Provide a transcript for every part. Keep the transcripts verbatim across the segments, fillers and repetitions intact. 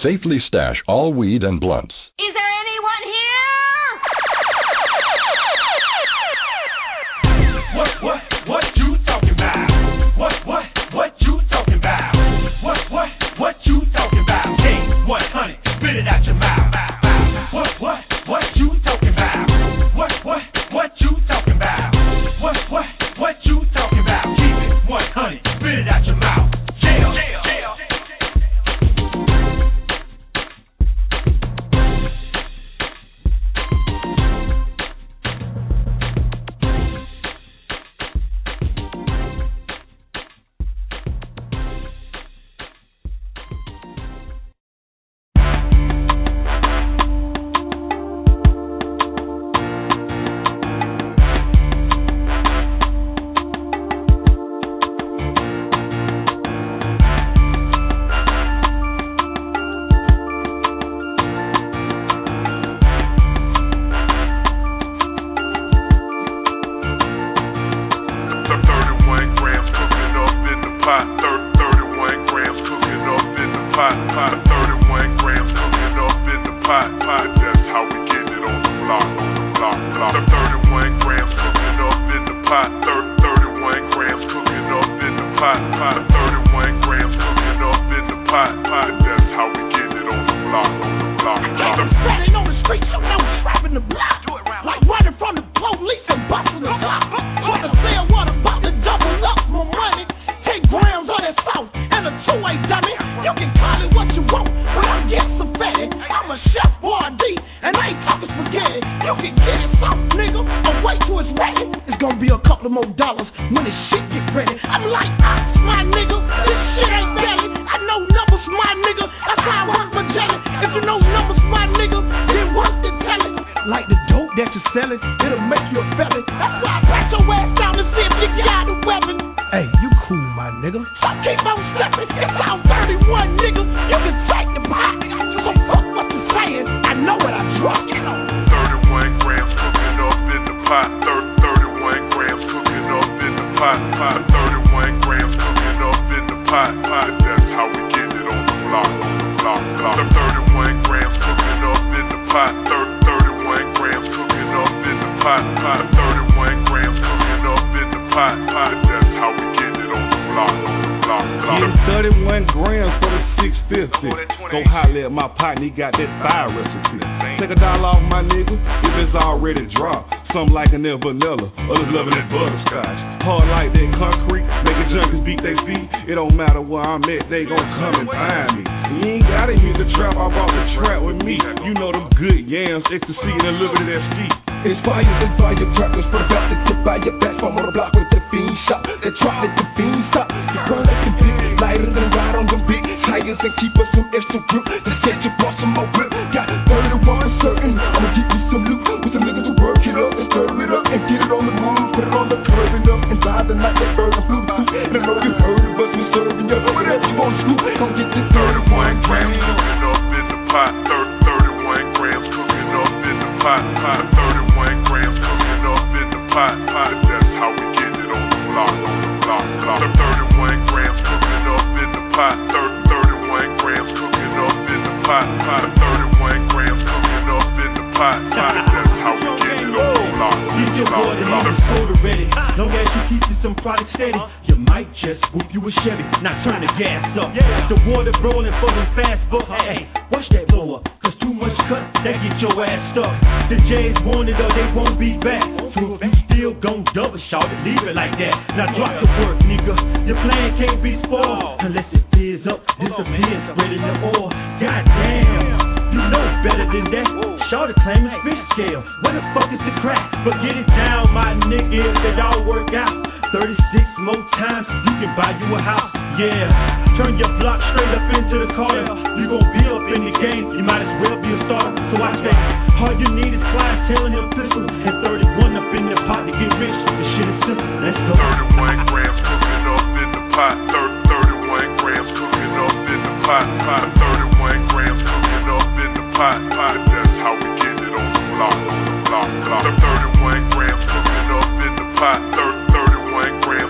Safely stash all weed and blunts. Is there anyone here? What, what, what you talking about? What, what, what you talking about? What, what, what you talking about? K one hundred, spit it out your mouth. What, what, what you talking about? What, what, what you talking about? What, what, what you talking about? Keep it one hundred, spit it out your mouth. Jail, jail, jail.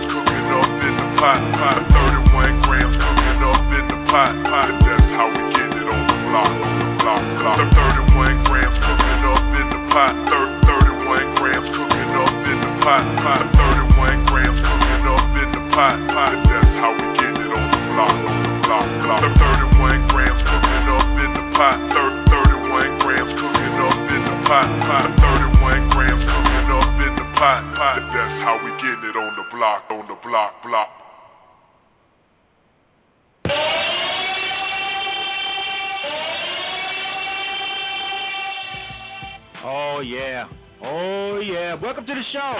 thirty-one grams cooking up in the pot, pot. That's how we get it. block. thirty-one grams cooking up in the pot. thirty-one grams cooking up in the pot. thirty-one grams cooking up in the pot. And that's how we get it on the block, on the block, block. thirty-one grams cooking up in the pot. thirty-one grams cooking up in the pot. thirty-one grams cooking up in the pot. And that's how we get it on the block, on the block, block. Oh, yeah. Oh, yeah. Welcome to the show.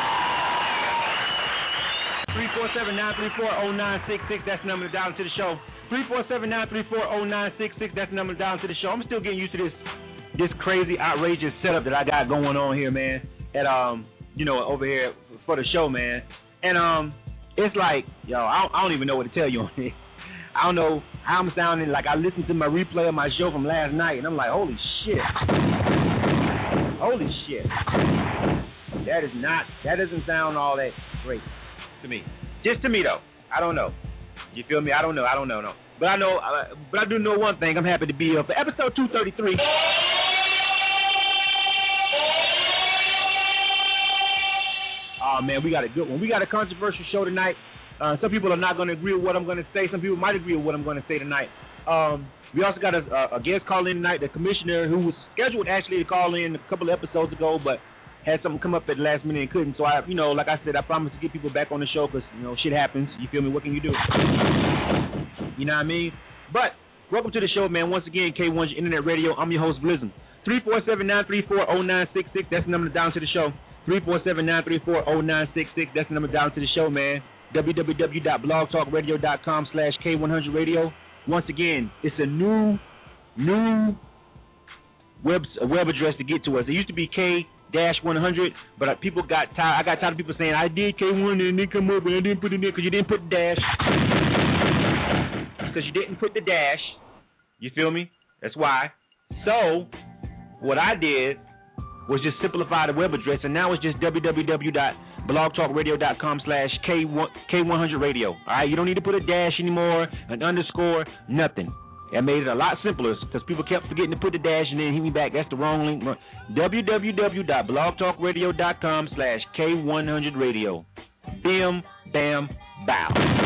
three four seven, nine three four, zero nine six six. That's the number to dial into the show. three four seven, nine three four, zero nine six six. That's the number to dial into the show. I'm still getting used to this this crazy, outrageous setup that I got going on here, man. At, um, you know, over here for the show, man. And, um, it's like, yo, I don't, I don't even know what to tell you on this. I don't know how I'm sounding. Like, I listened to my replay of my show from last night, and I'm like, holy shit. Holy shit. That is not, that doesn't sound all that great to me. Just to me, though. I don't know. You feel me? I don't know. I don't know, no. But I know, uh, but I do know one thing. I'm happy to be here for episode two thirty-three. Oh, man, we got a good one. We got a controversial show tonight. Uh, some people are not going to agree with what I'm going to say. Some people might agree with what I'm going to say tonight. Um, we also got a, a guest call in tonight, the commissioner, who was scheduled actually to call in a couple of episodes ago, but had something come up at the last minute and couldn't. So, I, you know, like I said, I promised to get people back on the show because, you know, shit happens. You feel me? What can you do? You know what I mean? But welcome to the show, man. Once again, K one's Internet Radio. I'm your host, Blizzard. three four seven, nine three four, zero nine six six. That's the number down to the show. three four seven, nine three four, zero nine six six. That's the number down to the show, man. w w w dot blog talk radio dot com slash K one hundred radio. Once again, it's a new, new web web address to get to us. It used to be K one hundred, but people got tired. I got tired of people saying, I did K one and it didn't come up, but I didn't put it in there because you didn't put the dash. Because you didn't put the dash. You feel me? That's why. So, what I did was just simplify the web address, and now it's just w w w dot blog talk radio dot com slash K one hundred radio. All right, you don't need to put a dash anymore, an underscore, nothing. That made it a lot simpler because people kept forgetting to put the dash and then hit me back. That's the wrong link. w w w dot blog talk radio dot com slash K one hundred radio. Bim, bam, bow.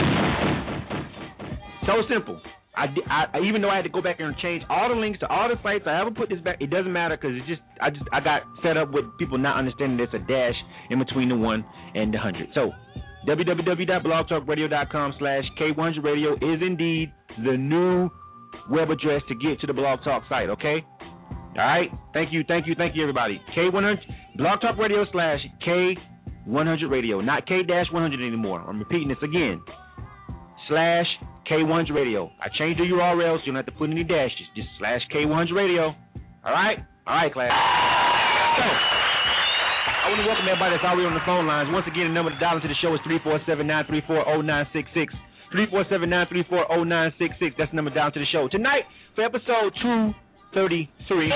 So simple. I, I, even though I had to go back and change all the links to all the sites, I ever put this back. It doesn't matter because it's just I just I got set up with people not understanding there's a dash in between the one and the hundred. So w w w dot blog talk radio dot com slash K one hundred radio is indeed the new web address to get to the Blog Talk site. Okay. All right. Thank you. Thank you. Thank you, everybody. K one hundred Blog Talk Radio slash K one hundred radio, not K one hundred anymore. I'm repeating this again. Slash K one hundred radio. I changed the U R L so you don't have to put any dashes. Just slash K one hundred radio. All right? All right, class. So, I want to welcome everybody that's already on the phone lines. Once again, the number to dial into the show is three four seven, nine three four, zero nine six six. three four seven, nine three four, zero nine six six. That's the number down to the show. Tonight, for episode two thirty-three,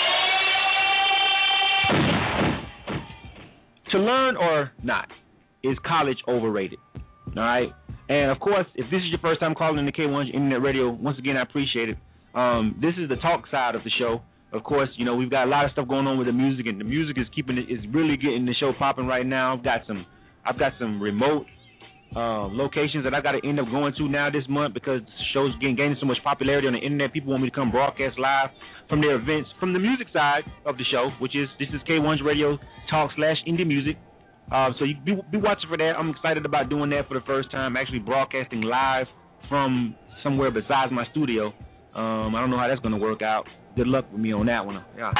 to learn or not, is college overrated? All right? And, of course, if this is your first time calling in the K one hundred Internet Radio, once again, I appreciate it. Um, this is the talk side of the show. Of course, you know, we've got a lot of stuff going on with the music, and the music is keeping it, is really getting the show popping right now. I've got some, I've got some remote uh, locations that I got to end up going to now this month because the show's getting gaining so much popularity on the internet. People want me to come broadcast live from their events from the music side of the show, which is this is K one hundred Radio Talk slash Indie Music. Uh, so you be, be watching for that. I'm excited about doing that for the first time, actually broadcasting live from somewhere besides my studio. Um, I don't know how that's going to work out. Good luck with me on that one. Yeah.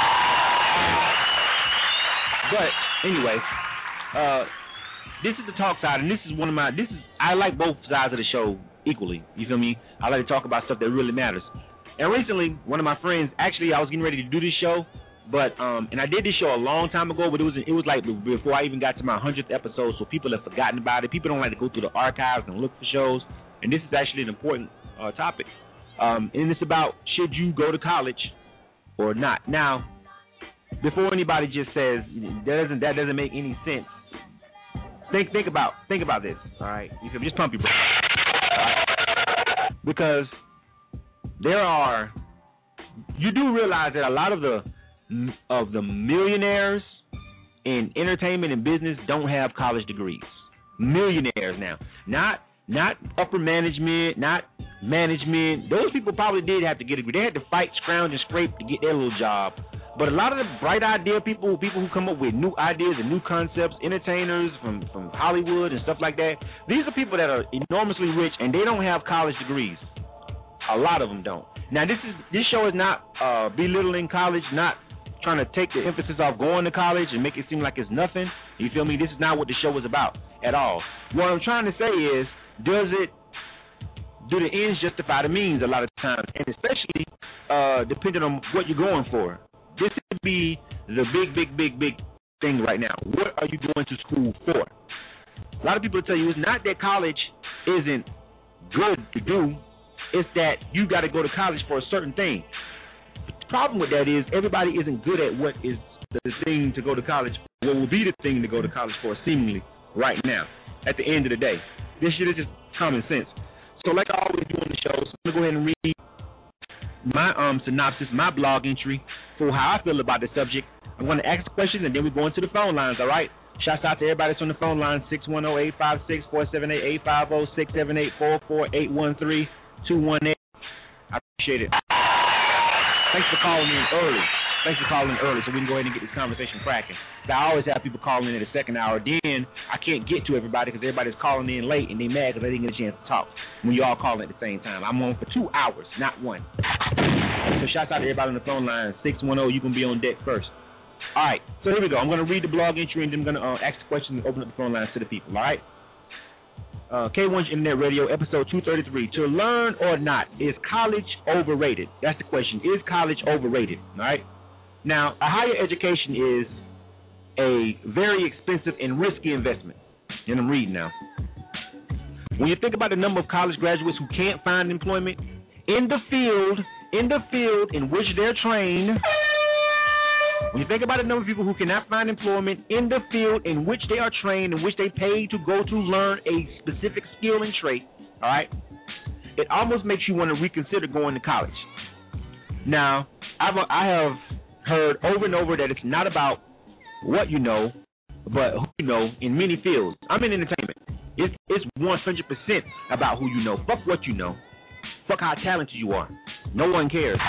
But anyway, uh, this is the talk side, and this is one of my. This is I like both sides of the show equally. You feel me? I like to talk about stuff that really matters. And recently, one of my friends, actually, I was getting ready to do this show. But um, and I did this show a long time ago, but it was it was like before I even got to my hundredth episode, so people have forgotten about it. People don't like to go through the archives and look for shows, and this is actually an important uh, topic. Um, and it's about should you go to college or not. Now, before anybody just says that doesn't that doesn't make any sense, think think about think about this. All right, you can just pump your brakes, right? Because there are you do realize that a lot of the of the millionaires in entertainment and business don't have college degrees. Millionaires now, not not upper management, not management. Those people probably did have to get a degree. They had to fight, scrounge, and scrape to get their little job. But a lot of the bright idea people, people who come up with new ideas and new concepts, entertainers from, from Hollywood and stuff like that, these are people that are enormously rich and they don't have college degrees. A lot of them don't. Now, this is this show is not uh, belittling college, not trying to take the emphasis off going to college and make it seem like it's nothing. You feel me? This is not what the show is about at all. What I'm trying to say is, does it, do the ends justify the means a lot of times, and especially uh, depending on what you're going for. This would be the big, big, big, big thing right now. What are you going to school for? A lot of people tell you it's not that college isn't good to do. It's that you got to go to college for a certain thing. The problem with that is everybody isn't good at what is the thing to go to college for, what will be the thing to go to college for seemingly right now at the end of the day. This shit is just common sense. So like I always do on the show, so I'm going to go ahead and read my um synopsis, my blog entry for how I feel about the subject. I'm going to ask questions and then we go into the phone lines, all right? Shouts out to everybody that's on the phone line, six one zero, eight five six, four seven eight, eight five zero, six seven eight, four four eight one three, two one eight. I appreciate it. Thanks for calling in early. Thanks for calling in early so we can go ahead and get this conversation cracking. I always have people calling in at the second hour. Then I can't get to everybody because everybody's calling in late and they mad because they didn't get a chance to talk when you all calling at the same time. I'm on for two hours, not one. So shouts out to everybody on the phone line. six one zero, you can be on deck first. All right, so here we go. I'm going to read the blog entry and then I'm going to uh, ask the questions and open up the phone lines to the people, all right? Uh, K one's Internet Radio, episode two thirty-three. To learn or not, is college overrated? That's the question. Is college overrated? All right? Now, a higher education is a very expensive and risky investment. And I'm reading now. When you think about the number of college graduates who can't find employment in the field, in the field in which they're trained, when you think about the number of people who cannot find employment in the field in which they are trained, in which they pay to go to learn a specific skill and trait, all right, it almost makes you want to reconsider going to college. Now, I've, I have heard over and over that it's not about what you know, but who you know in many fields. I'm in entertainment. It's, it's one hundred percent about who you know. Fuck what you know. Fuck how talented you are. No one cares.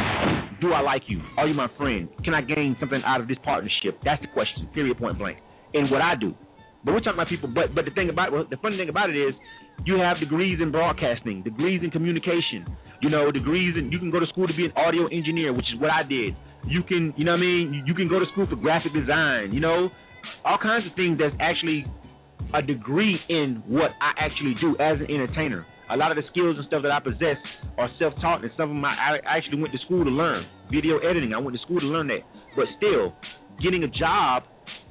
Do I like you? Are you my friend? Can I gain something out of this partnership? That's the question, period, point blank. And what I do. But we're talking about people. But but the thing about well, the funny thing about it is, you have degrees in broadcasting, degrees in communication. You know, degrees in. You can go to school to be an audio engineer, which is what I did. You can, you know what I mean? You, you can go to school for graphic design. You know, all kinds of things that's actually a degree in what I actually do as an entertainer. A lot of the skills and stuff that I possess are self-taught, and some of them I, I actually went to school to learn. Video editing, I went to school to learn that. But still, getting a job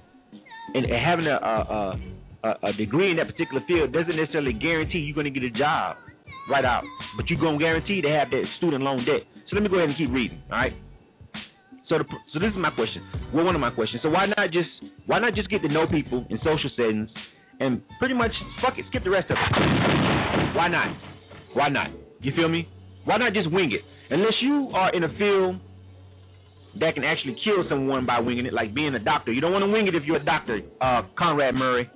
and having a, a, a, a degree in that particular field doesn't necessarily guarantee you're going to get a job right out. But you're going to guarantee to have that student loan debt. So let me go ahead and keep reading, all right? So, the, so this is my question. Well, one of my questions. So why not just why not just get to know people in social settings and pretty much fuck it, skip the rest of it? Why not? Why not? You feel me? Why not just wing it? Unless you are in a field that can actually kill someone by winging it, like being a doctor. You don't want to wing it if you're a doctor, uh, Conrad Murray.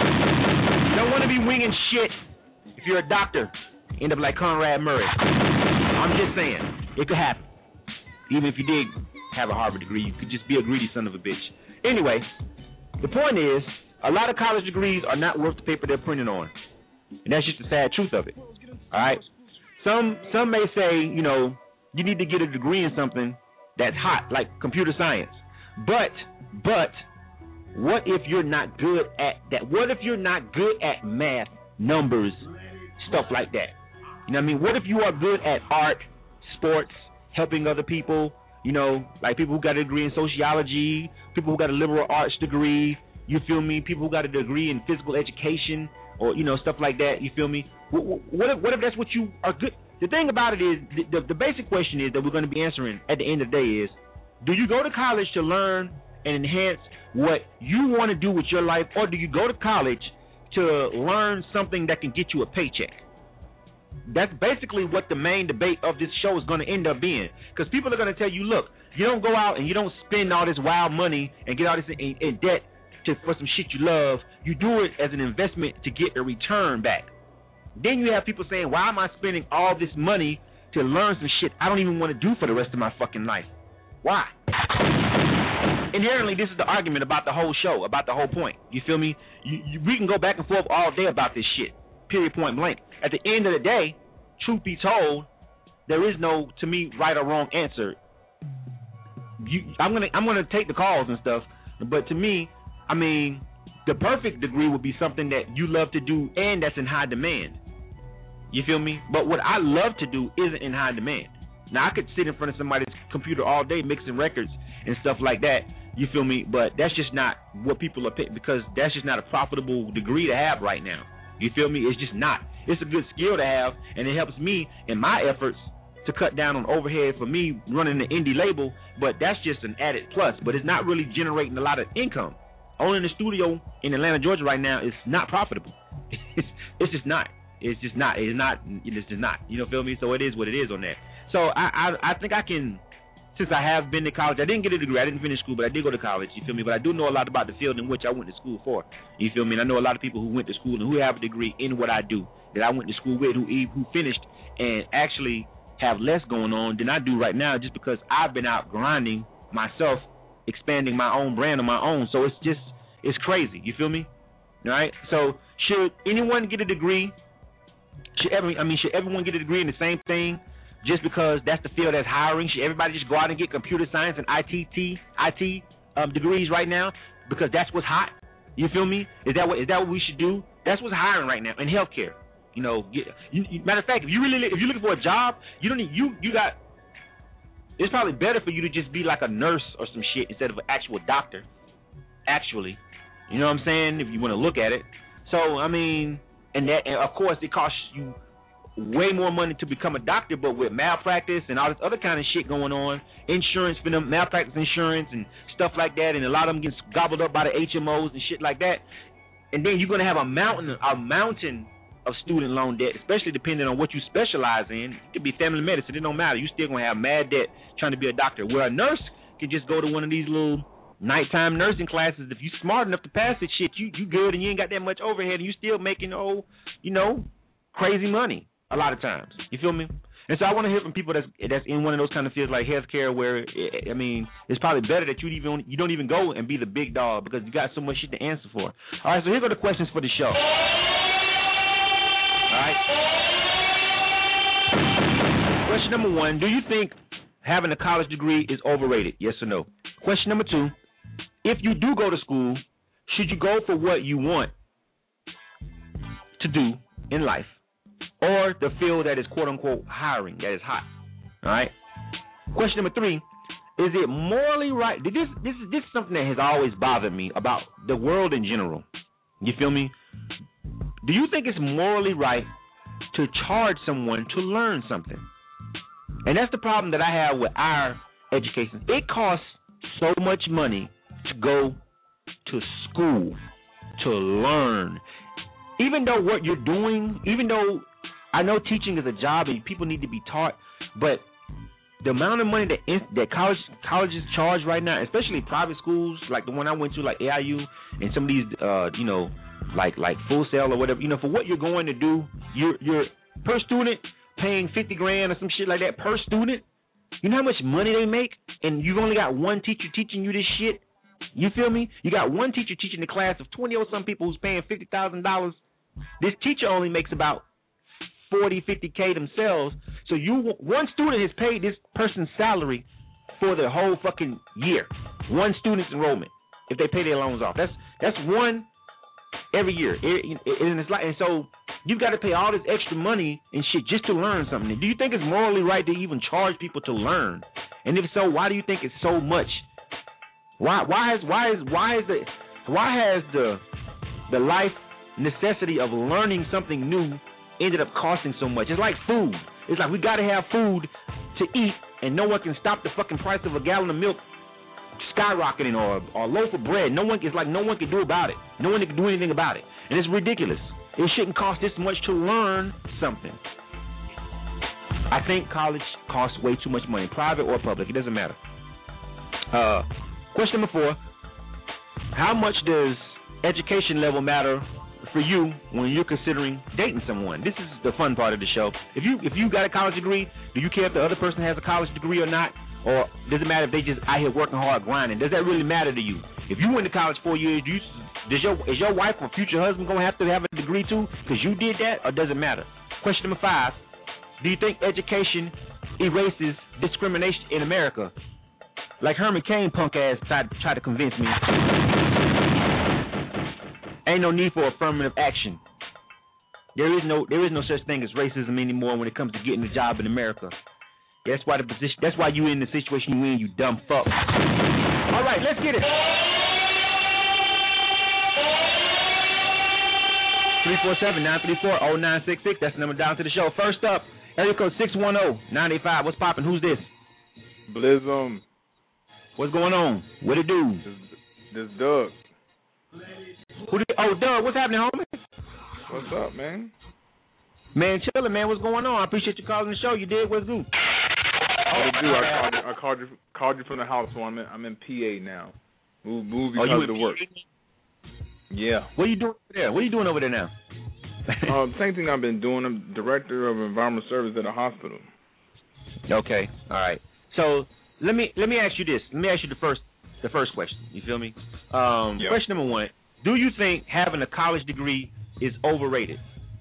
You don't want to be winging shit if you're a doctor. End up like Conrad Murray. I'm just saying, it could happen. Even if you did have a Harvard degree, you could just be a greedy son of a bitch. Anyway, the point is, a lot of college degrees are not worth the paper they're printed on. And that's just the sad truth of it. All right? Some some may say, you know, you need to get a degree in something that's hot, like computer science. But, but, what if you're not good at that? What if you're not good at math, numbers, stuff like that? You know what I mean? What if you are good at art, sports, helping other people? You know, like people who got a degree in sociology, people who got a liberal arts degree, you feel me? People who got a degree in physical education or, you know, stuff like that, you feel me? What, what, if, what if that's what you are good? The thing about it is, the, the, the basic question is that we're going to be answering at the end of the day is, do you go to college to learn and enhance what you want to do with your life, or do you go to college to learn something that can get you a paycheck? That's basically what the main debate of this show is going to end up being. Because people are going to tell you, look, you don't go out and you don't spend all this wild money and get all this in, in debt to, for some shit you love. You do it as an investment to get a return back. Then you have people saying, why am I spending all this money to learn some shit I don't even want to do for the rest of my fucking life? Why? Inherently, this is the argument about the whole show, about the whole point. You feel me? You, you, we can go back and forth all day about this shit, period, point blank. At the end of the day, truth be told, there is no, to me, right or wrong answer. You, I'm gonna, I'm gonna take the calls and stuff, but to me, I mean, the perfect degree would be something that you love to do and that's in high demand. You feel me? But what I love to do isn't in high demand. Now, I could sit in front of somebody's computer all day mixing records and stuff like that. You feel me? But that's just not what people are picking, because that's just not a profitable degree to have right now. You feel me? It's just not. It's a good skill to have, and it helps me in my efforts to cut down on overhead for me running the indie label, but that's just an added plus. But it's not really generating a lot of income. Only in the studio in Atlanta, Georgia right now, it's not profitable. It's, it's just not. It's just not. It's not. It's just not. You know, feel me? So it is what it is on that. So I, I, I think I can, since I have been to college, I didn't get a degree, I didn't finish school, but I did go to college. You feel me? But I do know a lot about the field in which I went to school for. You feel me? And I know a lot of people who went to school and who have a degree in what I do, that I went to school with, who who finished and actually have less going on than I do right now, just because I've been out grinding myself, expanding my own brand on my own. So it's just, it's crazy. You feel me? All right? So should anyone get a degree? Should every, I mean, should everyone get a degree in the same thing just because that's the field that's hiring? Should everybody just go out and get computer science and I T T, I T um, degrees right now because that's what's hot? You feel me? Is that what is that what we should do? That's what's hiring right now in healthcare. You know, you, you, matter of fact, if you really if you're looking for a job, you don't need you you got. It's probably better for you to just be like a nurse or some shit instead of an actual doctor. Actually, you know what I'm saying? If you want to look at it. So I mean, and that and of course it costs you way more money to become a doctor, but with malpractice and all this other kind of shit going on, insurance for them, malpractice insurance and stuff like that, and a lot of them gets gobbled up by the H M Os and shit like that. And then you're gonna have a mountain, a mountain of student loan debt, especially depending on what you specialize in. It could be family medicine, it don't matter. You still gonna have mad debt trying to be a doctor. Where a nurse can just go to one of these little nighttime nursing classes. If you smart enough to pass it, shit, you you good, and you ain't got that much overhead, and you still making oh, you know, crazy money. A lot of times, you feel me? And so I want to hear from people that's that's in one of those kind of fields like healthcare, where I mean, it's probably better that you even you don't even go and be the big dog because you got so much shit to answer for. All right, so here go the questions for the show. All right. Question number one: do you think having a college degree is overrated? Yes or no? Question number two: if you do go to school, should you go for what you want to do in life, or the field that is quote-unquote hiring, that is hot? All right. Question number three, is it morally right? This, this, this is something that has always bothered me about the world in general. You feel me? Do you think it's morally right to charge someone to learn something? And that's the problem that I have with our education. It costs so much money to go to school, to learn. Even though what you're doing, even though I know teaching is a job and people need to be taught, but the amount of money that that college colleges charge right now, especially private schools like the one I went to, like A I U, and some of these, uh, you know, like like Full Sail or whatever, you know, for what you're going to do, you're you're per student paying fifty grand or some shit like that per student. You know how much money they make, and you've only got one teacher teaching you this shit. You feel me? You got one teacher teaching the class of twenty or some people who's paying fifty thousand dollars. This teacher only makes about forty, fifty K themselves. So you, one student has paid this person's salary for the whole fucking year. One student's enrollment, if they pay their loans off. That's that's one every year. It, it, and it's like, and so you've got to pay all this extra money and shit just to learn something. Do you think it's morally right to even charge people to learn? And if so, why do you think it's so much? Why why has why is why is the why has the the life necessity of learning something new ended up costing so much? It's like food. It's like we got to have food to eat, and no one can stop the fucking price of a gallon of milk skyrocketing or, or a loaf of bread. No one, it's like no one can do about it. No one can do anything about it, and it's ridiculous. It shouldn't cost this much to learn something. I think college costs way too much money, private or public. It doesn't matter. Uh, question number four: how much does education level matter for you when you're considering dating someone? This is the fun part of the show. If you if you got a college degree, do you care if the other person has a college degree or not? Or does it matter if they just out here working hard, grinding? Does that really matter to you? If you went to college four years, do you, does your is your wife or future husband gonna have to have a degree too because you did that, or does it matter? Question number five: do you think education erases discrimination in America? Like Herman Cain punk ass tried try to convince me. Ain't no need for affirmative action. There is no there is no such thing as racism anymore when it comes to getting a job in America. That's why the position. That's why you in the situation you in, you dumb fuck. All right, let's get it. three four seven, nine three four, zero nine six six. That's the number down to the show. First up, area code six one zero, nine eight five. What's poppin'? Who's this? Blizzum. What's going on? What it do? This, this Doug. Who did, oh, Doug. What's happening, homie? What's up, man? Man, chillin', man. What's going on? I appreciate you calling the show. You did. What's good? Oh, I do. I called you. I called you. Called you from the house. So I'm in. I'm in P A now. Move, move because oh, you of the work. Yeah. What are you doing over there? What are you doing over there now? uh, same thing I've been doing. I'm director of environmental service at a hospital. Okay. All right. So let me let me ask you this. Let me ask you the first the first question. You feel me? Um, yep. Question number one: do you think having a college degree is overrated?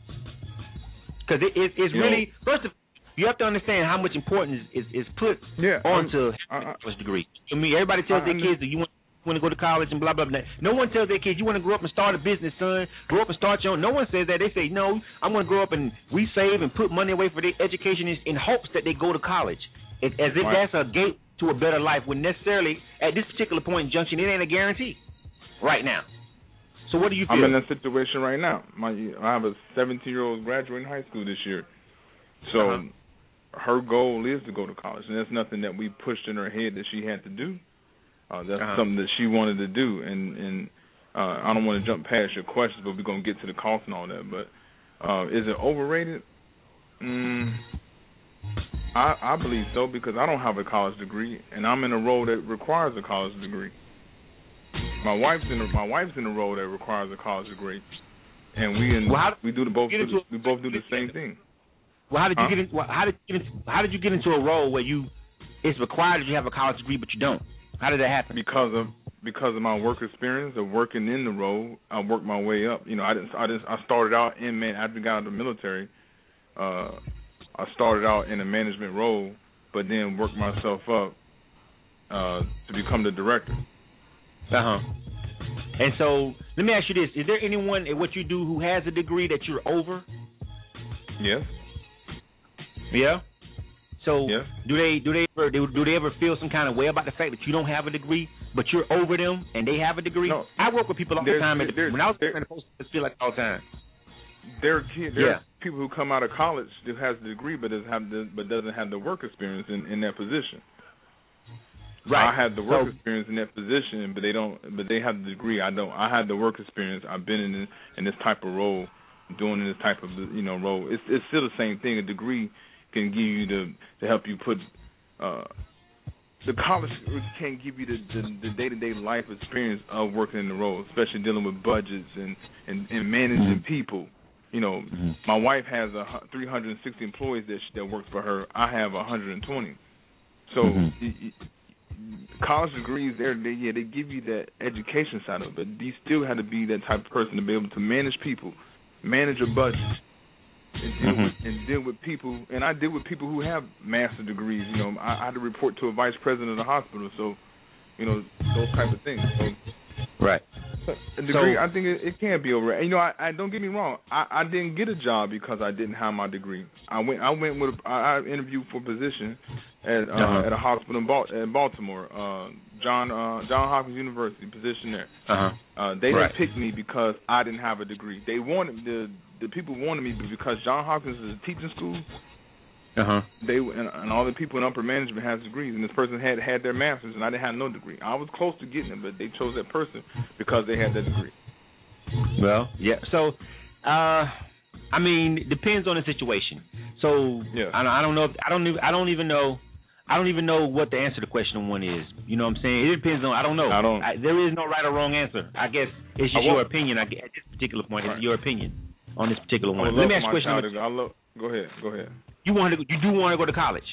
Because it, it, it's you really know, first of you have to understand how much importance is, is, is put yeah, onto having a college degree. I mean, everybody tells I, their kids that you want, want to go to college and blah, blah, blah. No one tells their kids you want to grow up and start a business, son. Grow up and start your own. No one says that. They say, no, I'm going to grow up and we save and put money away for their education in, in hopes that they go to college. It, as if right. that's a gate to a better life when necessarily, at this particular point in junction, it ain't a guarantee right now. So what do you feel? I'm in that situation right now. My, I have a seventeen-year-old graduating high school this year. So uh-huh. her goal is to go to college, and that's nothing that we pushed in her head that she had to do. Uh, that's uh-huh. something that she wanted to do, and, and uh, I don't want to jump past your questions, but we're going to get to the cost and all that. But uh, is it overrated? Mm, I, I believe so, because I don't have a college degree, and I'm in a role that requires a college degree. My wife's in a, my wife's in a role that requires a college degree, and we in, well, how, we do the both do the, we both do the same thing. Well, how did you huh? get in, how did you get into, how did you get into a role where you it's required that you have a college degree but you don't? How did that happen? Because of because of my work experience of working in the role, I worked my way up. You know, I didn't I didn't I started out in man after I got out of the military. Uh, I started out in a management role, but then worked myself up uh, to become the director. Uh huh. And so, let me ask you this: is there anyone at what you do who has a degree that you're over? Yes. Yeah. So, yes. do they do they ever do, do they ever feel some kind of way about the fact that you don't have a degree, but you're over them and they have a degree? No. I work with people all the time. At the, when I was in the post, I feel like all the time. There are there yeah. are people who come out of college who has a degree, but doesn't have the but doesn't have the work experience in, in that position. Right. I have the work so, experience in that position, but they don't. But they have the degree. I don't. I had the work experience. I've been in in this type of role, doing this type of you know role. It's it's still the same thing. A degree can give you the to help you put. Uh, the college can't give you the, the, the day-to-day life experience of working in the role, especially dealing with budgets and and, and managing mm-hmm. people. You know, mm-hmm. my wife has a three hundred sixty employees that she, that works for her. I have one hundred twenty. So. Mm-hmm. It, it, college degrees, they yeah, they give you that education side of it, but you still have to be that type of person to be able to manage people, manage a budget, and deal, mm-hmm. with, and deal with people. And I deal with people who have master degrees. You know, I, I had to report to a vice president of the hospital, so you know those type of things. So, right. A degree, so, I think it, it can be over. And, you know, I, I don't get me wrong. I, I didn't get a job because I didn't have my degree. I went I went with a, I interviewed for a position at uh, uh-huh. at a hospital in, Bal- in Baltimore, uh, John uh, John Hopkins University, position there. Uh-huh. Uh, they right. didn't pick me because I didn't have a degree. They wanted the the people wanted me because John Hopkins is a teaching school. Uh-huh. They and, and all the people in upper management has degrees, and this person had had their masters, and I didn't have no degree. I was close to getting it, but they chose that person because they had that degree. Well, yeah. So, uh, I mean, it depends on the situation. So yeah. I, I don't know. If, I don't. Even, I don't even know. I don't even know what the answer to question one is. You know what I'm saying? It depends on. I don't know. I don't. I, there is no right or wrong answer. I guess it's just your opinion. I guess, at this particular point, right. It's your opinion on this particular one. Let me ask you a question. To, I love, go ahead. Go ahead. You want to? You do want to go to college?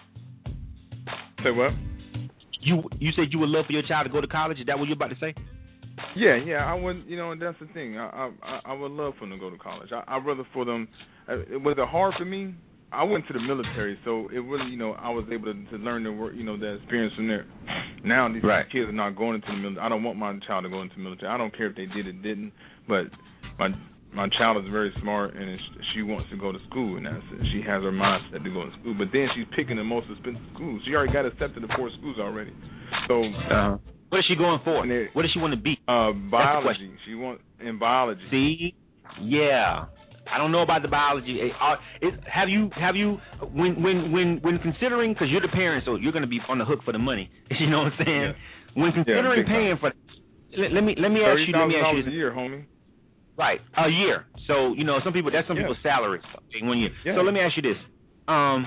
Say what? You you said you would love for your child to go to college. Is that what you're about to say? Yeah, yeah. I would. You know, that's the thing. I I, I would love for them to go to college. I I'd rather for them. Uh, was it hard for me? I went to the military, so it really, you know, I was able to, to learn the work, you know, the experience from there. Now these right. kids are not going into the military. I don't want my child to go into the military. I don't care if they did or didn't, but my my child is very smart, and she wants to go to school, and that's it. She has her mindset to go to school. But then she's picking the most expensive schools. She already got accepted to four schools already. So uh, what is she going for? What does she want to be? Uh, biology. She wants in biology. See, yeah. I don't know about the biology. Uh, it, have you have you when when when when considering, because you're the parent, so you're going to be on the hook for the money. You know what I'm saying? Yeah. When considering yeah, paying for, let, let me let me ask you. Let me ask you this. a year, homie. Right, a year. So you know, some people that's some yeah. people's salaries in one year. Yeah. So let me ask you this: um,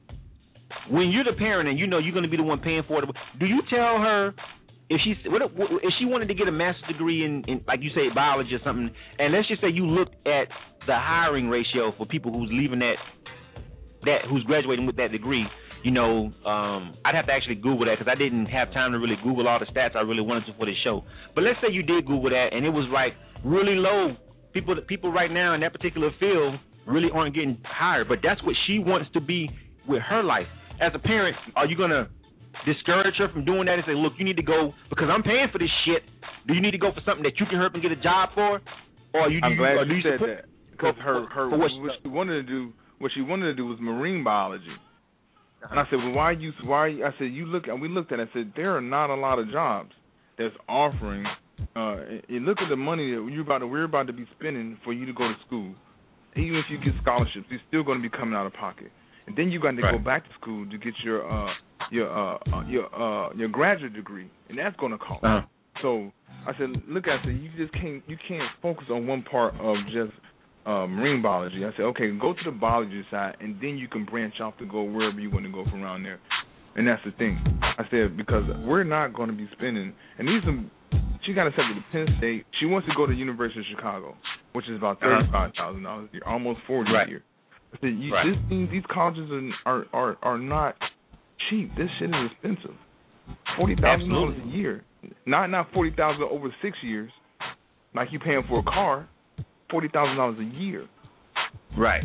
when you're the parent and you know you're going to be the one paying for it, do you tell her? If she what, if she wanted to get a master's degree in, in, like you say, biology or something, and let's just say you looked at the hiring ratio for people who's leaving that, that who's graduating with that degree, you know, um, I'd have to actually Google that because I didn't have time to really Google all the stats I really wanted to for this show. But let's say you did Google that, and it was like really low. People, people right now in that particular field really aren't getting hired, but that's what she wants to be with her life. As a parent, are you gonna discourage her from doing that and say, look, you need to go because I'm paying for this shit. Do you need to go for something that you can help and get a job for? Or you? I'm do glad you, you, you said that because her her for what, she, what she wanted to do what she wanted to do was marine biology. Uh-huh. And I said, well, why are you? Why? Are you, I said, you look. And we looked at it. I said, there are not a lot of jobs that's offering. Uh, and look at the money that you about to, we're about to be spending for you to go to school. Even if you get scholarships, you're still going to be coming out of pocket. And then you got to right. go back to school to get your uh, your uh, uh, your uh, your graduate degree, and that's going to cost. Uh-huh. So I said, look, I said, you just can't you can't focus on one part of just uh, marine biology. I said, okay, go to the biology side, and then you can branch off to go wherever you want to go from around there. And that's the thing. I said, because we're not going to be spending, and these are, she got accepted to Penn State. She wants to go to the University of Chicago, which is about thirty-five thousand dollars a year, almost forty right. a year. I said, you, right. this thing, these colleges are, are are are not cheap. This shit is expensive. Forty thousand dollars a year, not not forty thousand over six years, like you paying for a car. Forty thousand dollars a year, right?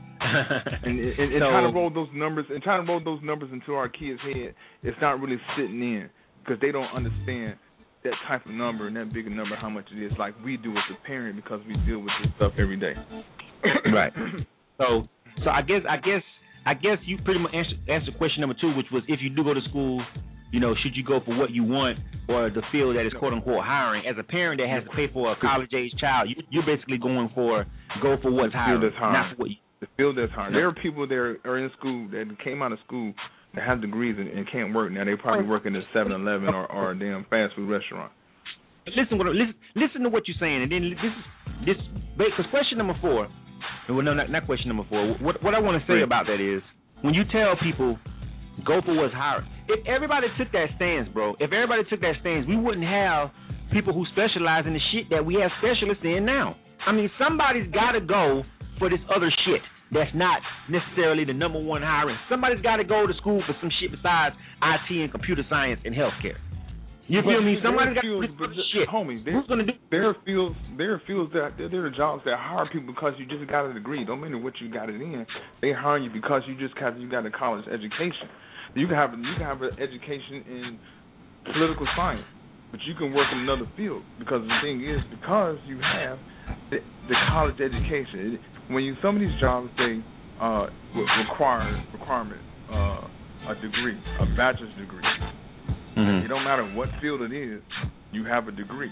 and and, and so, trying to roll those numbers and trying to roll those numbers into our kids' head, it's not really sitting in because they don't understand that type of number and that bigger number, how much it is, like we do as a parent because we deal with this stuff every day. Right. So, so I guess, I guess, I guess you pretty much answered, answered question number two, which was if you do go to school, you know, should you go for what you want or the field that is quote unquote hiring? As a parent that has to pay for a college age child, you, you're basically going for go for what's hiring, not for what you. The field that's hiring. There are people that are in school that came out of school that have degrees and, and can't work now. They probably work in a seven eleven or, or a damn fast food restaurant. Listen, what, listen, listen to what you're saying, and then this is this because question number four. Well, no, not, not question number four. What what I want to say about that is when you tell people go for what's hiring. If everybody took that stance, bro, if everybody took that stance, we wouldn't have people who specialize in the shit that we have specialists in now. I mean, somebody's got to go for this other shit that's not necessarily the number one hiring. Somebody's got to go to school for some shit besides I T and computer science and healthcare. You but feel me? Somebody's got to do this shit. Homie, who's going to do? There are fields, there are fields that there are jobs that hire people because you just got a degree. Don't matter what you got it in. They hire you because you just got you got a college education. You can have you can have an education in political science, but you can work in another field because the thing is because you have the, the college education. When you some of these jobs they uh, require requirement uh, a degree, a bachelor's degree. Mm-hmm. It don't matter what field it is, you have a degree.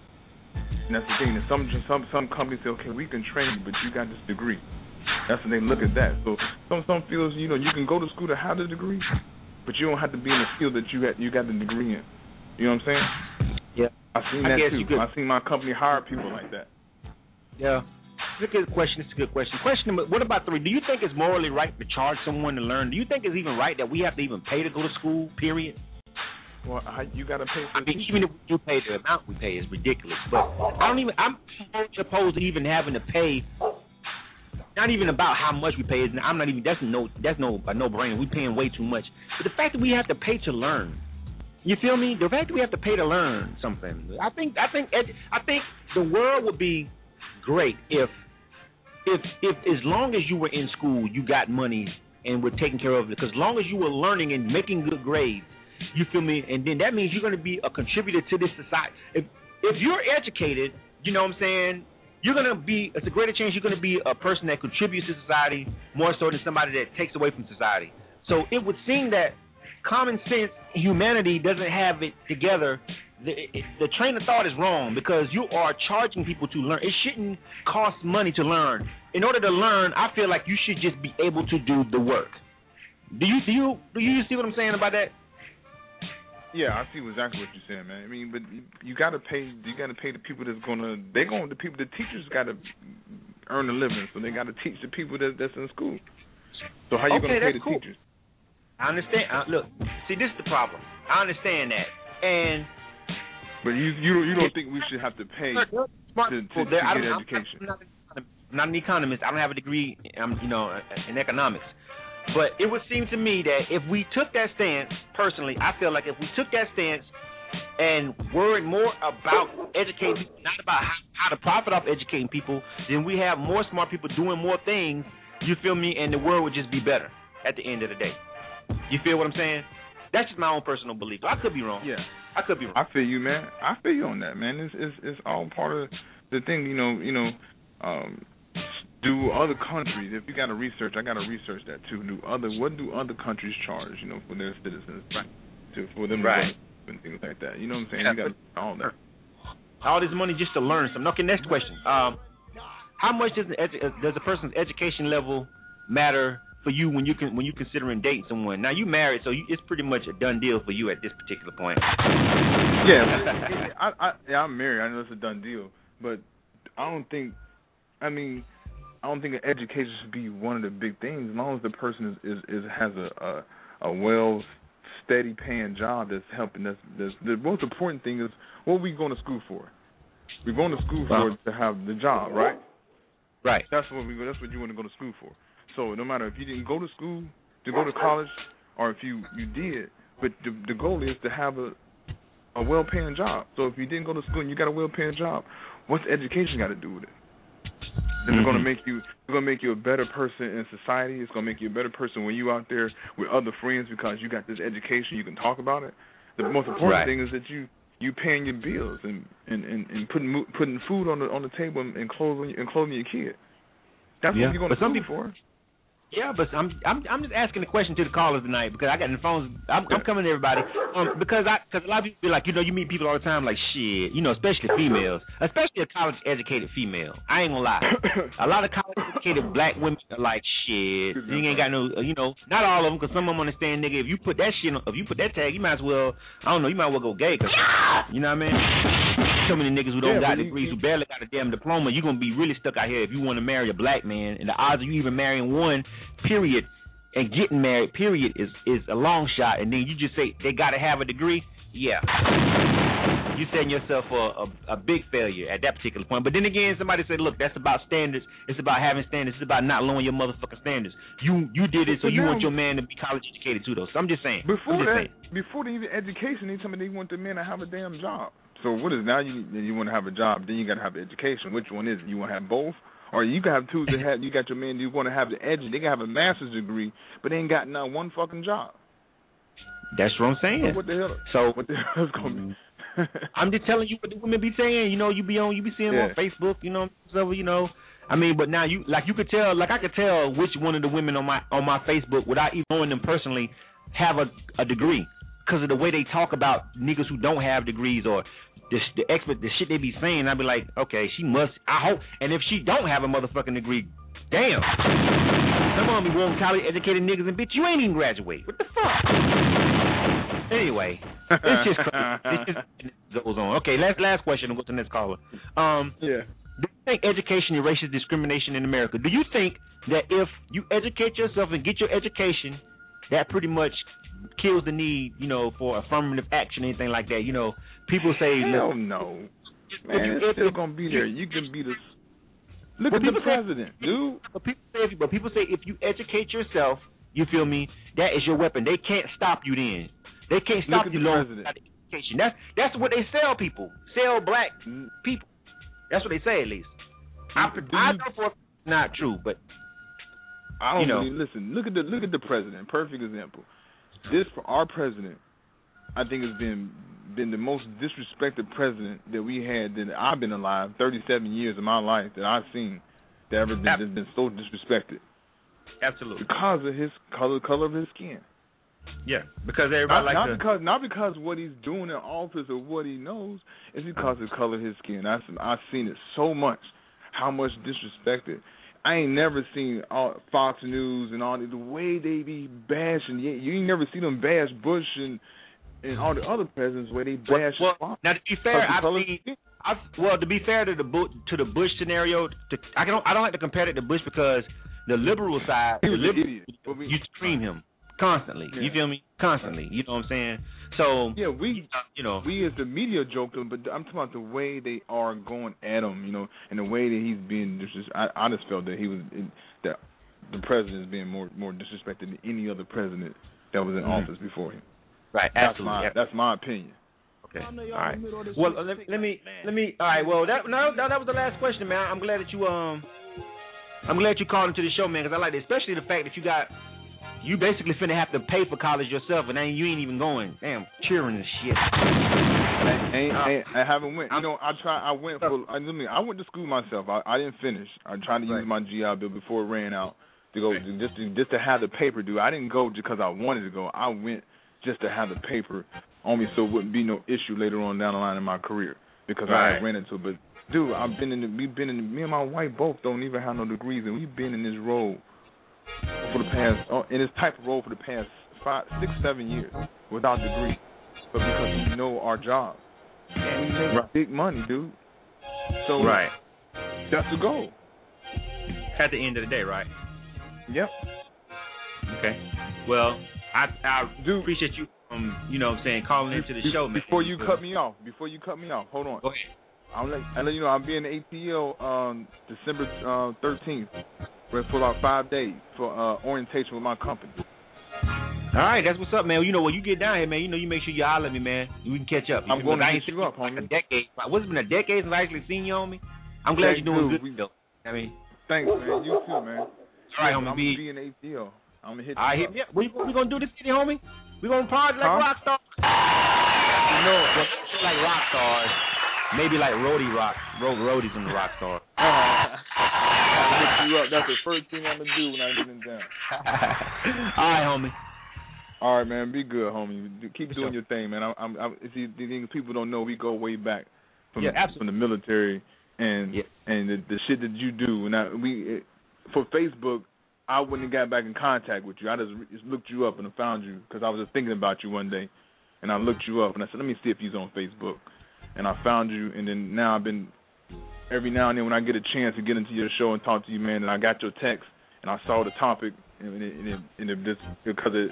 And that's the thing. And some some some companies say, okay, we can train you, but you got this degree. That's when they look at that. So some some fields, you know, you can go to school to have the degree, but you don't have to be in the field that you got you got the degree in. You know what I'm saying? Yeah. I seen that I too. I seen my company hire people like that. Yeah. It's a good question. It's a good question. Question number, what about three? Do you think it's morally right to charge someone to learn? Do you think it's even right that we have to even pay to go to school, period? Well, I, you got to pay for I mean, even if you pay the amount we pay is ridiculous. But I don't even, I'm opposed to even having to pay, not even about how much we pay. I'm not even, that's no, that's no, a no-brainer. We paying way too much. But the fact that we have to pay to learn, you feel me? The fact that we have to pay to learn something, I think, I think, I think the world would be great if, if, if as long as you were in school, you got money and were taken care of it. Because as long as you were learning and making good grades, you feel me? And then that means you're going to be a contributor to this society. If if you're educated, you know what I'm saying, you're going to be, it's a greater chance you're going to be a person that contributes to society more so than somebody that takes away from society. So it would seem that common sense, humanity doesn't have it together. The, it, the train of thought is wrong because you are charging people to learn. It shouldn't cost money to learn. In order to learn, I feel like you should just be able to do the work. Do you do you do you see what I'm saying about that? Yeah, I see exactly what you're saying, man. I mean, but you got to pay. You got to pay the people that's gonna. They going the people. The teachers got to earn a living, so they got to teach the people that, that's in school. So how you okay, gonna pay the cool. teachers? I understand. Uh, look, see, this is the problem. I understand that, and but you you don't you don't think we should have to pay to, to, to get education? I'm not, I'm not an economist. I don't have a degree, um, you know, in economics. But it would seem to me that if we took that stance, personally, I feel like if we took that stance and worried more about educating people, not about how, how to profit off educating people, then we have more smart people doing more things, you feel me, and the world would just be better at the end of the day. You feel what I'm saying? That's just my own personal belief. I could be wrong. Yeah. I could be wrong. I feel you, man. I feel you on that, man. It's it's, it's all part of the thing, you know, you know, um, do other countries, if you got to research, I got to research that too. Do other what do other countries charge, you know, for their citizens, right? To for them right. to and things like that. You know what I'm saying? Yeah, you got all that. All this money just to learn something. Okay, next question. Um, how much does the edu- does a person's education level matter for you when you can when you considering dating someone? Now you married, so you, it's pretty much a done deal for you at this particular point. Yeah, I, I, yeah, I'm married. I know it's a done deal, but I don't think. I mean. I don't think education should be one of the big things. As long as the person is, is, is has a, a a well steady paying job that's helping. That's, that's the most important thing is what are we going to school for? We're going to school for wow. to have the job, right? Right. That's what we. That's what you want to go to school for. So no matter if you didn't go to school to go to college, or if you, you did, but the, the goal is to have a a well paying job. So if you didn't go to school and you got a well paying job, what's education got to do with it? It's going to make you. It's going to make you a better person in society. It's going to make you a better person when you out there with other friends because you got this education. You can talk about it. The most important right. thing is that you you paying your bills and, and, and, and putting putting food on the on the table and clothing and clothing your kid. That's yeah. what you're going to school for. Yeah, but I'm I'm I'm just asking the question to the callers tonight because I got the phones. I'm, I'm coming to everybody um, because I because a lot of people be like, you know, you meet people all the time like shit, you know, especially females, especially a college educated female. I ain't gonna lie, a lot of college educated black women are like shit. You ain't got no, you know, not all of them because some of them understand, nigga. If you put that shit, on, if you put that tag, you might as well, I don't know, you might as well go gay because you know what I mean. So many niggas who don't yeah, got degrees, who barely got a damn diploma, you're going to be really stuck out here if you want to marry a black man. And the odds of you even marrying one, period, and getting married, period, is, is a long shot. And then you just say they got to have a degree. Yeah. You're setting yourself for a, a big failure at that particular point. But then again, somebody said, look, that's about standards. It's about having standards. It's about not lowering your motherfucking standards. You you did it, so you want your man to be college educated too, though. So I'm just saying. Before just that, saying. before the even education, they told me they want the men to have a damn job. So what is now? You you want to have a job, then you got to have education. Which one is it? You want to have both, or you can have two that have. You got your man. You want to have the edge. They can have a master's degree, but they ain't got not one fucking job. That's what I'm saying. So what the hell? So what the hell is gonna be? I'm just telling you what the women be saying. You know, you be on, you be seeing yeah. on Facebook. You know, so you know. I mean, but now you like you could tell, like I could tell which one of the women on my on my Facebook without even knowing them personally have a, a degree because of the way they talk about niggas who don't have degrees or the the expert the shit they be saying. I'd be like, okay, she must. I hope, and if she don't have a motherfucking degree, damn. Come on, me warm college educated niggas and bitch, you ain't even graduate. What the fuck? Anyway, it's just, it's just it goes on. Okay, last last question. We'll go to the next caller. Um, yeah. think education erases discrimination in America? Do you think that if you educate yourself and get your education, that pretty much kills the need, you know, for affirmative action, anything like that? You know, people say, hell no, man, it's still gonna be there. You can be the look at the president, say, dude. But people say, if, but people say if you educate yourself, you feel me, that is your weapon. They can't stop you then. They can't stop you long without education. That's that's what they sell people. Sell black people. That's what they say at least. I, I know for it's not true, but I don't you know. believe, listen, look at the look at the president. Perfect example. This for our president, I think has been been the most disrespected president that we had that I've been alive, thirty-seven years of my life that I've seen that ever been that's been so disrespected. Absolutely. Because of his color color of his skin. Yeah, because everybody not, like not to, because not because what he's doing in office or what he knows, it's because of the color of his skin. I've I've seen it so much, how much disrespected. I ain't never seen all, Fox News and all the, the way they be bashing. You, you ain't never see them bash Bush and and all the other presidents where they bash. Well, well now to be fair, I've seen. Skin. I've, well, to be fair to the to the Bush scenario, to, I don't I don't like to compare it to Bush because the liberal side, he was the liberal, an idiot. you scream him constantly. Yeah. You feel me? Constantly. You know what I'm saying? So yeah, we you know we as the media joke him, but I'm talking about the way they are going at him, you know, and the way that he's being disres- I, I just felt that he was that the president is being more more disrespected than any other president that was in mm-hmm. office before him. Right. That's absolutely. my that's my opinion. Okay. All right. Well, let, let me let me. All right. Well, that no, that, that was the last question, man. I'm glad that you um, I'm glad you called into the show, man, because I like it, especially the fact that you got. You basically finna have to pay for college yourself, and then you ain't even going. Damn, cheering and shit. I, ain't, ain't, I haven't went. You know, I try. I went for. I mean, I went to school myself. I, I didn't finish. I tried to use right. my G I Bill before it ran out to go right. just to, just to have the paper due. I didn't go just because I wanted to go. I went just to have the paper on me, so it wouldn't be no issue later on down the line in my career because right. I ran into it. But dude, I've been in. The, we've been in. The, me and my wife both don't even have no degrees, and we've been in this role for the past, uh, in this type of role for the past five, six, seven years without degree, but because we know our job, and we make right. big money, dude. So right, that's the goal. At the end of the day, right? Yep. Okay. Well, I I do appreciate you, um, you know, what I'm saying, calling into the be, show, man. Before you cut me off, before you cut me off, hold on. Go ahead. I'll let, I'll let you know I'll be in the A T L um, December uh, thirteenth. We're for about five days for uh, orientation with my company. All right, that's what's up, man. You know, when you get down here, man, you know, you make sure you holler at me, man. We can catch up. You I'm going to hit you up, homie. Like a decade. What's it been a decade since I actually seen you on me? I'm glad Thank you're doing you. good, we, though. I mean, thanks, man. You too, man. All right, homie. I'm going to be in A T L. I'm going to hit you All right, up. hit me up. What we going to do this city, homie? We going to party like huh? rock stars? You know, like rock stars. Maybe like roadie rock, road roadies in the rock star. Uh, I'll hit you up. That's the first thing I'm gonna do when I get in town. All right, homie. All right, man. Be good, homie. Keep doing sure. your thing, man. I'm. I'm, I'm see, the things people don't know, we go way back from yeah, the, from the military and yeah. and the, the shit that you do. And I, we it, for Facebook, I wouldn't have got back in contact with you. I just, just looked you up and I found you because I was just thinking about you one day, and I looked you up and I said, let me see if he's on Facebook. And I found you, and then now I've been, every now and then when I get a chance to get into your show and talk to you, man, and I got your text, and I saw the topic, and it, and it, and it just, because it,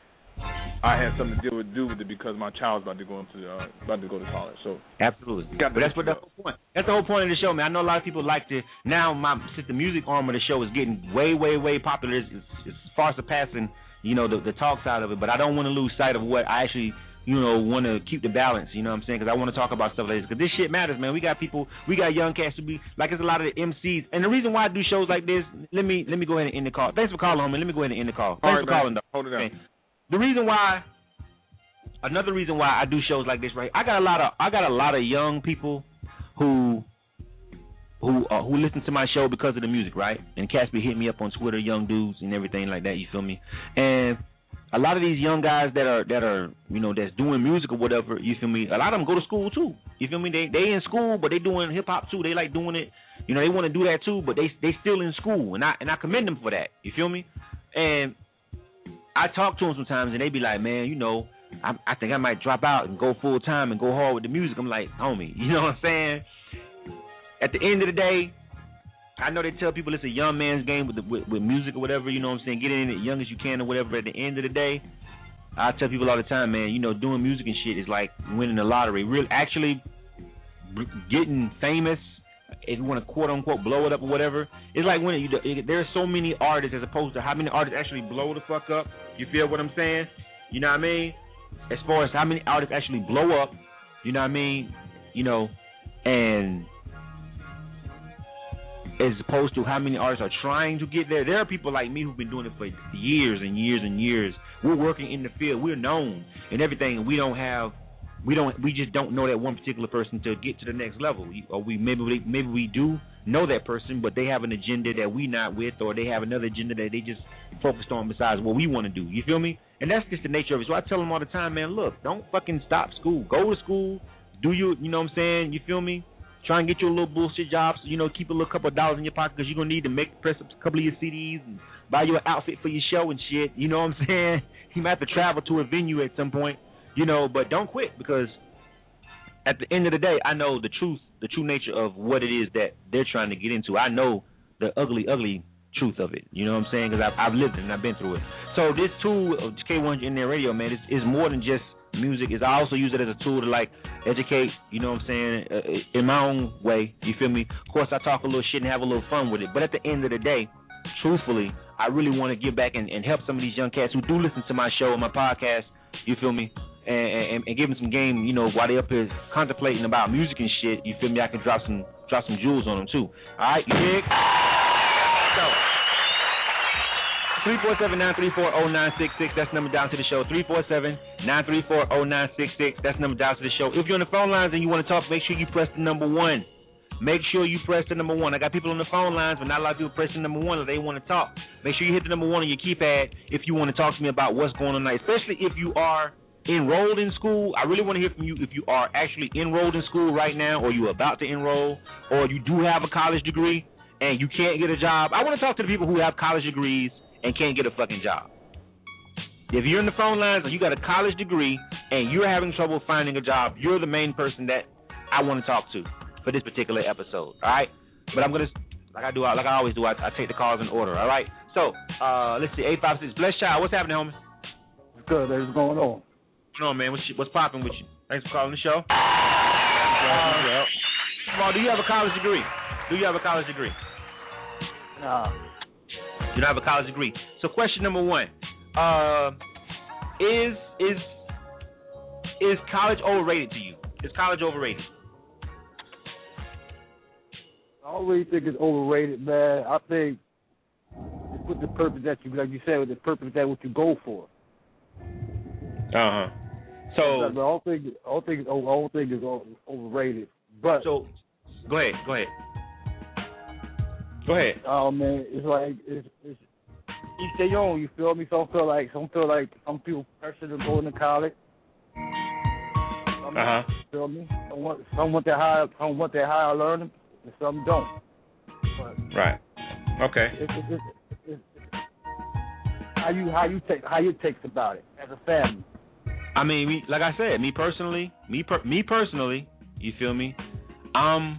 I had something to deal with, do with it because my child's about to go into, uh, about to go to college. So absolutely, but that's what the whole point. That's the whole point of the show, man. I know a lot of people like to now. My since the music arm of the show is getting way, way, way popular. It's, it's, it's far surpassing, you know, the, the talk side of it. But I don't want to lose sight of what I actually. You know, want to keep the balance, you know what I'm saying? Because I want to talk about stuff like this. Because this shit matters, man. We got people, we got young cats who be, like it's a lot of the M Cs. And the reason why I do shows like this, let me let me go ahead and end the call. Thanks for calling, homie. Let me go ahead and end the call. Thanks All right, for man. calling, though. Hold it down. Okay. The reason why, another reason why I do shows like this, right? I got a lot of, I got a lot of young people who, who, uh, who listen to my show because of the music, right? And cats be hitting me up on Twitter, young dudes and everything like that. You feel me? And a lot of these young guys that are that are you know that's doing music or whatever, you feel me? A lot of them go to school too. You feel me? They they in school, but they doing hip hop too. They like doing it. You know, they want to do that too, but they they still in school, and I and I commend them for that. You feel me? And I talk to them sometimes, and they be like, man, you know, I, I think I might drop out and go full time and go hard with the music. I'm like, homie, you know what I'm saying? At the end of the day, I know they tell people it's a young man's game with, the, with with music or whatever. You know what I'm saying? Get in it as young as you can or whatever. At the end of the day, I tell people all the time, man. You know, doing music and shit is like winning the lottery. Real, actually, getting famous. If you want to quote unquote blow it up or whatever, it's like when you, there's so many artists as opposed to how many artists actually blow the fuck up. You feel what I'm saying? You know what I mean? As far as how many artists actually blow up, you know what I mean? You know, and as opposed to how many artists are trying to get there. There are people like me who've been doing it for years and years and years. We're working in the field. We're known and everything, and we don't have. We don't. We just don't know that one particular person to get to the next level. Or we maybe we, maybe we do know that person, but they have an agenda that we not with, or they have another agenda that they just focused on besides what we want to do. You feel me? And that's just the nature of it. So I tell them all the time, man, look, don't fucking stop school. Go to school. Do you? You know what I'm saying? You feel me? Try and get you a little bullshit job. So, you know, keep a little couple of dollars in your pocket because you're gonna need to make press up a couple of your C Ds and buy you an outfit for your show and shit. You know what I'm saying? You might have to travel to a venue at some point. You know, but don't quit because at the end of the day, I know the truth, the true nature of what it is that they're trying to get into. I know the ugly, ugly truth of it. You know what I'm saying? Because I've, I've lived it and I've been through it. So this tool of K one hundred in their radio, man, is, is more than just music. Is I also use it as a tool to like educate. You know what I'm saying? Uh, in my own way. You feel me? Of course, I talk a little shit and have a little fun with it. But at the end of the day, truthfully, I really want to give back and, and help some of these young cats who do listen to my show and my podcast. You feel me? And, and, and give them some game, you know, while they up here contemplating about music and shit. You feel me? I can drop some drop some jewels on them too. All right, you dig? So, three four seven, nine three four, zero nine six six. That's the number down to the show. three four seven, nine three four, zero nine six six. That's the number down to the show. If you're on the phone lines and you want to talk, make sure you press the number one. Make sure you press the number one. I got people on the phone lines, but not a lot of people pressing number one if they want to talk. Make sure you hit the number one on your keypad if you want to talk to me about what's going on tonight, especially if you are enrolled in school. I really want to hear from you if you are actually enrolled in school right now, or you're about to enroll, or you do have a college degree and you can't get a job. I want to talk to the people who have college degrees and can't get a fucking job. If you're in the phone lines and you got a college degree and you're having trouble finding a job, you're the main person that I want to talk to for this particular episode. All right, but I'm gonna, like I do, like I always do, I, I take the calls in order. All right. So uh, let's see, eight five six. Bless Child, what's happening, homie? What's good? What's going on? What's going on, man? What's, what's popping with you? Thanks for calling the show. Uh, well, do you have a college degree? Do you have a college degree? Nah. You don't have a college degree. So, question number one: uh, Is is is college overrated to you? Is college overrated? I don't really think it's overrated, man. I think it's with the purpose that you, like you said, with the purpose that what you go for. Uh huh. So I don't think I don't think I don't think it's overrated. But so, go ahead, go ahead, go ahead. Oh man, it's like it's, it's each their own. You feel me? Some feel like some feel like some people pressure to go into college. Uh huh. Feel me? Some want some want that higher some want that higher learning, and some don't. But right. Okay. It's, it's, it's, it's, it's how you how you take how you take about it as a family. I mean, me, like I said, me personally, me per, me personally, you feel me? Um,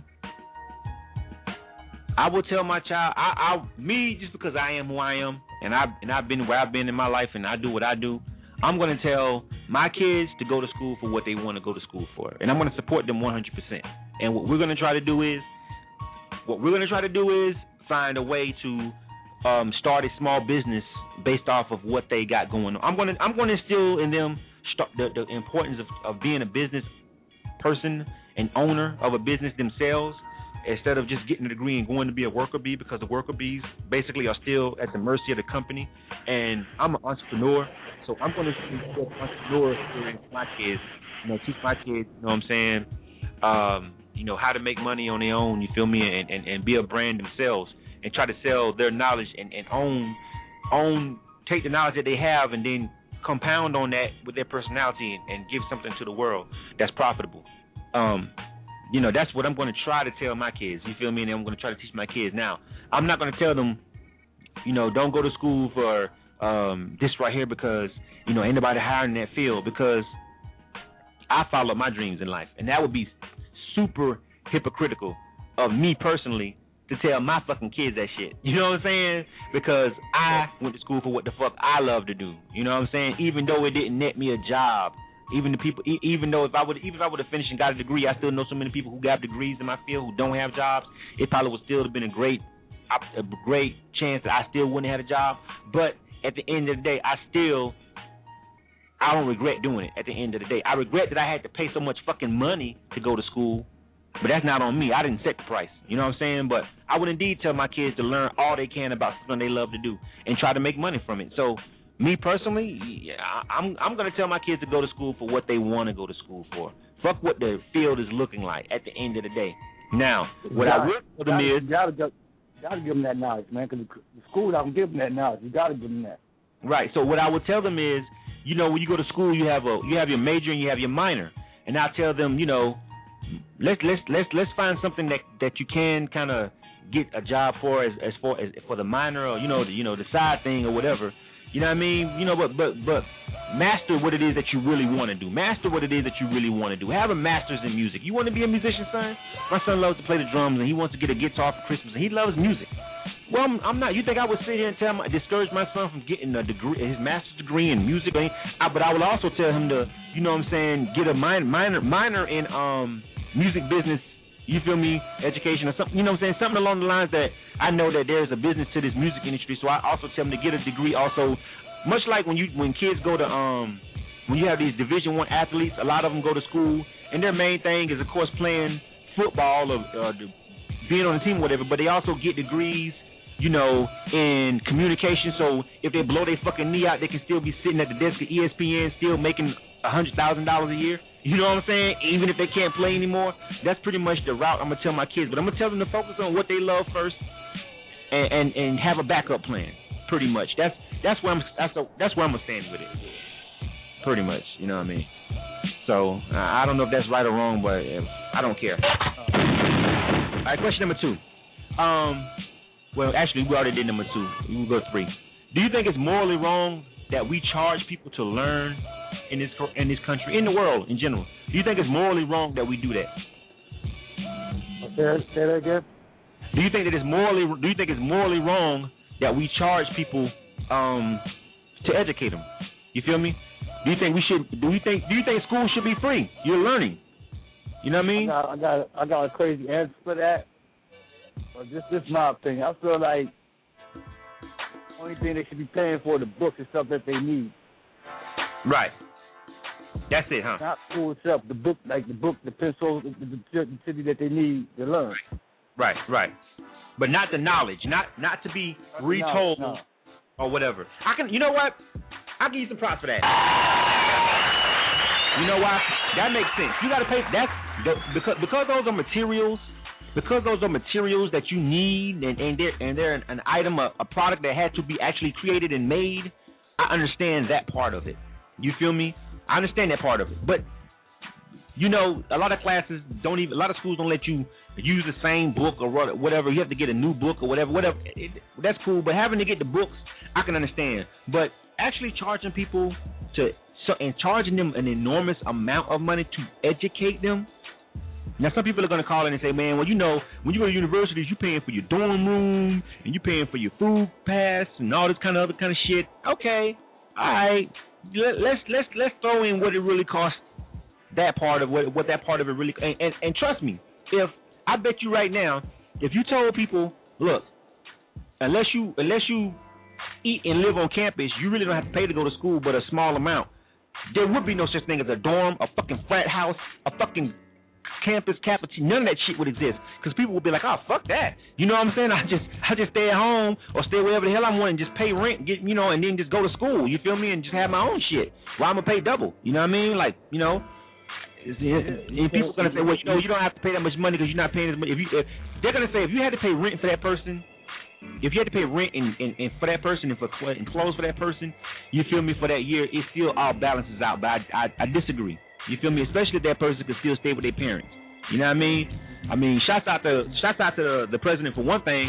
I will tell my child, I, I, me, just because I am who I am, and I and I've been where I've been in my life, and I do what I do. I'm gonna tell my kids to go to school for what they want to go to school for, and I'm gonna support them one hundred percent. And what we're gonna try to do is, what we're gonna try to do is find a way to um, start a small business based off of what they got going on. I'm gonna, I'm gonna instill in them The, the importance of, of being a business person and owner of a business themselves, instead of just getting a degree and going to be a worker bee, because the worker bees basically are still at the mercy of the company. And I'm an entrepreneur, so I'm going to be an entrepreneur to my kids, you know, teach my kids, you know what I'm saying, um, you know, how to make money on their own, you feel me, and, and, and be a brand themselves, and try to sell their knowledge and, and own, own, take the knowledge that they have and then compound on that with their personality and, and give something to the world that's profitable. Um, you know, that's what I'm going to try to tell my kids. You feel me? And I'm going to try to teach my kids. Now, I'm not going to tell them, you know, don't go to school for um, this right here because, you know, ain't nobody hiring in that field, because I follow my dreams in life. And that would be super hypocritical of me personally to tell my fucking kids that shit. You know what I'm saying? Because I went to school for what the fuck I love to do. You know what I'm saying? Even though it didn't net me a job, even the people, e- even though if I would, even if I would have finished and got a degree, I still know so many people who got degrees in my field who don't have jobs. It probably would still have been a great, a great chance that I still wouldn't have had a job. But at the end of the day, I still, I don't regret doing it. At the end of the day, I regret that I had to pay so much fucking money to go to school. But that's not on me. I didn't set the price. You know what I'm saying? But I would indeed tell my kids to learn all they can about something they love to do and try to make money from it. So, me personally, yeah, I'm I'm going to tell my kids to go to school for what they want to go to school for. Fuck what the field is looking like at the end of the day. Now, what gotta, I will tell them you is... You got to gotta give them that knowledge, man, because the school don't give them that knowledge. You got to give them that. Right. So what I would tell them is, you know, when you go to school, you have a you have your major and you have your minor. And I tell them, you know, Let's let's let's let's find something that, that you can kind of get a job for as as for as for the minor or you know the, you know the side thing or whatever. You know what I mean? You know, but but but master what it is that you really want to do. Master what it is that you really want to do. Have a master's in music. You want to be a musician, son? My son loves to play the drums and he wants to get a guitar for Christmas and he loves music. Well, I'm, I'm not. You think I would sit here and tell my discourage my son from getting a degree, his master's degree in music? I, but I would also tell him to, you know what I'm saying, get a minor minor minor in um. music business, you feel me, education or something, you know what I'm saying, something along the lines that I know that there's a business to this music industry, so I also tell them to get a degree also, much like when you when kids go to, um, when you have these Division One athletes, a lot of them go to school, and their main thing is, of course, playing football or uh, being on the team or whatever, but they also get degrees, you know, in communication, so if they blow their fucking knee out, they can still be sitting at the desk at E S P N still making one hundred thousand dollars a year. You know what I'm saying? Even if they can't play anymore, that's pretty much the route I'm gonna tell my kids. But I'm gonna tell them to focus on what they love first, and and, and have a backup plan. Pretty much. That's that's where I'm that's a, that's where I'm gonna stand with it. Pretty much. You know what I mean? So uh, I don't know if that's right or wrong, but uh, I don't care. All right, question number two. Um, well, actually, we already did number two. We will go three. Do you think it's morally wrong that we charge people to learn in this in this country, in the world in general? Do you think it's morally wrong that we do that? Say, say that again. Do you think that it's morally? Do you think it's morally wrong that we charge people um, to educate them? You feel me? Do you think we should? Do you think? Do you think school should be free? You're learning. You know what I mean? I got, I got, I got a crazy answer for that. But this, this is my opinion. I feel like the only thing they should be paying for the books is stuff that they need. Right. That's it, huh? Not school itself. The book, like the book, the pencil, the, the, the city that they need to learn. Right, right. But not the knowledge, not not to be retold no, no. or whatever. I can, you know what? I'll give you some props for that. You know why? That makes sense. You got to pay. That's because because those are materials. Because those are materials that you need, and, and they're and they're an, an item, a, a product that had to be actually created and made. I understand that part of it. You feel me? I understand that part of it. But you know, a lot of classes don't even. A lot of schools don't let you use the same book or whatever. You have to get a new book or whatever. Whatever. It, that's cool. But having to get the books, I can understand. But actually charging people to so and charging them an enormous amount of money to educate them. Now, some people are going to call in and say, man, well, you know, when you go to universities, you're paying for your dorm room, and you're paying for your food pass, and all this kind of other kind of shit. Okay, all right, let's let's let's throw in what it really costs, that part of what what that part of it really, and, and, and trust me, if, I bet you right now, if you told people, look, unless you unless you eat and live on campus, you really don't have to pay to go to school but a small amount, there would be no such thing as a dorm, a fucking frat house, a fucking campus cafeteria. None of that shit would exist because people would be like, oh, fuck that. You know what I'm saying? I just I just stay at home or stay wherever the hell I want and just pay rent, get you know, and then just go to school. You feel me? And just have my own shit. Well, I'm gonna pay double. You know what I mean? Like, you know, it's, it, and people are gonna say, well, you know, you don't have to pay that much money because you're not paying as much. If you, if, they're gonna say if you had to pay rent for that person, if you had to pay rent and, and, and for that person and for and clothes for that person, you feel me? For that year, it still all balances out. But I I, I disagree. You feel me? Especially if that person can still stay with their parents. You know what I mean? I mean, shouts out to shouts out to the, the president for one thing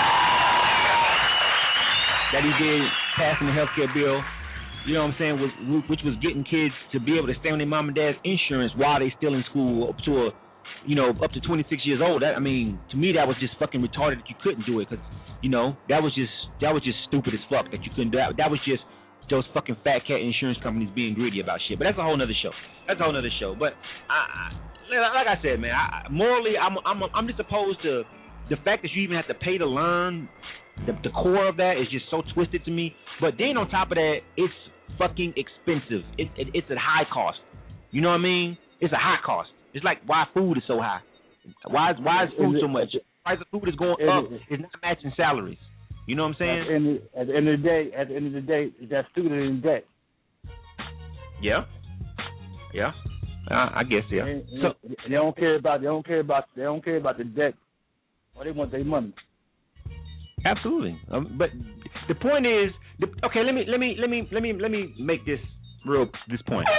that he did, passing the health care bill. You know what I'm saying? Was, which was getting kids to be able to stay on their mom and dad's insurance while they still in school up to a you know, up to twenty-six years old. That I mean, to me, that was just fucking retarded that you couldn't do it, because, you know, that was just that was just stupid as fuck that you couldn't do that. That was just those fucking fat cat insurance companies being greedy about shit. But that's a whole nother show. That's a whole nother show. But I, I, like I said, man, I, morally, I'm I'm I'm just opposed to the fact that you even have to pay to learn. The, the core of that is just so twisted to me. But then on top of that, it's fucking expensive. It, it, it's a high cost. You know what I mean? It's a high cost. It's like why food is so high. Why is why is food so much? The price of food is going up. It's not matching salaries. You know what I'm saying? At the, end of, at the end of the day, at the end of the day, that student in debt. Yeah. Yeah. Uh, I guess yeah. They, so they don't care about they don't care about they don't care about the debt. Or they want their money. Absolutely. Um, but the point is, the, okay. Let me let me let me let me let me make this real this point.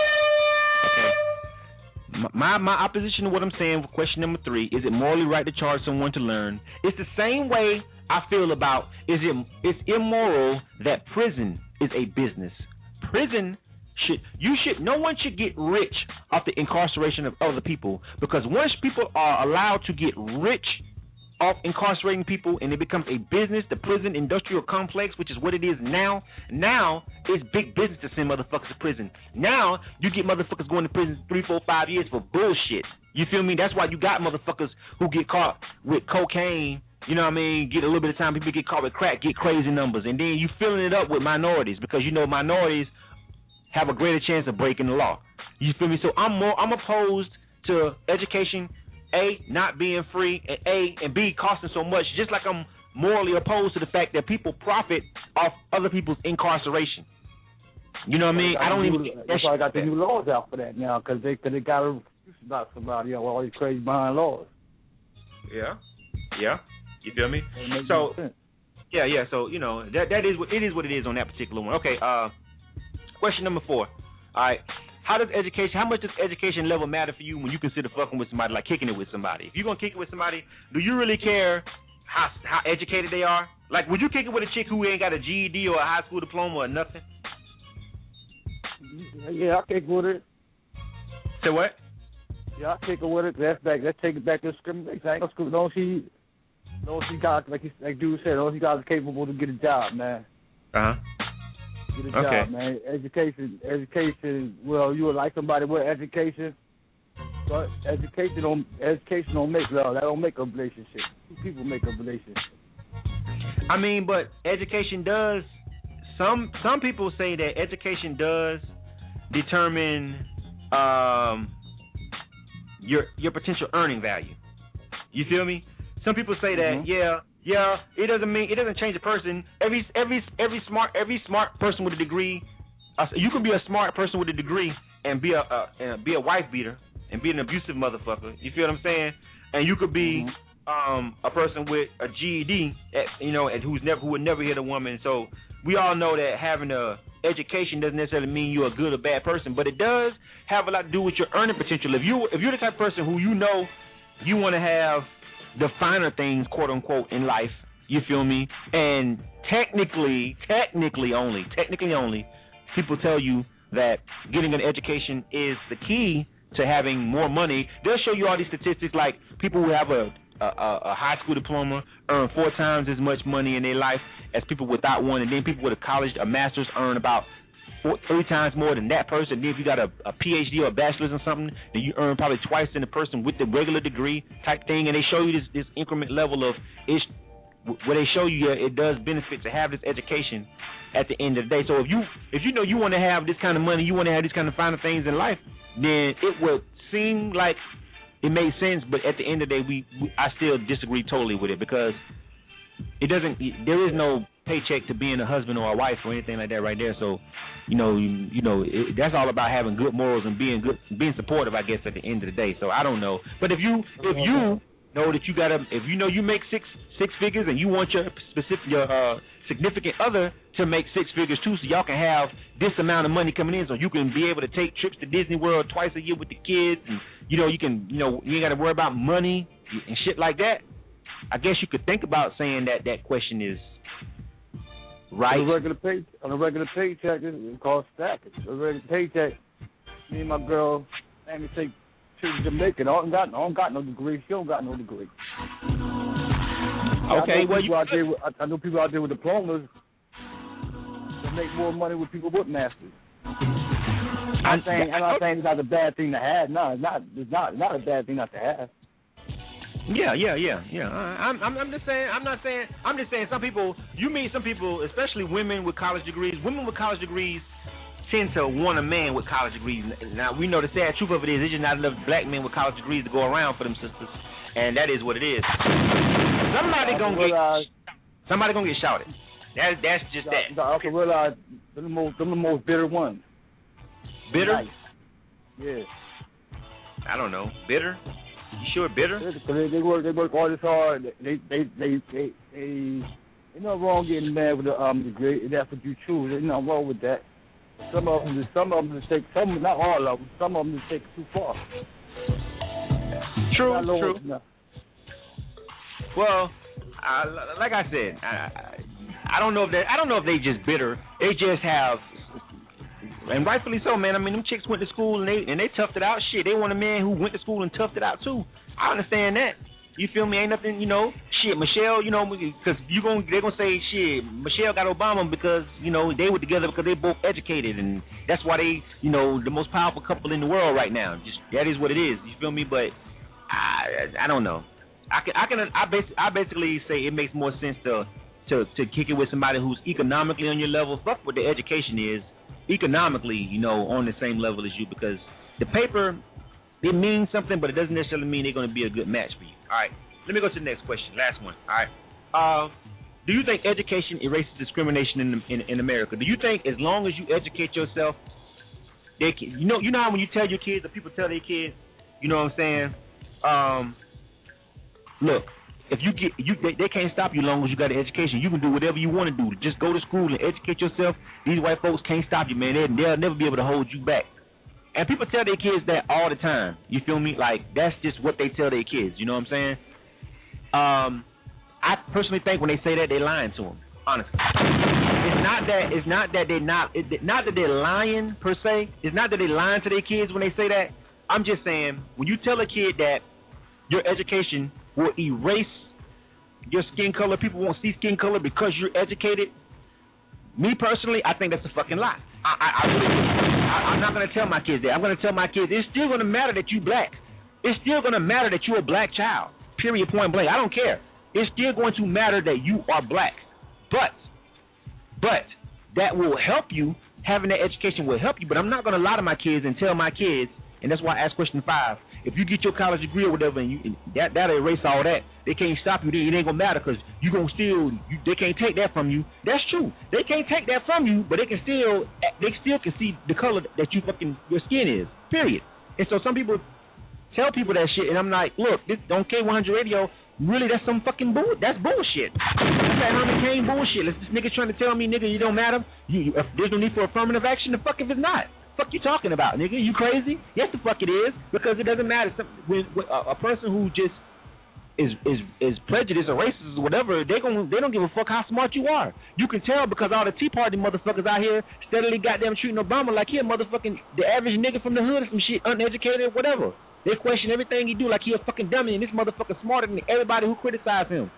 Okay. My my opposition to what I'm saying for question number three, is it morally right to charge someone to learn? It's the same way I feel about is it it's immoral that prison is a business. Prison should you should no one should get rich off the incarceration of other people, because once people are allowed to get rich off incarcerating people and it becomes a business, the prison industrial complex, which is what it is now. Now it's big business to send motherfuckers to prison. Now you get motherfuckers going to prison three, four, five years for bullshit. You feel me? That's why you got motherfuckers who get caught with cocaine. You know what I mean? Get a little bit of time. People get caught with crack, get crazy numbers, and then you filling it up with minorities, because you know minorities have a greater chance of breaking the law. You feel me? So I'm more I'm opposed to education, A, not being free, and A, and B, costing so much, just like I'm morally opposed to the fact that people profit off other people's incarceration. You know what I mean? I don't even get that. That's why I got the new laws out for that now, because they, cause they got to about somebody, you know, all these crazy behind laws. Yeah. Yeah. You feel me? So, yeah, yeah. So, you know, that that is what it is what it is on that particular one. Okay, uh, question number four. All right. How does education, how much does education level matter for you when you consider fucking with somebody, like kicking it with somebody? If you're going to kick it with somebody, do you really care how how educated they are? Like, would you kick it with a chick who ain't got a G E D or a high school diploma or nothing? Yeah, I kick with it. Say what? Yeah, I kick it with it. That's back. Let's take it back to discrimination. I ain't gonna screw. Don't she? Don't she got like he, like dude said? Don't she got capable to get a job, man? Uh huh. Get a okay. job, man. Education, education. Well, you would like somebody with education, but education don't education don't make love. That don't make a relationship. Two people make a relationship. I mean, but education does. Some some people say that education does determine um, your your potential earning value. You feel me? Some people say that, mm-hmm. yeah, yeah. It doesn't mean it doesn't change a person. Every every every smart every smart person with a degree, uh, you can be a smart person with a degree and be a uh, and be a wife beater and be an abusive motherfucker. You feel what I'm saying? And you could be mm-hmm. um, a person with a G E D, at, you know, and who's never who would never hit a woman. So we all know that having a education doesn't necessarily mean you're a good or bad person, but it does have a lot to do with your earning potential. If you if you're the type of person who you know you want to have the finer things, quote unquote, in life, you feel me? And technically, technically only, technically only, people tell you that getting an education is the key to having more money. They'll show you all these statistics, like people who have a a, a high school diploma earn four times as much money in their life as people without one, and then people with a college, a master's, earn about four, three times more than that person. Then if you got a, a P H D or a bachelor's or something, then you earn probably twice than the person with the regular degree type thing. And they show you this, this increment level of ish, where they show you uh, it does benefit to have this education at the end of the day. So if you if you know you want to have this kind of money, you want to have these kind of finer things in life, then it would seem like it made sense. But at the end of the day, we, we I still disagree totally with it, because it doesn't. There is no paycheck to being a husband or a wife or anything like that right there. So, you know, you, you know, it, that's all about having good morals and being good, being supportive, I guess, at the end of the day. So I don't know, but if you if you know that you got to, if you know you make six six figures and you want your specific your uh, significant other to make six figures too, so y'all can have this amount of money coming in, so you can be able to take trips to Disney World twice a year with the kids, and you know you can, you know, you ain't got to worry about money and shit like that. I guess you could think about saying that that question is right. On a regular pay, on a regular paycheck, it's called stacking. On a regular paycheck, me and my girl, let me take She's Jamaican. I don't got, I don't got no degree. She don't got no degree. Okay, I well, you. out there with, I, I know people out there with diplomas that make more money with people with masters. I'm saying, I'm not saying it's not a bad thing to have. No, it's not. It's not. It's not a bad thing not to have. Yeah, yeah, yeah, yeah. I'm, I'm, I'm just saying. I'm not saying. I'm just saying. Some people. You mean some people, especially women with college degrees. Women with college degrees tend to want a man with college degrees. Now we know the sad truth of it is, there's just not enough black men with college degrees to go around for them sisters, and that is what it is. Somebody gonna get. Somebody gonna get shouted. That, that's just that. I also realize they're the most, they're the most bitter ones. Bitter? Nice. Yeah. I don't know. Bitter? You sure bitter? They, they work. They work all this hard. They, they, they, they, they. Ain't no wrong getting mad with a um degree. If that's what you choose. There's nothing wrong with that. Some of them, some of them just take. Some, not all of them. Some of them just take it too far. True. True. No. Well, I, like I said, I, I don't know if they. I don't know if they just bitter. They just have. And rightfully so, man. I mean, them chicks went to school and they and they toughed it out. Shit, they want a man who went to school and toughed it out too. I understand that. You feel me? Ain't nothing, you know. Shit, Michelle, you know, because you gonna they're gonna say shit. Michelle got Obama because you know they were together because they both educated and that's why they, you know, the most powerful couple in the world right now. Just that is what it is. You feel me? But I I don't know. I can I can I basically I basically say it makes more sense to to to kick it with somebody who's economically on your level. Fuck what the education is. Economically, you know, on the same level as you, because the paper, it means something, but it doesn't necessarily mean they're going to be a good match for you. All right, let me go to the next question, last one. All right, uh, do you think education erases discrimination in, in in America? Do you think as long as you educate yourself, they can, you know, you know how when you tell your kids or people tell their kids, you know what I'm saying? Um, look. If you get you, they, they can't stop you as long as you got an education. You can do whatever you want to do. Just go to school and educate yourself. These white folks can't stop you, man. They, they'll never be able to hold you back. And people tell their kids that all the time. You feel me? Like that's just what they tell their kids. You know what I'm saying? Um, I personally think when they say that, they're lying to them. Honestly, it's not that it's not that they're not it, not that they're lying per se. It's not that they're lying to their kids when they say that. I'm just saying when you tell a kid that your education will erase your skin color, people won't see skin color because you're educated. Me personally, I think that's a fucking lie. I, I, I really, I, I'm not going to tell my kids that. I'm going to tell my kids it's still going to matter that you black. It's still going to matter that you're a black child. Period, point blank. I don't care. It's still going to matter that you are black. But, but that will help you. Having that education will help you. But I'm not going to lie to my kids and tell my kids, and that's why I asked question five. If you get your college degree or whatever, and you that that'll erase all that. They can't stop you. It ain't gonna matter because you gonna still. You, they can't take that from you. That's true. They can't take that from you, but they can still. They still can see the color that you fucking your skin is. Period. And so some people tell people that shit, and I'm like, look, this on K one hundred radio. Really, that's some fucking bull. That's bullshit. That's that Herman Cain bullshit. This nigga trying to tell me, nigga, you don't matter. You, if there's no need for affirmative action, the fuck if it's not. Fuck you talking about, nigga? You crazy? Yes, the fuck it is, because it doesn't matter. Some, when, when a, a person who just is is is prejudiced or racist or whatever, they gon' they don't give a fuck how smart you are. You can tell because all the Tea Party motherfuckers out here steadily goddamn treating Obama like he a motherfucking the average nigga from the hood or some shit, uneducated, whatever. They question everything he do like he a fucking dummy, and this motherfucker smarter than everybody who criticize him.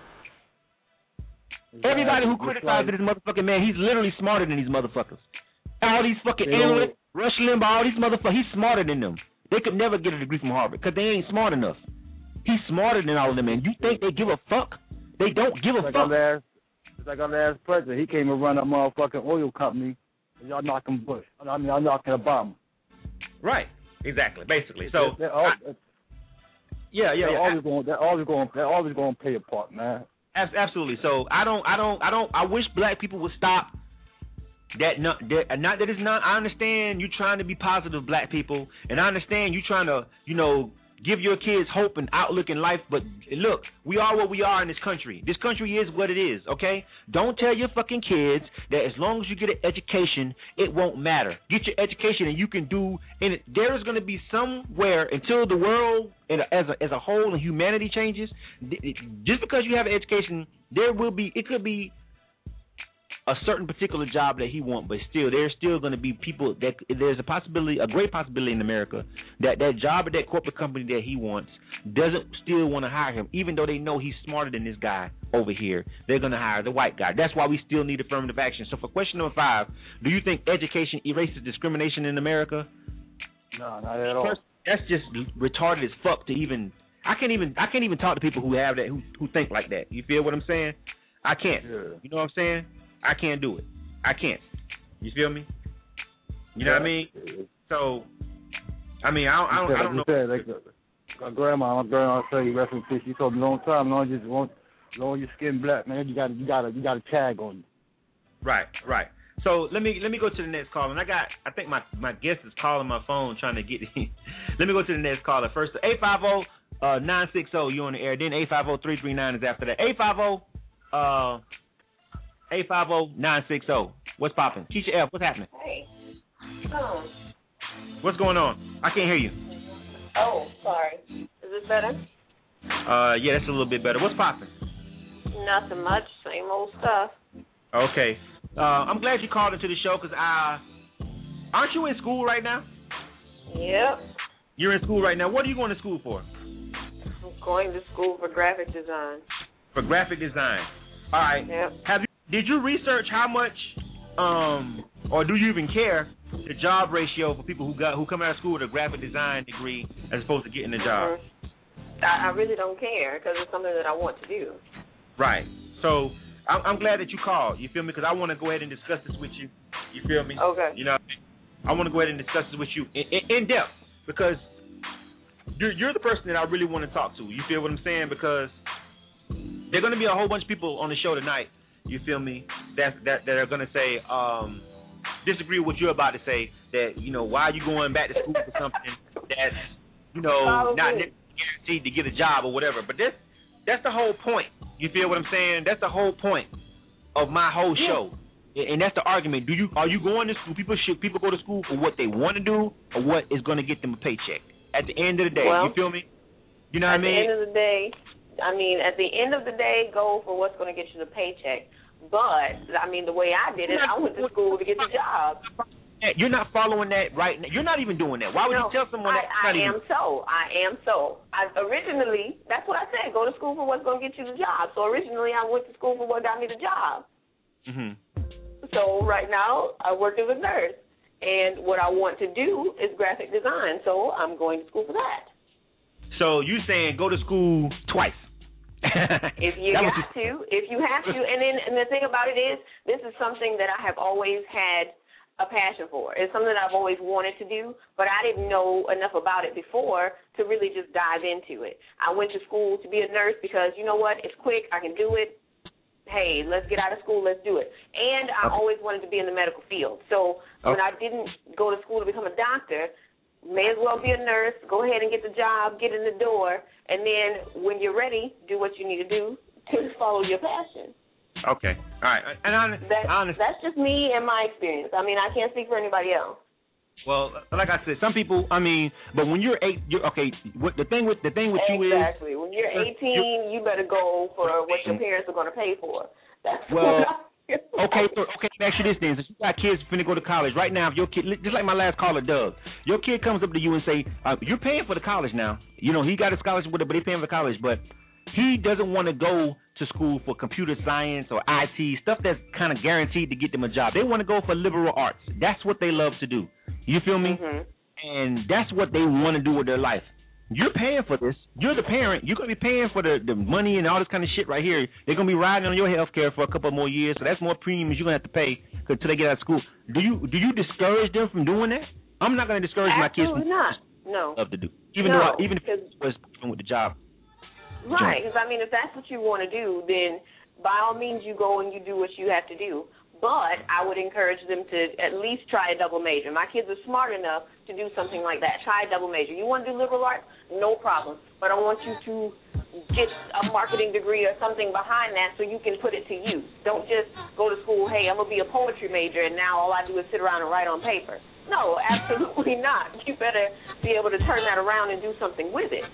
Exactly. Everybody who criticizes like, this motherfucking man, he's literally smarter than these motherfuckers. All these fucking analysts. Rush Limbaugh, all these motherfuckers, he's smarter than them. They could never get a degree from Harvard because they ain't smart enough. He's smarter than all of them, and you think they give a fuck? They don't give a like fuck. Our last, it's like our last president. He came and run a motherfucking oil company, and y'all knocking Bush. I mean, y'all knocking Obama. Right. Exactly. Basically. So. They're, they're all, I, yeah, yeah, they're yeah. Always going, they're always going. They're always going to play a part, man. Absolutely. So I don't. I don't. I don't. I wish black people would stop. That not that not that it's not. I understand you trying to be positive, black people, and I understand you trying to, you know, give your kids hope and outlook in life. But look, we are what we are in this country. This country is what it is. Okay, don't tell your fucking kids that as long as you get an education, it won't matter. Get your education, and you can do. And there is going to be somewhere until the world and as a as a whole and humanity changes. Just because you have an education, there will be. It could be. a certain particular job that he wants, but still, there's still going to be people that there's a possibility, a great possibility in America that that job at that corporate company that he wants doesn't still want to hire him, even though they know he's smarter than this guy over here. They're going to hire the white guy. That's why we still need affirmative action. So for question number five, do you think education erases discrimination in America? No, not at all. That's just retarded as fuck to even. I can't even. I can't even talk to people who have that, who who think like that. You feel what I'm saying? I can't. Yeah. You know what I'm saying? I can't do it. I can't. You feel me? You know what I mean? So, I mean, I don't. I don't, I don't know. Said, like, my grandma, my grandma say, rest in peace. She told me a long time, long as you want, long as your skin black, man, you got, you got, you got a tag on you. Right, right. So let me let me go to the next caller. And I got, I think my, my guest is calling my phone trying to get in. Let me go to the next caller first. eight five zero nine six zero, you on the air. Then eight five zero three three nine is after that. eight five zero uh eight five zero nine six zero. What's popping? Keisha F, what's happening? Hey. Oh. What's going on? I can't hear you. Oh, sorry. Is this better? Uh, yeah, that's a little bit better. What's popping? Nothing much. Same old stuff. Okay. Uh, I'm glad you called into the show because I... Aren't you in school right now? Yep. You're in school right now. What are you going to school for? I'm going to school for graphic design. For graphic design. All right. Yep. Have you, did you research how much, um, or do you even care, the job ratio for people who got who come out of school with a graphic design degree as opposed to getting a job? Mm-hmm. I, I really don't care because it's something that I want to do. Right. So I'm, I'm glad that you called. You feel me? Because I want to go ahead and discuss this with you. You feel me? Okay. You know, I want to go ahead and discuss this with you in, in, in depth because you're, you're the person that I really want to talk to. You feel what I'm saying? Because there are going to be a whole bunch of people on the show tonight, you feel me, that that, that are going to say, um, disagree with what you're about to say, that, you know, why are you going back to school for something that's, you know, Probably. not guaranteed to get a job or whatever. But that's, that's the whole point. You feel what I'm saying? That's the whole point of my whole show. Yeah. And that's the argument. Do you Are you going to school? People should people go to school for what they want to do or what is going to get them a paycheck? At the end of the day, well, you feel me? You know what I mean? At the end of the day, I mean, at the end of the day, go for what's going to get you the paycheck. But, I mean, the way I did it, I went to school to get the job. You're not following that right now. You're not even doing that. Why would no, you tell someone I, that? I not am even... so. I am so. I, originally, that's what I said, go to school for what's going to get you the job. So originally I went to school for what got me the job. Mm-hmm. So right now I work as a nurse. And what I want to do is graphic design. So I'm going to school for that. So you saying go to school twice? If you got to, if you have to. And then and the thing about it is, this is something that I have always had a passion for. It's something that I've always wanted to do, but I didn't know enough about it before to really just dive into it. I went to school to be a nurse because, you know what, it's quick, I can do it. Hey, let's get out of school, let's do it. And I always wanted to be in the medical field. So when I didn't go to school to become a doctor, may as well be a nurse, go ahead and get the job, get in the door, and then when you're ready, do what you need to do to follow your passion. Okay. All right. And I, that's, I understand. That's just me and my experience. I mean, I can't speak for anybody else. Well, like I said, some people, I mean, but when you're eight, you're, okay, what, the thing with the thing with exactly. you is... Exactly. When you're eighteen, you're, you better go for what your parents are going to pay for. That's well, what I okay, so, okay, let me ask you this then. Since you got kids finna go to college, right now, if your kid, just like my last caller, Doug, your kid comes up to you and say, uh, you're paying for the college now. You know, he got a scholarship with it, but he's paying for college, but he doesn't want to go to school for computer science or I T, stuff that's kind of guaranteed to get them a job. They want to go for liberal arts. That's what they love to do. You feel me? Mm-hmm. And that's what they want to do with their life. You're paying for this. You're the parent. You're going to be paying for the, the money and all this kind of shit right here. They're going to be riding on your health care for a couple more years, so that's more premiums you're going to have to pay until they get out of school. Do you do you discourage them from doing that? I'm not going to discourage Absolutely my kids from not. No. Love to do. Even no, though I, even if it was with the job. Right, because, I mean, if that's what you want to do, then by all means you go and you do what you have to do. But I would encourage them to at least try a double major. My kids are smart enough to do something like that. Try a double major. You want to do liberal arts? No problem. But I want you to get a marketing degree or something behind that so you can put it to use. Don't just go to school, hey, I'm going to be a poetry major, and now all I do is sit around and write on paper. No, absolutely not. You better be able to turn that around and do something with it.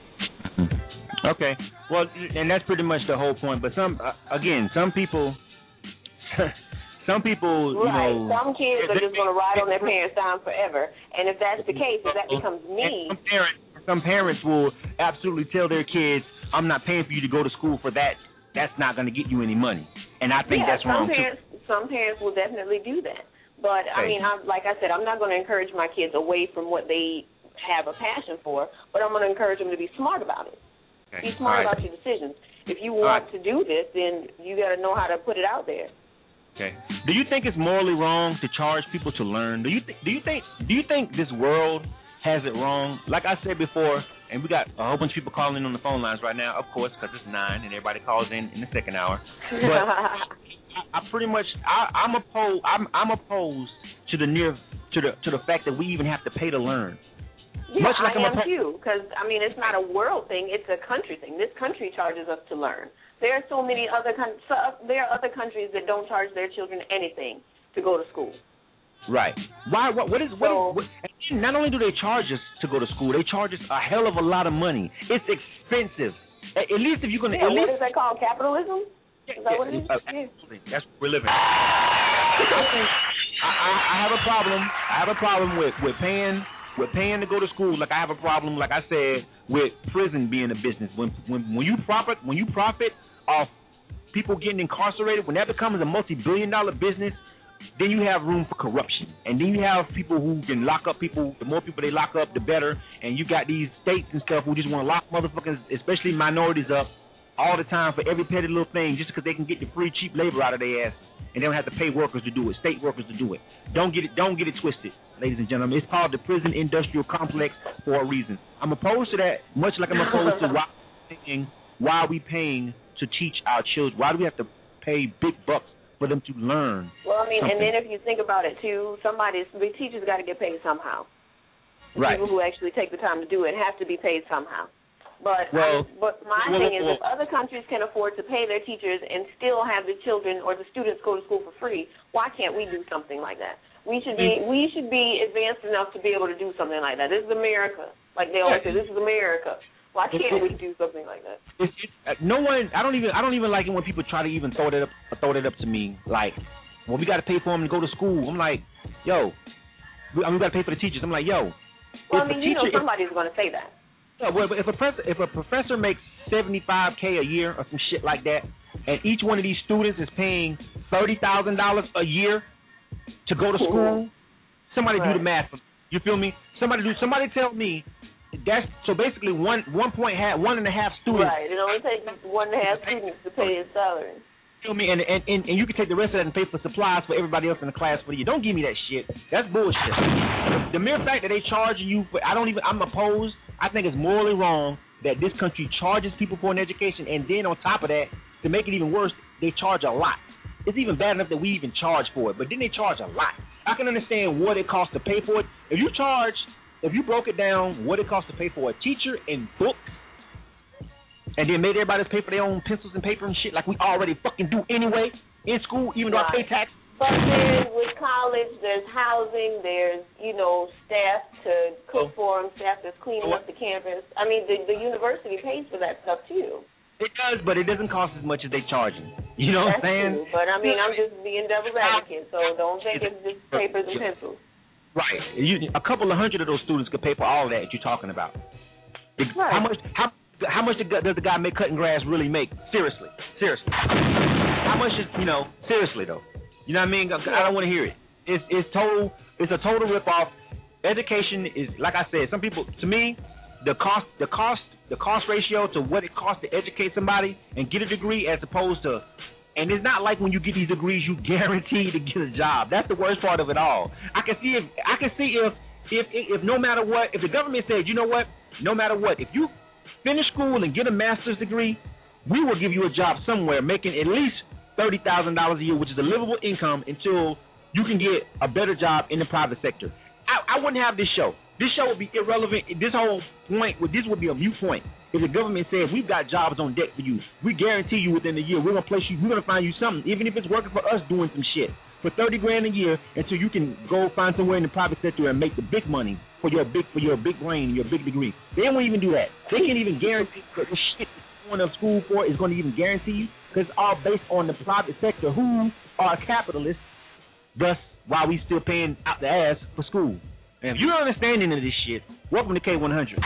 Okay. Well, and that's pretty much the whole point. But some, uh, again, some people... some people, you right. know, some kids are just going to ride on their parents' dime forever. And if that's the case, if that becomes me, some parents, some parents will absolutely tell their kids, "I'm not paying for you to go to school for that. That's not going to get you any money." And I think yeah, that's wrong some parents, too. Some parents will definitely do that. But I okay. mean, I'm, like I said, I'm not going to encourage my kids away from what they have a passion for, but I'm going to encourage them to be smart about it. Okay. Be smart right. about your decisions. If you want right. to do this, then you got to know how to put it out there. Okay. Do you think it's morally wrong to charge people to learn? Do you th- do you think do you think this world has it wrong? Like I said before, and we got a whole bunch of people calling in on the phone lines right now, of course, because it's nine and everybody calls in in the second hour. But I, I pretty much I, I'm opposed. I'm I'm opposed to the near to the to the fact that we even have to pay to learn. Yeah, Much like I I'm am oppo- too. Because I mean, it's not a world thing; it's a country thing. This country charges us to learn. There are so many other con- so there are other countries that don't charge their children anything to go to school. Right. Why? What? What is? What, so, is, what? Not only do they charge us to go to school, they charge us a hell of a lot of money. It's expensive. At, at least if you're gonna. Yeah. At What least, is that called? Capitalism? Is that yeah, what it is? Uh, yeah. That's what we're living. I, I, I have a problem. I have a problem with, with paying with paying to go to school. Like I have a problem, like I said, with prison being a business. When when when you profit when you profit off people getting incarcerated, when that becomes a multi-billion dollar business, then you have room for corruption. And then you have people who can lock up people. The more people they lock up, the better. And you got these states and stuff who just want to lock motherfuckers, especially minorities, up all the time for every petty little thing just because they can get the free, cheap labor out of their ass. And they don't have to pay workers to do it, state workers to do it. Don't get it, don't get it twisted, ladies and gentlemen. It's called the prison industrial complex for a reason. I'm opposed to that, much like I'm opposed to why, why are we paying to teach our children? Why do we have to pay big bucks for them to learn? Well, I mean, something? and then if you think about it too, somebody, the teachers got to get paid somehow. The right. People who actually take the time to do it have to be paid somehow. But well, I, but my well, thing is, well, if other countries can afford to pay their teachers and still have the children or the students go to school for free, why can't we do something like that? We should be we should be advanced enough to be able to do something like that. This is America, like they always say. This is America. Why can't we do something like that? It's, it's, uh, no one. I don't even. I don't even like it when people try to even throw that up. Throw that up to me. Like, well, we got to pay for them to go to school. I'm like, yo, we, I mean, we got to pay for the teachers. I'm like, yo. Well, I mean, you know, somebody's going to say that. Yeah, well, if a professor, if a professor makes seventy-five K a year or some shit like that, and each one of these students is paying thirty thousand dollars a year to go to school, somebody right. do the math. You feel me? Somebody do. Somebody tell me that's so basically one one point half one and a half students. Right. It only takes one and a half students to pay his salary. You feel me? And, and and and you can take the rest of that and pay for supplies for everybody else in the class for you. Don't give me that shit. That's bullshit. The, the mere fact that they charging you for, I don't even. I'm opposed. I think it's morally wrong that this country charges people for an education, and then on top of that, to make it even worse, they charge a lot. It's even bad enough that we even charge for it, but then they charge a lot. I can understand what it costs to pay for it. If you charge, if you broke it down, what it costs to pay for a teacher and books, and then made everybody pay for their own pencils and paper and shit like we already fucking do anyway in school, even though right. I pay tax. But there's, with college, there's housing, there's, you know, staff to cook oh. for them, staff that's cleaning oh. up the campus. I mean, the, the university pays for that stuff, too. It does, but it doesn't cost as much as they charging. You know that's what I'm saying? True, but, I mean, I'm just being devil's advocate, so don't think it's just papers and pencils. Right. You, a couple of hundred of those students could pay for all that you're talking about. Right. How much How, how much does the guy make cutting grass really make? Seriously. Seriously. How much is, you know, seriously, though? You know what I mean? I don't want to hear it. It's it's total. It's a total ripoff. Education is, like I said, some people. To me, the cost, the cost, the cost ratio to what it costs to educate somebody and get a degree, as opposed to, and it's not like when you get these degrees, you guarantee to get a job. That's the worst part of it all. I can see if I can see if if if, if no matter what, if the government said, you know what, no matter what, if you finish school and get a master's degree, we will give you a job somewhere making at least thirty thousand dollars a year, which is a livable income until you can get a better job in the private sector. I, I wouldn't have this show. This show would be irrelevant. This whole point, this would be a moot point. If the government says, we've got jobs on deck for you, we guarantee you within a year, we're going to place you, we're going to find you something, even if it's working for us doing some shit, for thirty grand a year until you can go find somewhere in the private sector and make the big money for your big for your big brain, your big degree. They won't even do that. They can't even guarantee that the shit going to school for is going to even guarantee you, because it's all based on the private sector, who are capitalists thus while we still paying out the ass for school. And if you're understanding of this shit, welcome to K one hundred.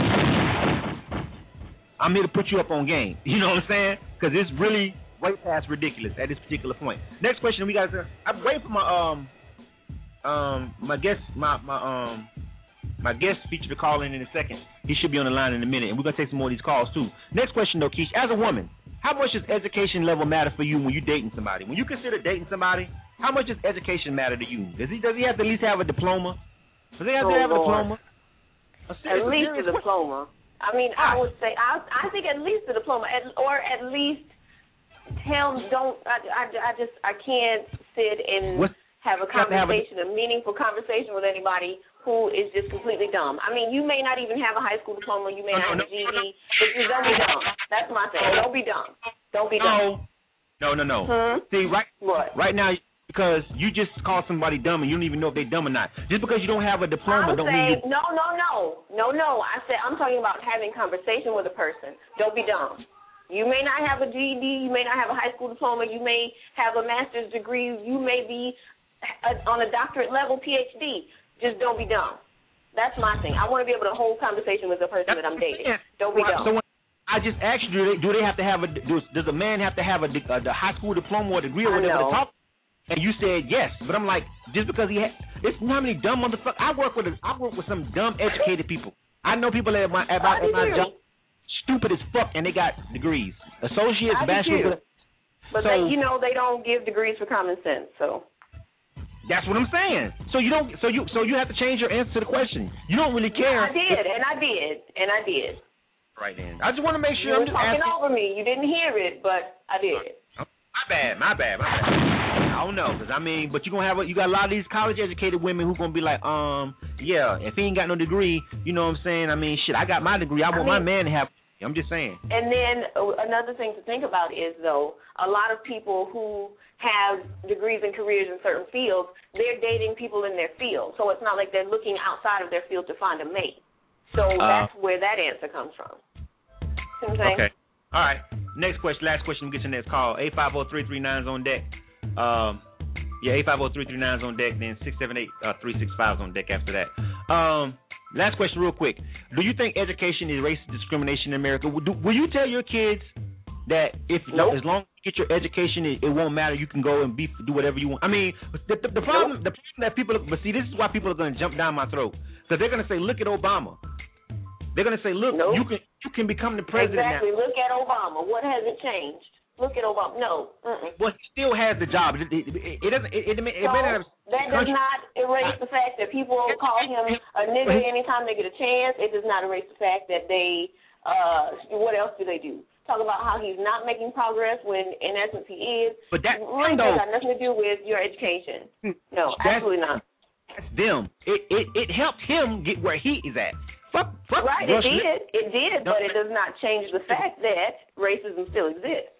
I'm here to put you up on game. You know what I'm saying? Because it's really way past ridiculous at this particular point. Next question we got. I'm waiting for my um um my guest my my um my guest feature to call in in a second. He should be on the line in a minute, and we're gonna take some more of these calls too. Next question though, Keish, as a woman, how much does education level matter for you when you're dating somebody? When you consider dating somebody, how much does education matter to you? Does he does he have to at least have a diploma? Does he have oh, to have a Lord. diploma? A at least a diploma. I mean, I would say I I think at least a diploma, at, or at least tell don't I, I, I just I can't sit and What's, have a conversation, have a, a meaningful conversation with anybody who is just completely dumb. I mean, you may not even have a high school diploma, you may not have a G E D, but you don't be dumb. That's my thing. Don't be dumb. Don't be dumb. No, no, no, no. Hmm? See, right, what? right now. Because you just call somebody dumb and you don't even know if they're dumb or not. Just because you don't have a diploma I'm don't saying, mean you... No, no, no. No, no. I said I'm talking about having conversation with a person. Don't be dumb. You may not have a G E D. You may not have a high school diploma. You may have a master's degree. You may be a, on a doctorate level P H D. Just don't be dumb. That's my thing. I want to be able to hold conversation with the person that I'm dating. Don't be dumb. So when I just asked you, do they, do they have to have a... Does, does a man have to have a, a, a high school diploma or degree or whatever to talk? And you said yes, but I'm like, just because he had, there's how many dumb motherfuckers. I work with, a, I work with some dumb educated people. I know people at my at my, at my job, stupid as fuck, and they got degrees, associates, bachelor's. But so, they, you know, they don't give degrees for common sense. So that's what I'm saying. So you don't, so you, so you have to change your answer to the question. You don't really care. Yeah, I did, and I did, and I did. Right then, I just want to make sure. You I'm were just talking asking. over me. You didn't hear it, but I did. My bad, my bad, my bad. I don't know, cause I mean, but you gonna have a, you got a lot of these college educated women who gonna be like, um, yeah, if he ain't got no degree, you know what I'm saying? I mean, shit, I got my degree. I want I mean, my man to have. I'm just saying. And then uh, another thing to think about is though, a lot of people who have degrees and careers in certain fields, they're dating people in their field, so it's not like they're looking outside of their field to find a mate. So uh, that's where that answer comes from. See what I'm saying? Okay. All right. Next question, last question. We get your next call. eight five zero, three three nine is on deck. Um, yeah, eight five zero, three three nine is on deck. Then six seven eight, three six five is on deck after that. Um, last question real quick. Do you think education is racist discrimination in America? Will, do, will you tell your kids that if nope. as long as you get your education, it, it won't matter. You can go and be do whatever you want. I mean, the, the, the problem nope. the problem that people, but see, this is why people are going to jump down my throat. Because they're going to say, look at Obama. They're going to say, look, nope. you can you can become the president exactly. now. Look at Obama. What has it changed? Look at Obama. No. Mm-mm. Well, he still has the job. It, it, it, it doesn't. It, it, it, it so may not have, that does not erase the fact that people call him a nigger anytime they get a chance. It does not erase the fact that they. Uh, what else do they do? Talk about how he's not making progress when, in essence, he is. But that really though, got nothing to do with your education. No, that's, absolutely not. That's them. It, it it helped him get where he is at. Fuck, fuck right, Rush it did. It did, no. but it does not change the fact that racism still exists.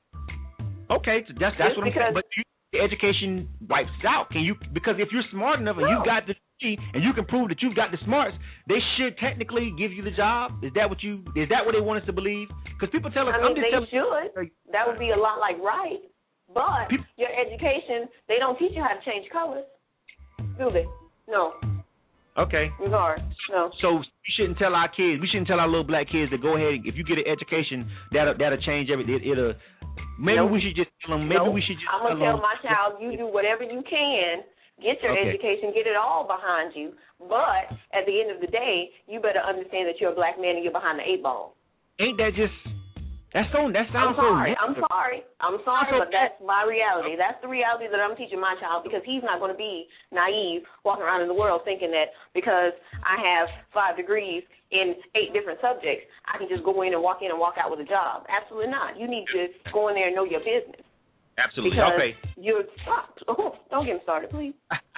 Okay, so that's that's Just what I'm saying. But you, the education wipes it out. Can you? Because if you're smart enough and no. you got the and you can prove that you've got the smarts, they should technically give you the job. Is that what you? Is that what they want us to believe? Because people tell us. I mean, I'm just they telling, should. That would be a lot like right. But people, your education, they don't teach you how to change colors, do they? No. Okay. Regard. No. So we shouldn't tell our kids. We shouldn't tell our little black kids to go ahead. If you get an education, that'll that'll change everything. It, it'll. Maybe nope. we should just tell them. Maybe nope. we should just. I'm gonna tell my child, you do whatever you can. Get your okay. education. Get it all behind you. But at the end of the day, you better understand that you're a black man and you're behind the eight ball. Ain't that just? That's so. That sounds I'm sorry. so. I'm sorry. I'm sorry, so, but that's my reality. That's the reality that I'm teaching my child because he's not going to be naive walking around in the world thinking that because I have five degrees in eight different subjects, I can just go in and walk in and walk out with a job. Absolutely not. You need to go in there and know your business. Absolutely. Because okay. You're oh, don't get me started, please.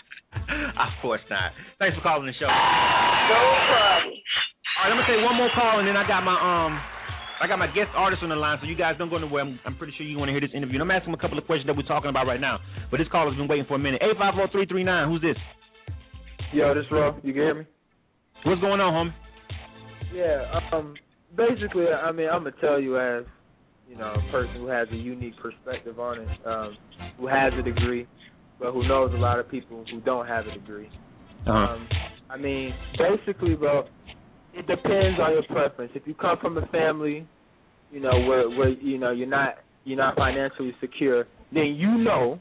Of course not. Thanks for calling the show. No problem. All right, I'm gonna take one more call and then I got my um. I got my guest artist on the line, so you guys don't go nowhere. I'm, I'm pretty sure you want to hear this interview. And I'm asking him a couple of questions that we're talking about right now. But this caller has been waiting for a minute. eight five zero, three three nine, who's this? Yo, this is Rob. You can hear me? What's going on, homie? Yeah, um, basically, I mean, I'm going to tell you as, you know, a person who has a unique perspective on it, um, who has a degree. but who knows a lot of people who don't have a degree. Uh-huh. Um, I mean, basically, bro, it depends on your preference. If you come from a family, you know, where where you know you're not you're not financially secure, then you know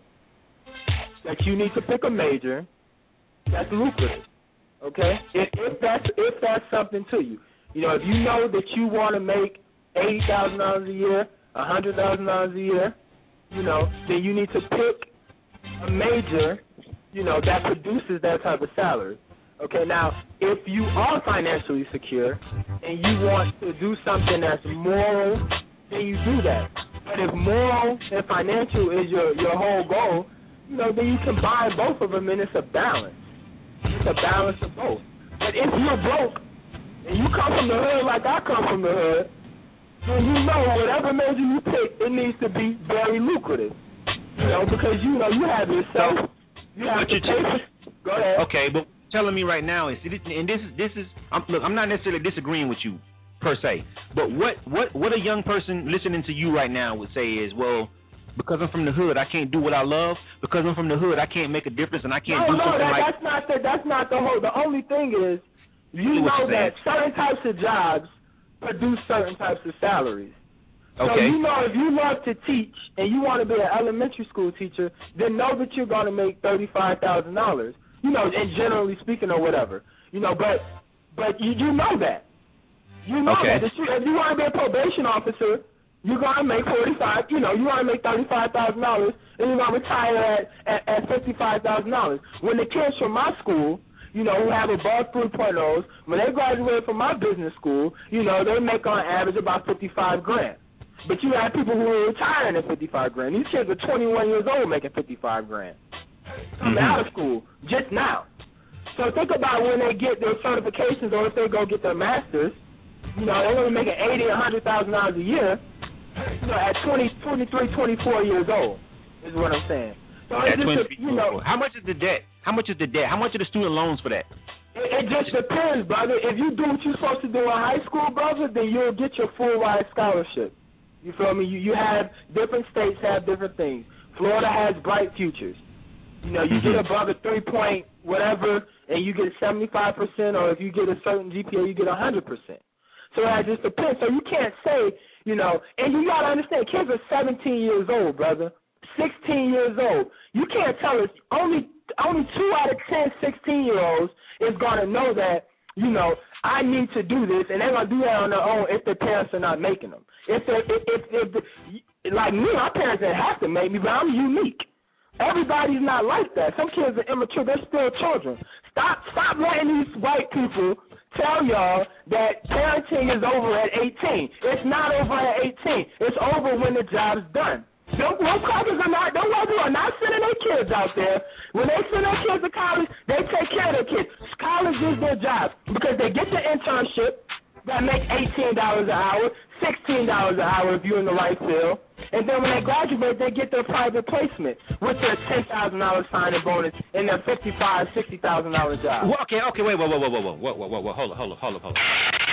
that you need to pick a major that's lucrative. Okay, if, if that's if that's something to you, you know, if you know that you want to make eighty thousand dollars a year, a hundred thousand dollars a year, you know, then you need to pick a major, you know, that produces that type of salary. Okay, now, if you are financially secure and you want to do something that's moral, then you do that. But if moral and financial is your, your whole goal, you know, then you combine both of them and it's a balance. It's a balance of both. But if you're broke and you come from the hood like I come from the hood, then you know whatever major you pick, it needs to be very lucrative. You know, because you know you have yourself, you have to pay for. Go ahead. Okay, but telling me right now is, and this is this is I'm, look, I'm not necessarily disagreeing with you per se, but what what what a young person listening to you right now would say is, well, because I'm from the hood, I can't do what I love. Because I'm from the hood, I can't make a difference, and I can't no, do no, something that, like. that's not the that's not the whole. The only thing is, you know that certain types of jobs produce certain types of salaries. So Okay. you know, if you love to teach and you want to be an elementary school teacher, then know that you're going to make thirty-five thousand dollars. You know, and generally speaking, or whatever. You know, but but you you know that. You know Okay. that. If you want to be a probation officer, you're going to make forty-five. You know, you want to make thirty-five thousand dollars, and you're going to retire at at, at fifty-five thousand dollars. When the kids from my school, you know, who have above three point ohs, when they graduate from my business school, you know, they make on average about fifty-five grand. But you have people who are retiring at fifty-five grand. These kids are twenty-one years old making fifty-five grand. Coming Mm-hmm. out of school just now. So think about when they get their certifications or if they go get their masters, you know, they're going to be making eighty, a hundred thousand dollars a year, you know, at twenty, twenty-three, twenty-four years old, is what I'm saying. So At it's just, a, twenty, you know, how much is the debt? How much is the debt? How much are the student loans for that? It, it just depends, brother. If you do what you're supposed to do in high school, brother, then you'll get your full ride scholarship. You feel me? You you have different states have different things. Florida has bright futures. You know, you Mm-hmm. get above a three point whatever, and you get seventy-five percent, or if you get a certain G P A, you get one hundred percent. So that just depends. So you can't say, you know, and you got to understand, kids are seventeen years old, brother, sixteen years old. You can't tell us, only only two out of ten sixteen-year-olds is going to know that, you know, I need to do this, and they're going to do that on their own if their parents are not making them. If, if, if, if, if like me, my parents didn't have to make me, but I'm unique. Everybody's not like that. Some kids are immature. They're still children. Stop stop letting these white people tell y'all that parenting is over at eighteen. It's not over at eighteen. It's over when the job's done. Don't those fathers are not, don't white people are not sending their kids out there. When they send their kids to college, they take care of their kids. College is their job because they get the internship that make eighteen dollars an hour, sixteen dollars an hour if you're in the right field. And then when they graduate, they get their private placement with their ten thousand dollars signing bonus and their fifty-five thousand dollars, sixty thousand dollars job. Well, okay, okay, wait, whoa, whoa, whoa, whoa, whoa, whoa, whoa, whoa, hold on, hold on, hold on, hold on.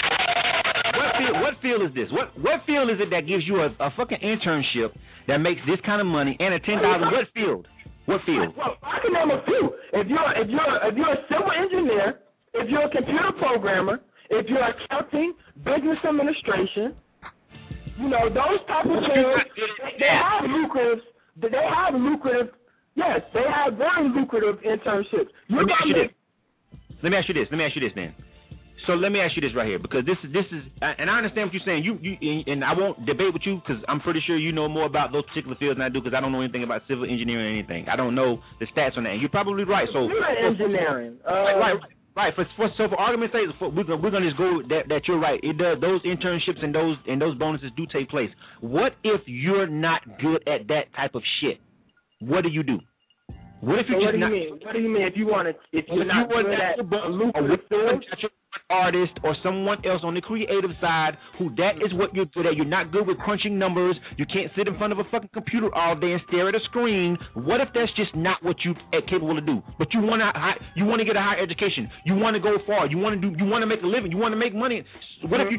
What field, what field is this? What what field is it that gives you a, a fucking internship that makes this kind of money and a ten thousand? What field? What field? Well, I can name a few. If you're if you're if you're a civil engineer, if you're a computer programmer, if you're accounting, business administration, you know those type of fields. They, they have lucrative. They have lucrative. Yes, they have very lucrative internships. Let me ask you this. Let me ask you this. Let me ask you this then. So let me ask you this right here, because this is this is, and I understand what you're saying. You you and I won't debate with you because I'm pretty sure you know more about those particular fields than I do, because I don't know anything about civil engineering or anything. I don't know the stats on that. And you're probably right. So computer engineering, uh, right, right, right. For, for so for argument's sake, for, we're gonna we're gonna just go that that you're right. It does, those internships and those and those bonuses do take place. What if you're not good at that type of shit? What do you do? What if you so just what do you not, mean? What do you mean if you want to? If you're if not you good at a lucrative field? Artist or someone else on the creative side who that is what you're good at. You're not good with crunching numbers. You can't sit in front of a fucking computer all day and stare at a screen. What if that's just not what you're capable to do? But you want to you want to get a higher education. You want to go far. You want to do. You want to make a living. You want to make money. What mm-hmm. if you just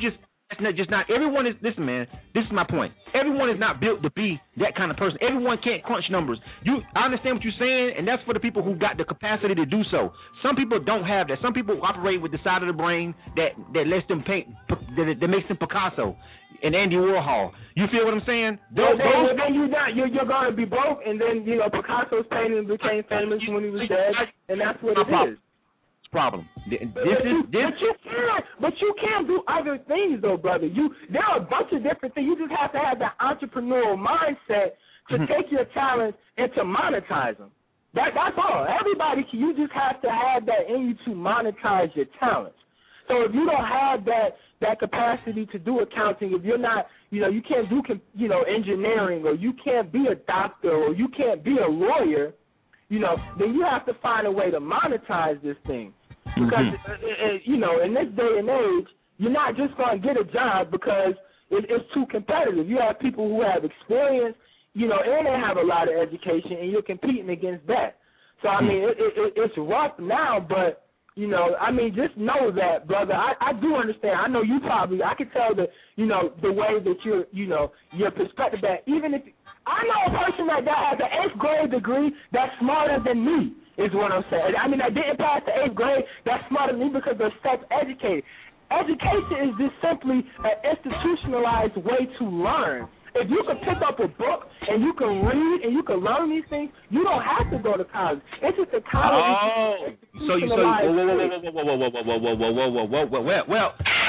That's not just not everyone is. Listen, man. This is my point. Everyone is not built to be that kind of person. Everyone can't crunch numbers. You, I understand what you're saying, and that's for the people who got the capacity to do so. Some people don't have that. Some people operate with the side of the brain that that lets them paint, that, that makes them Picasso and Andy Warhol. You feel what I'm saying? Those, then, those, then you're not. You're, you're going to be broke, and then you know Picasso's painting became famous when he was dead, and that's what it is. Problem. This but, is you, this. But you can't. But you can't do other things though, brother. You there are a bunch of different things. You just have to have that entrepreneurial mindset to mm-hmm. take your talents and to monetize them. That that's all. Everybody can. You just have to have that in you to monetize your talents. So if you don't have that that capacity to do accounting, if you're not, you know, you can't do, you know, engineering, or you can't be a doctor, or you can't be a lawyer, you know, then you have to find a way to monetize this thing. Because, mm-hmm. uh, uh, you know, in this day and age, you're not just going to get a job because it, it's too competitive. You have people who have experience, you know, and they have a lot of education, and you're competing against that. So, I mean, it, it, it's rough now, but, you know, I mean, just know that, brother. I, I do understand. I know you probably, I can tell the, you know, the way that you're, you know, your perspective that even if, I know a person that, that has an eighth grade degree that's smarter than me, is what I'm saying. I mean, I didn't pass the eighth grade, that's smarter than me because they're self-educated. Education is just simply an institutionalized way to learn. If you can pick up a book and you can read and you can learn these things, you don't have to go to college. It's just a college. Oh, so you so whoa, whoa, whoa, whoa, whoa, whoa, whoa, whoa, whoa, whoa, whoa, whoa, whoa, well.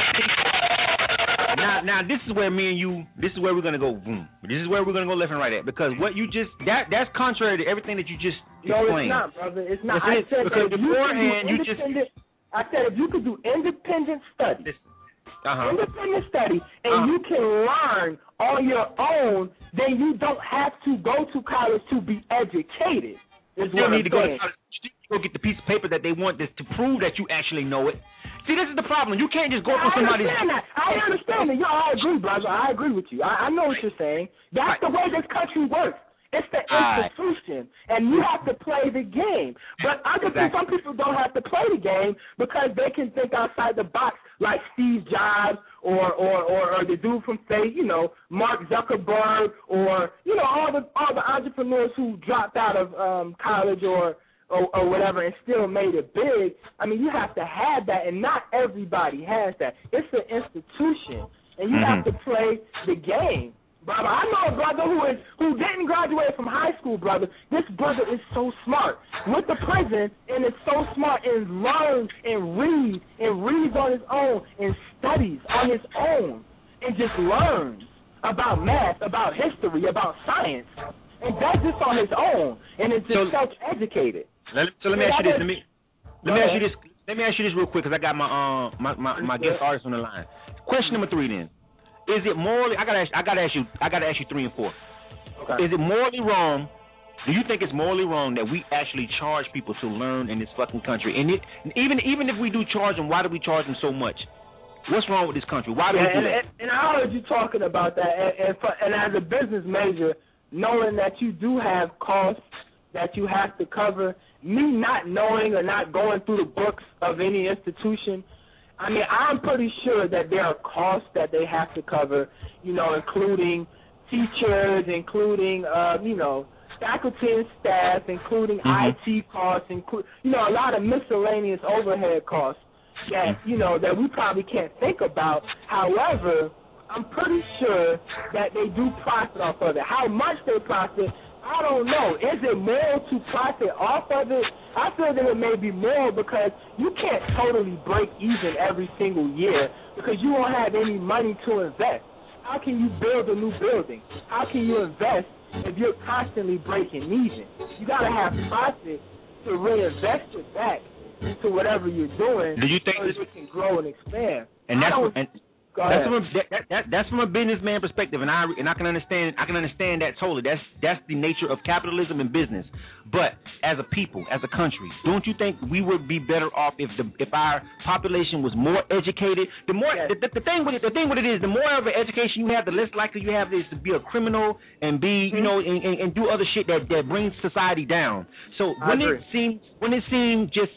Now, now this is where me and you, this is where we're gonna go. Boom. This is where we're gonna go left and right at, because what you just that that's contrary to everything that you just no, explained. No, it's not, brother. It's not. Yes, I said because that if you can do you just. I said if you could do independent studies, uh-huh. independent study, and uh-huh. you can learn on your own, then you don't have to go to college to be educated. Is you what need I'm to go saying. to college. You go get the piece of paper that they want this to prove that you actually know it. See, this is the problem. You can't just go yeah, for somebody's. I understand that. I understand that. Yo, I agree, brother. I agree with you. I, I know what you're saying. That's right. The way this country works. It's the institution, right. and you have to play the game. But other exactly. people, some people don't have to play the game because they can think outside the box, like Steve Jobs or or, or, or the dude from say, you know, Mark Zuckerberg, or you know, all the all the entrepreneurs who dropped out of um, college or. Or, or whatever, and still made it big. I mean, you have to have that, and not everybody has that. It's an institution, and you mm-hmm. have to play the game, brother. I know a brother who is who didn't graduate from high school, brother. This brother is so smart with the prison, and is so smart and learns and reads and reads on his own and studies on his own and just learns about math, about history, about science, and that's just on his own, and it's just so, self-educated. Let, so let me ask you this. Let me let me ask you this. Let me ask you this real quick, because I got my uh my, my, my guest artist on the line. Question number three then: is it morally? I gotta ask, I gotta ask you. I gotta ask you three and four. Okay. Is it morally wrong? Do you think it's morally wrong that we actually charge people to learn in this fucking country? And it, even even if we do charge them, why do we charge them so much? What's wrong with this country? Why do yeah, we do and, that? And, and I heard you talking about that. And, and, for, and as a business major, knowing that you do have costs that you have to cover, me not knowing or not going through the books of any institution, I mean, I'm pretty sure that there are costs that they have to cover, you know, including teachers, including, uh, you know, faculty and staff, including mm-hmm. I T costs, include, you know, a lot of miscellaneous overhead costs that, you know, that we probably can't think about. However, I'm pretty sure that they do profit off of it. How much they profit, I don't know. Is it moral to profit off of it? I feel that it may be moral because you can't totally break even every single year because you won't have any money to invest. How can you build a new building? How can you invest if you're constantly breaking even? You got to have profit to reinvest it back into whatever you're doing. Do you think so it can grow and expand? And that's what, and that's from a, that, that, that, that's from a businessman perspective, and I and I can understand I can understand that totally. That's that's the nature of capitalism and business. But as a people, as a country, don't you think we would be better off if the if our population was more educated? The more yes. the, the, the thing with it, the thing with it is, the more of an education you have, the less likely you have is to be a criminal and be mm-hmm. you know and, and, and do other shit that, that brings society down. So I when agree. it seemed when it seemed just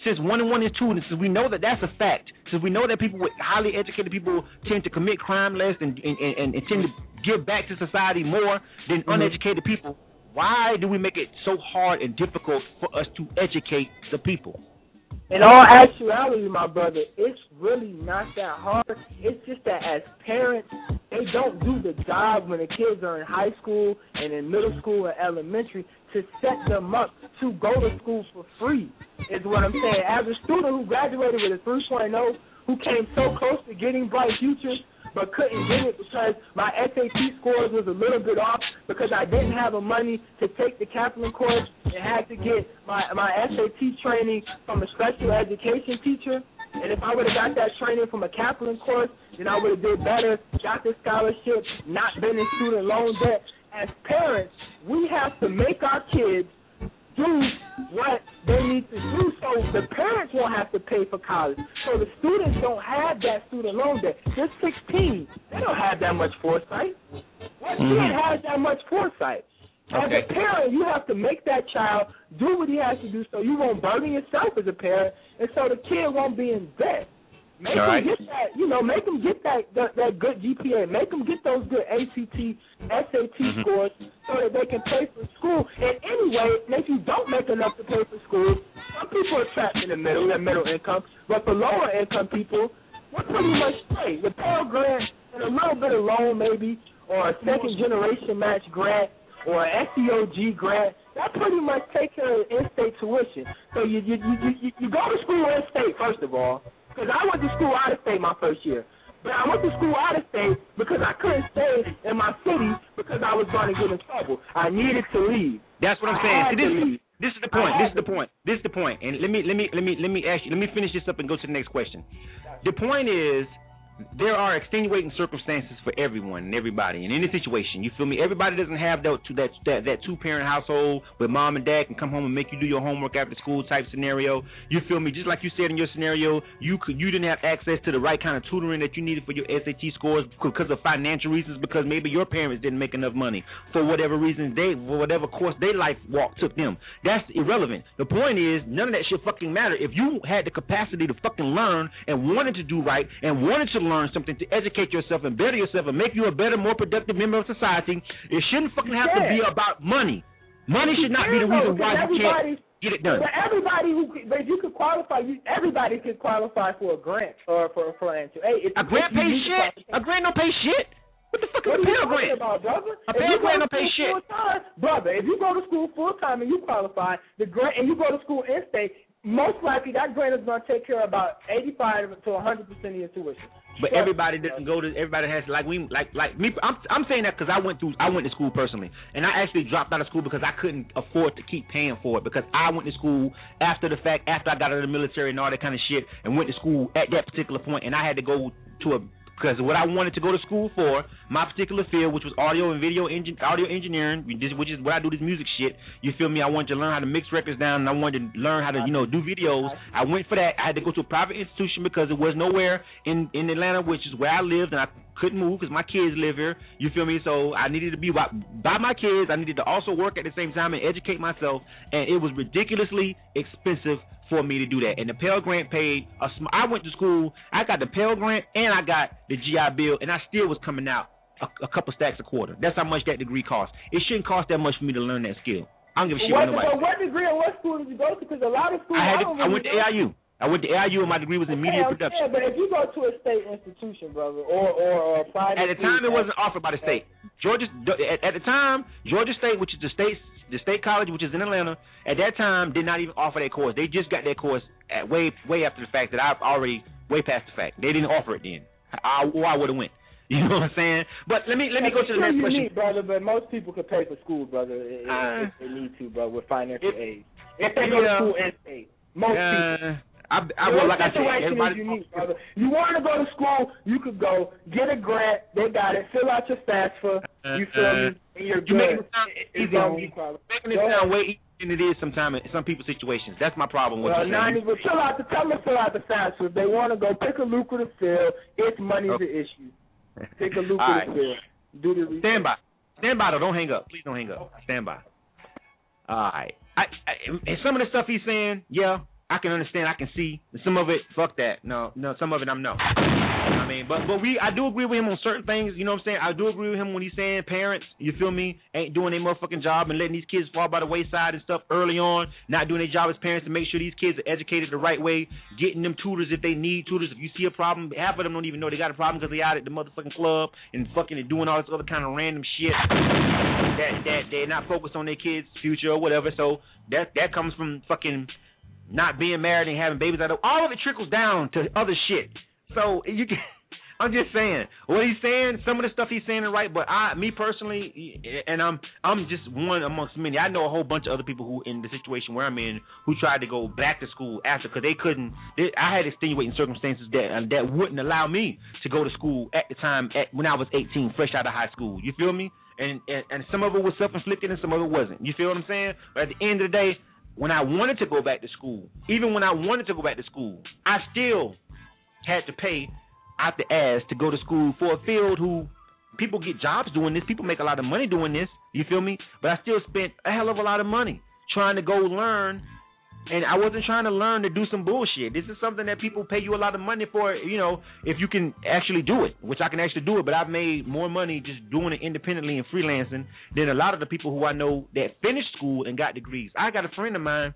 since one and one is two, and since we know that that's a fact, since we know that people with highly educated people tend to commit crime less and and, and, and tend to give back to society more than mm-hmm. uneducated people, why do we make it so hard and difficult for us to educate the people? In all actuality, my brother, it's really not that hard. It's just that as parents, they don't do the job when the kids are in high school and in middle school and elementary to set them up to go to school for free, is what I'm saying. As a student who graduated with a three point oh, who came so close to getting bright futures, but couldn't get it because my S A T scores was a little bit off because I didn't have the money to take the Kaplan course and had to get my, my S A T training from a special education teacher. And if I would have got that training from a Kaplan course, then I would have did better, got the scholarship, not been in student loan debt. As parents, we have to make our kids do what they need to do so the parents won't have to pay for college. So the students don't have that student loan debt. They're sixteen. They don't have that much foresight. What mm-hmm. kid has that much foresight? As okay. a parent, you have to make that child do what he has to do so you won't burden yourself as a parent and so the kid won't be in debt. Make All them right. get that, you know, make them get that, that that good G P A. Make them get those good A C T, S A T mm-hmm. scores so that they can pay for school. And anyway, if you don't make enough to pay for school, some people are trapped in the middle, they're middle income. But for lower income people, we're pretty much straight. The Pell Grant and a little bit of loan maybe, or a second generation match grant, or an S E O G grant, that pretty much take care of in-state tuition. So you you you you, you go to school in-state first of all. Because I went to school out of state my first year. But I went to school out of state because I couldn't stay in my city because I was going to get in trouble. I needed to leave. That's what I'm saying. See, this, is, this is the point. This is the point. This is the point. And let me let me let me let me ask you. Let me finish this up and go to the next question. The point is, there are extenuating circumstances for everyone and everybody in any situation. You feel me? Everybody doesn't have that that that, that two parent household where mom and dad can come home and make you do your homework after school type scenario. You feel me? Just like you said in your scenario, you could you didn't have access to the right kind of tutoring that you needed for your S A T scores because of financial reasons, because maybe your parents didn't make enough money for whatever reasons they for whatever course their life walk took them. That's irrelevant. The point is, none of that shit fucking matter. If you had the capacity to fucking learn and wanted to do right and wanted to learn something to educate yourself and better yourself and make you a better, more productive member of society, it shouldn't fucking have yeah. to be about money. Money should not be the reason why you can't get it done. But everybody who, but you could qualify, you, everybody could qualify for a grant or for, for an answer. Hey, a grant pays shit. A grant don't pay shit. What the fuck is what a Pell Grant? About, brother? A Pell Grant don't pay shit. Time, brother, if you go to school full time and you qualify, the grant, and you go to school in state, most likely that grant is going to take care of about eighty-five to one hundred percent of your tuition. But everybody doesn't go to. Everybody has like we like like me. I'm I'm saying that because I went through. I went to school personally, and I actually dropped out of school because I couldn't afford to keep paying for it. Because I went to school after the fact, after I got out of the military and all that kind of shit, and went to school at that particular point, and I had to go to a. Because what I wanted to go to school for, my particular field, which was audio and video engin- audio engineering, which is what I do, this music shit. You feel me? I wanted to learn how to mix records down, and I wanted to learn how to, you know, do videos. I went for that. I had to go to a private institution because there was nowhere in, in Atlanta, which is where I lived, and I couldn't move because my kids live here. You feel me? So I needed to be by, by my kids. I needed to also work at the same time and educate myself, and it was ridiculously expensive for me to do that. And the Pell Grant paid a sm- I went to school, I got the Pell Grant and I got the G I Bill, and I still was coming out a, a couple stacks a quarter. That's how much that degree cost. It shouldn't cost that much for me to learn that skill. I don't give a shit what, about nobody. So what degree and what school did you go to? Because a lot of schools, I, had I, don't to, I went to A I U. I went to A I U and my degree was in media okay, production. Yeah, but if you go to a state institution, brother, or or, or a private at the time, it wasn't offered by the state. Georgia at, at the time, Georgia State, which is the state the state college, which is in Atlanta, at that time did not even offer that course. They just got that course at way way after the fact that I've already way past the fact. They didn't offer it then. I, or I would have went. You know what I'm saying? But let me let me go to the next question. Unique, brother, but most people could pay for school, brother, if, uh, if they need to, brother, with financial aid. If they go to school in state, most uh, people. I, I well, like I said, everybody. Is unique, brother. You want to go to school, you could go get a grant. They got it. Fill out your FAFSA. You feel uh, me? And you're you making it sound easy. Making it sound way easier than it is sometimes in some people's situations. That's my problem with well, you. ninety, but fill out the tell them to fill out the FAFSA. If they want to go pick a lucrative field, it's money's okay. the issue. Pick a lucrative right. field. Do the research. Stand by. Stand by though. Don't hang up. Please don't hang up. Stand by. All right. I, I, and some of the stuff he's saying, yeah. I can understand, I can see. Some of it, fuck that. No, no, some of it I'm no. I mean, but but we, I do agree with him on certain things. You know what I'm saying? I do agree with him when he's saying parents, you feel me, ain't doing their motherfucking job and letting these kids fall by the wayside and stuff early on, not doing their job as parents to make sure these kids are educated the right way, getting them tutors if they need tutors. If you see a problem, half of them don't even know they got a problem because they out at the motherfucking club and fucking and doing all this other kind of random shit that that they're not focused on their kids' future or whatever. So that that comes from fucking not being married and having babies. All of it trickles down to other shit. So you can, I'm just saying what he's saying. Some of the stuff he's saying is right, but I, me personally, and I'm I'm just one amongst many. I know a whole bunch of other people who, in the situation where I'm in, who tried to go back to school after because they couldn't. They, I had extenuating circumstances that uh, that wouldn't allow me to go to school at the time at, when I was eighteen, fresh out of high school. You feel me? And, and and some of it was self-inflicted and some of it wasn't. You feel what I'm saying? But at the end of the day, when I wanted to go back to school, even when I wanted to go back to school, I still had to pay out the ass to go to school for a field who people get jobs doing this. People make a lot of money doing this. You feel me? But I still spent a hell of a lot of money trying to go learn. And I wasn't trying to learn to do some bullshit. This is something that people pay you a lot of money for, you know, if you can actually do it, which I can actually do it. But I've made more money just doing it independently and freelancing than a lot of the people who I know that finished school and got degrees. I got a friend of mine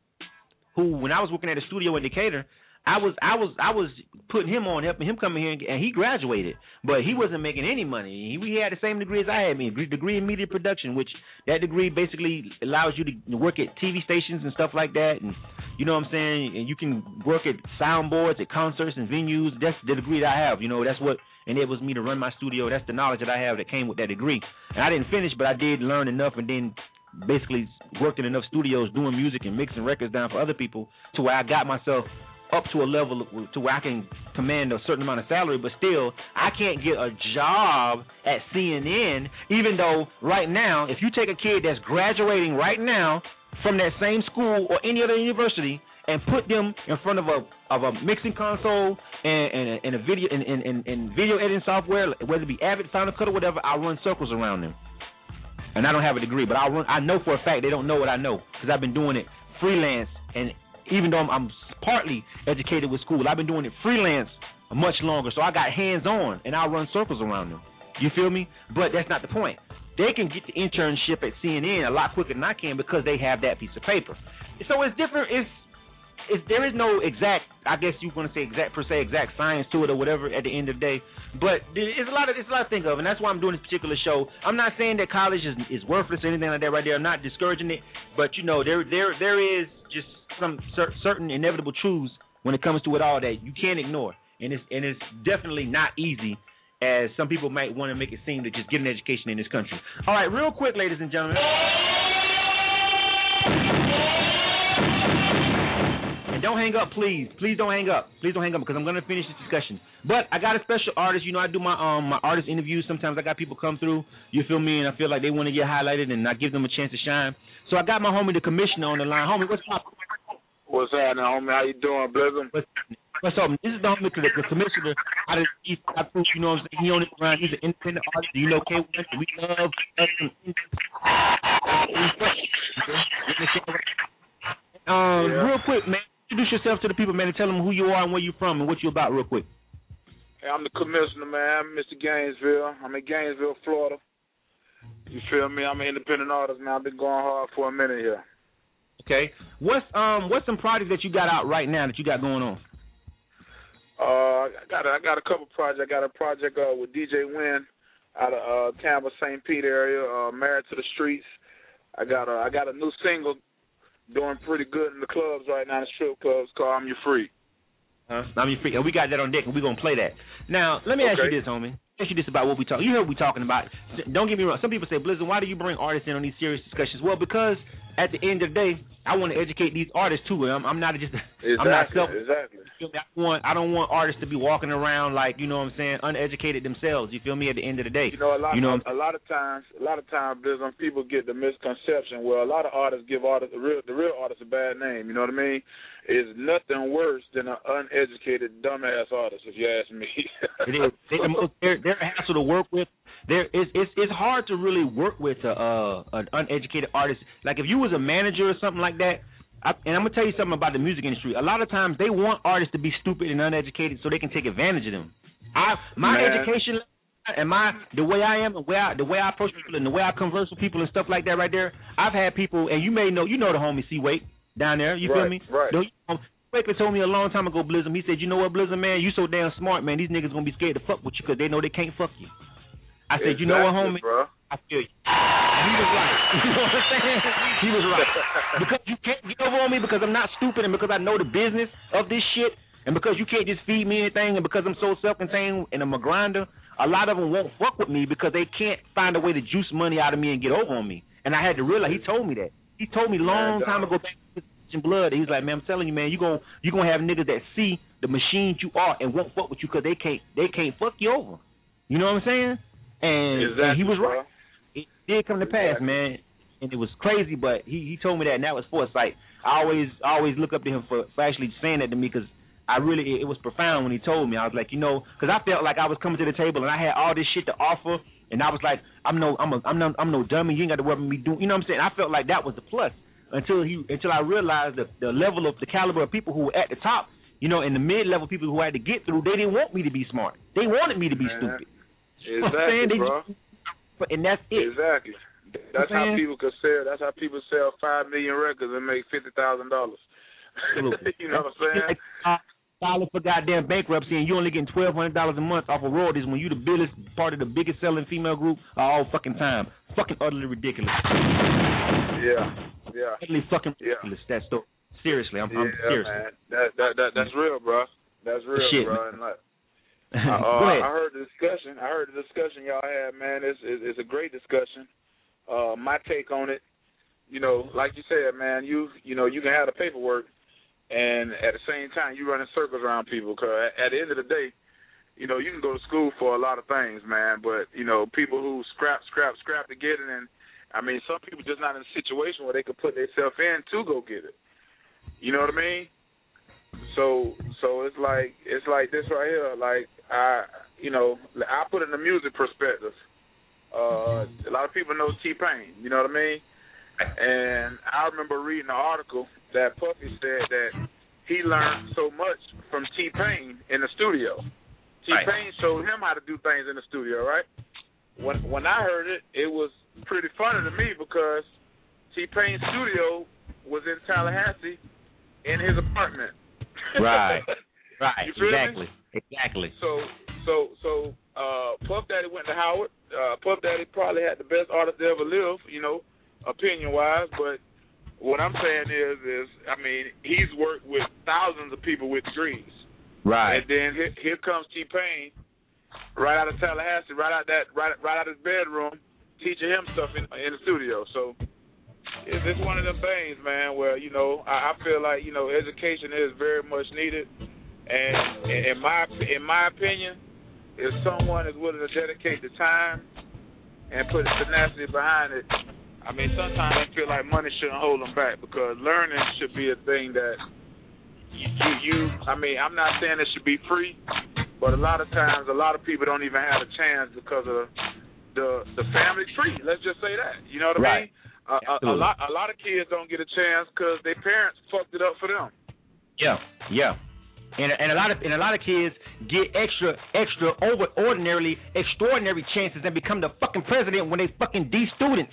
who, when I was working at a studio in Decatur, I was I was I was putting him on, helping him come in here, and, and he graduated, but he wasn't making any money. He, he had the same degree as I had, me a degree in media production, which that degree basically allows you to work at T V stations and stuff like that, and you know what I'm saying. And you can work at soundboards, at concerts and venues. That's the degree that I have. You know, that's what enables me to run my studio. That's the knowledge that I have that came with that degree. And I didn't finish, but I did learn enough, and then basically worked in enough studios doing music and mixing records down for other people to where I got myself up to a level to where I can command a certain amount of salary, but still I can't get a job at C N N, even though right now, if you take a kid that's graduating right now from that same school or any other university and put them in front of a of a mixing console and, and, and a video and, and, and video editing software, whether it be Avid, Final Cut, or whatever, I run circles around them. And I don't have a degree, but I run. I know for a fact they don't know what I know because I've been doing it freelance, and even though I'm, I'm partly educated with school, I've been doing it freelance much longer, so I got hands-on, and I run circles around them. You feel me? But that's not the point. They can get the internship at C N N a lot quicker than I can because they have that piece of paper. So it's different. It's, it's there is no exact, I guess you're going to say exact per se, exact science to it or whatever at the end of the day. But it's a lot of it's a lot to think of, and that's why I'm doing this particular show. I'm not saying that college is is worthless or anything like that right there. I'm not discouraging it, but you know there there there is just some cer- certain inevitable truths when it comes to it all that you can't ignore, and it's and it's definitely not easy as some people might want to make it seem to just get an education in this country. All right, real quick, ladies and gentlemen. And don't hang up, please. Please don't hang up. Please don't hang up because I'm going to finish this discussion. But I got a special artist. You know, I do my um my artist interviews. Sometimes I got people come through, you feel me, and I feel like they want to get highlighted, and I give them a chance to shine. So I got my homie, the commissioner, on the line. Homie, what's up? What's happening, homie? How you doing, Blizzard? What's, what's up? This is the homie, the, the commissioner out of the East. You know what I'm saying? He on it around. He's an independent artist. You know, K one. We love us. Um, yeah. Real quick, man. Introduce yourself to the people, man, and tell them who you are and where you're from and what you're about real quick. Hey, I'm the commissioner, man. I'm Mister Gainesville. I'm in Gainesville, Florida. You feel me? I'm an independent artist, man. I've been going hard for a minute here. Okay. What's um what's some projects that you got out right now that you got going on? Uh, I got a, I got a couple projects. I got a project uh, with D J Wynn out of uh, Tampa, Saint Pete area, uh, Married to the Streets. I got a, I got a new single doing pretty good in the clubs right now, the strip clubs, called I'm Your Freak. Uh, I'm Your Freak. And we got that on deck, and we're going to play that. Now, let me okay. ask you this, homie. Ask you this about what we talk. You heard what we're talking about. Don't get me wrong. Some people say, Blizzard, why do you bring artists in on these serious discussions? Well, because at the end of the day, I want to educate these artists too. I'm, I'm not just exactly, I'm not self. Exactly. I want I don't want artists to be walking around like, you know what I'm saying, uneducated themselves. You feel me? At the end of the day, you know, a lot you know of, a lot of times, a lot of times, Blizzard, people get the misconception. Well, a lot of artists give artists the real the real artists a bad name. You know what I mean? It's nothing worse than an uneducated dumbass artist, if you ask me. It is. They, they're they're a hassle to work with. There it's it's it's hard to really work with a, uh, an uneducated artist. Like if you was a manager or something like that, I, and I'm gonna tell you something about the music industry. A lot of times they want artists to be stupid and uneducated so they can take advantage of them. I my Man. education and my the way I am and way I, the way I approach people and the way I converse with people and stuff like that right there. I've had people, and you may know, you know the homie C Wake down there. You right, feel me? Right. The, um, Wake told me a long time ago, Blizzard. He said, you know what, Blizzard, man, you so damn smart, man. These niggas gonna be scared to fuck with you because they know they can't fuck you. I said, exactly, you know what, homie? Bro. I feel you. He was right. You know what I'm saying? He was right. Because you can't get over on me because I'm not stupid and because I know the business of this shit and because you can't just feed me anything and because I'm so self-contained and I'm a grinder, a lot of them won't fuck with me because they can't find a way to juice money out of me and get over on me. And I had to realize, he told me that. He told me a long time ago back in blood. He's like, man, I'm telling you, man, you gonna you gonna have niggas that see the machines you are and won't fuck with you because they can't they can't fuck you over. You know what I'm saying? And, exactly, and he was bro. right. It did come to pass, exactly. man, and it was crazy. But he, he told me that, and that was foresight. I always I always look up to him for, for actually saying that to me because I really it, it was profound when he told me. I was like, you know, because I felt like I was coming to the table and I had all this shit to offer, and I was like, I'm no I'm a, I'm no I'm no dummy. You ain't got to worry about me doing. You know what I'm saying? I felt like that was the plus until he until I realized the the level of the caliber of people who were at the top. You know, and the mid level people who had to get through, they didn't want me to be smart. They wanted me to be man. stupid. Exactly, you know they, bro. And that's it. Exactly. That's how people could sell. That's how people sell five million records and make fifty thousand dollars. You know what I'm saying? Like, uh, Filing for goddamn bankruptcy and you only getting twelve hundred dollars a month off of royalties when you the biggest part of the biggest selling female group of all fucking time. Fucking utterly ridiculous. Yeah, yeah. Utterly fucking yeah. ridiculous. That story. Seriously, I'm, yeah, I'm seriously. man. That that that that's real, bro. That's real, Shit, bro. And like, I, uh, Go ahead. I heard the discussion. I heard the discussion y'all had, man. It's it's, it's a great discussion. Uh, my take on it, you know, like you said, man, you you know you can have the paperwork, and at the same time you running circles around people. Cause at the end of the day, you know, you can go to school for a lot of things, man. But you know, people who scrap, scrap, scrap to get it, and I mean, some people just not in a situation where they could put themselves in to go get it. You know what I mean? So, so it's like it's like this right here. Like I, you know, I put it in the music perspective. Uh, a lot of people know T-Pain. You know what I mean? And I remember reading an article that Puffy said that he learned so much from T-Pain in the studio. T-Pain right. showed him how to do things in the studio, right? When when I heard it, it was pretty funny to me because T-Pain's studio was in Tallahassee in his apartment. Right, right, you feel exactly, me? exactly. So, so, so, uh, Puff Daddy went to Howard. Uh, Puff Daddy probably had the best artist to ever live, you know, opinion-wise. But what I'm saying is, is I mean, he's worked with thousands of people with degrees. Right. And then here, here comes T-Pain, right out of Tallahassee, right out that, right, right out his bedroom, teaching him stuff in, in the studio. So. It's, it's one of them things, man, where, you know, I, I feel like, you know, education is very much needed. And in my in my opinion, if someone is willing to dedicate the time and put the tenacity behind it, I mean, sometimes I feel like money shouldn't hold them back because learning should be a thing that you, you, you I mean, I'm not saying it should be free, but a lot of times a lot of people don't even have a chance because of the the family tree. Let's just say that. You know what I right. mean? A, a, a lot, a lot of kids don't get a chance because their parents fucked it up for them. Yeah, yeah, and and a lot of and a lot of kids get extra, extra, over ordinarily, extraordinary chances and become the fucking president when they fucking D students.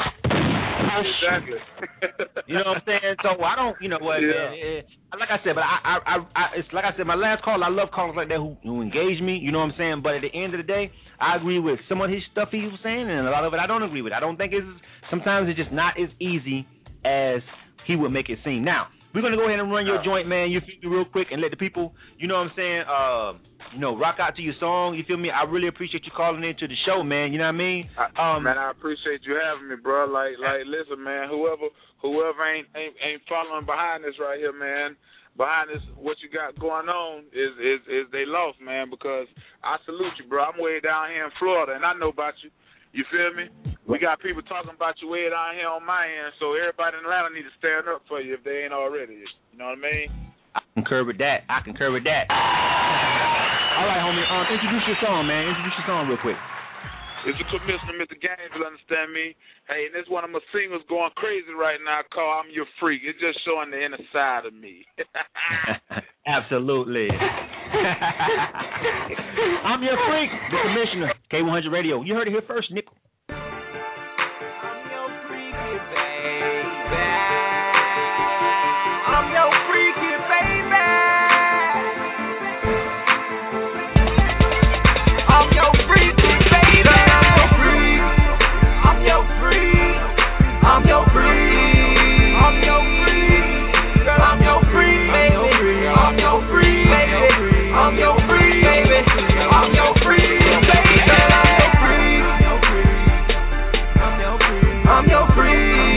Exactly. You know what I'm saying? So I don't, you know what, yeah. man. Like I said, but I, I, I, I, it's like I said, my last call. I love callers like that who, who engage me. You know what I'm saying? But at the end of the day, I agree with some of his stuff he was saying, and a lot of it I don't agree with. I don't think it's sometimes it's just not as easy as he would make it seem. Now we're gonna go ahead and run your joint, man. You feel me real quick and let the people, you know what I'm saying? Uh, you know, rock out to your song. You feel me? I really appreciate you calling into the show, man. You know what I mean? Um, man, I appreciate you having me, bro. Like, like, listen, man. Whoever, whoever ain't ain't, ain't following behind this right here, man. Behind this, what you got going on is, is is they lost, man. Because I salute you, bro. I'm way down here in Florida, and I know about you. You feel me? We got people talking about you way down here on my end, so everybody in Atlanta need to stand up for you if they ain't already. You know what I mean? I concur with that. I concur with that. All right, homie. Um, introduce your song, man. Introduce your song real quick. It's the commissioner, Mister Gaines, you understand me? Hey, and there's one of my singles going crazy right now called I'm Your Freak. It's just showing the inner side of me. Absolutely. I'm Your Freak, the commissioner, K one hundred Radio. You heard it here first, Nickel. I'm your freaky baby. I'm your freaky baby. I'm your freaky baby. I'm your freak. I'm your freak. I'm your freak. Girl, I'm your freak, baby. I'm your freak, baby. I'm your freak, baby. I'm your freak, baby. I'm your freak.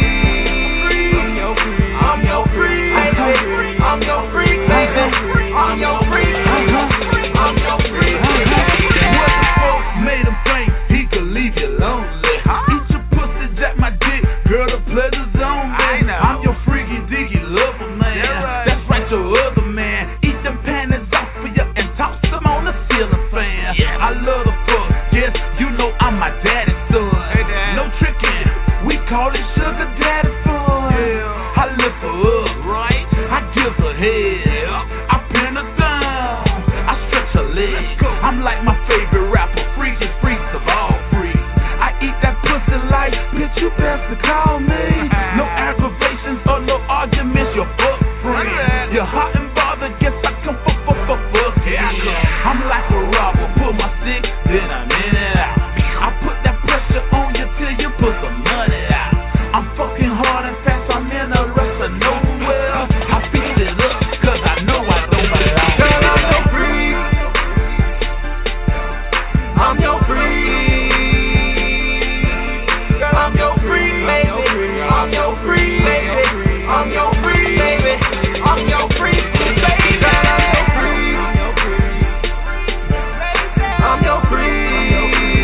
I'm your freak, baby. I'm your freak, baby. I'm your freak. I'm your freak, baby. What the folks made him think he could leave you lonely? Eat your pussy, jack my dick, girl, the pleasure's on me. I'm your freaky diggy lover, man. That's right, your other man. Eat them panties off for you and toss them on the ceiling fan. I love the fuck, yes, you know I'm my daddy's son. No tricking, we call it sugar daddy fun. I lift her up, right? I give her head. I pin her down, I stretch her legs. I'm like my favorite rapper, freaky freaks of all freaks. I eat that pussy like, bitch, you best to call me. No aggravations or no arguments, your fuck friend. You're hot and bothered, guess I come for fuck for fuck yeah. I'm like a robber, pull my stick, then I'm in and out. I put that pressure on you till you put some money out. I'm fucking hard and fast, I'm in a rush of nowhere. I beat it up, cause I know I don't belong. Girl, I'm your freak. I'm your freak. Girl, I'm your freak, baby. I'm your freak, baby. I'm your freak, baby. I'm your freak, baby. I'm your freak.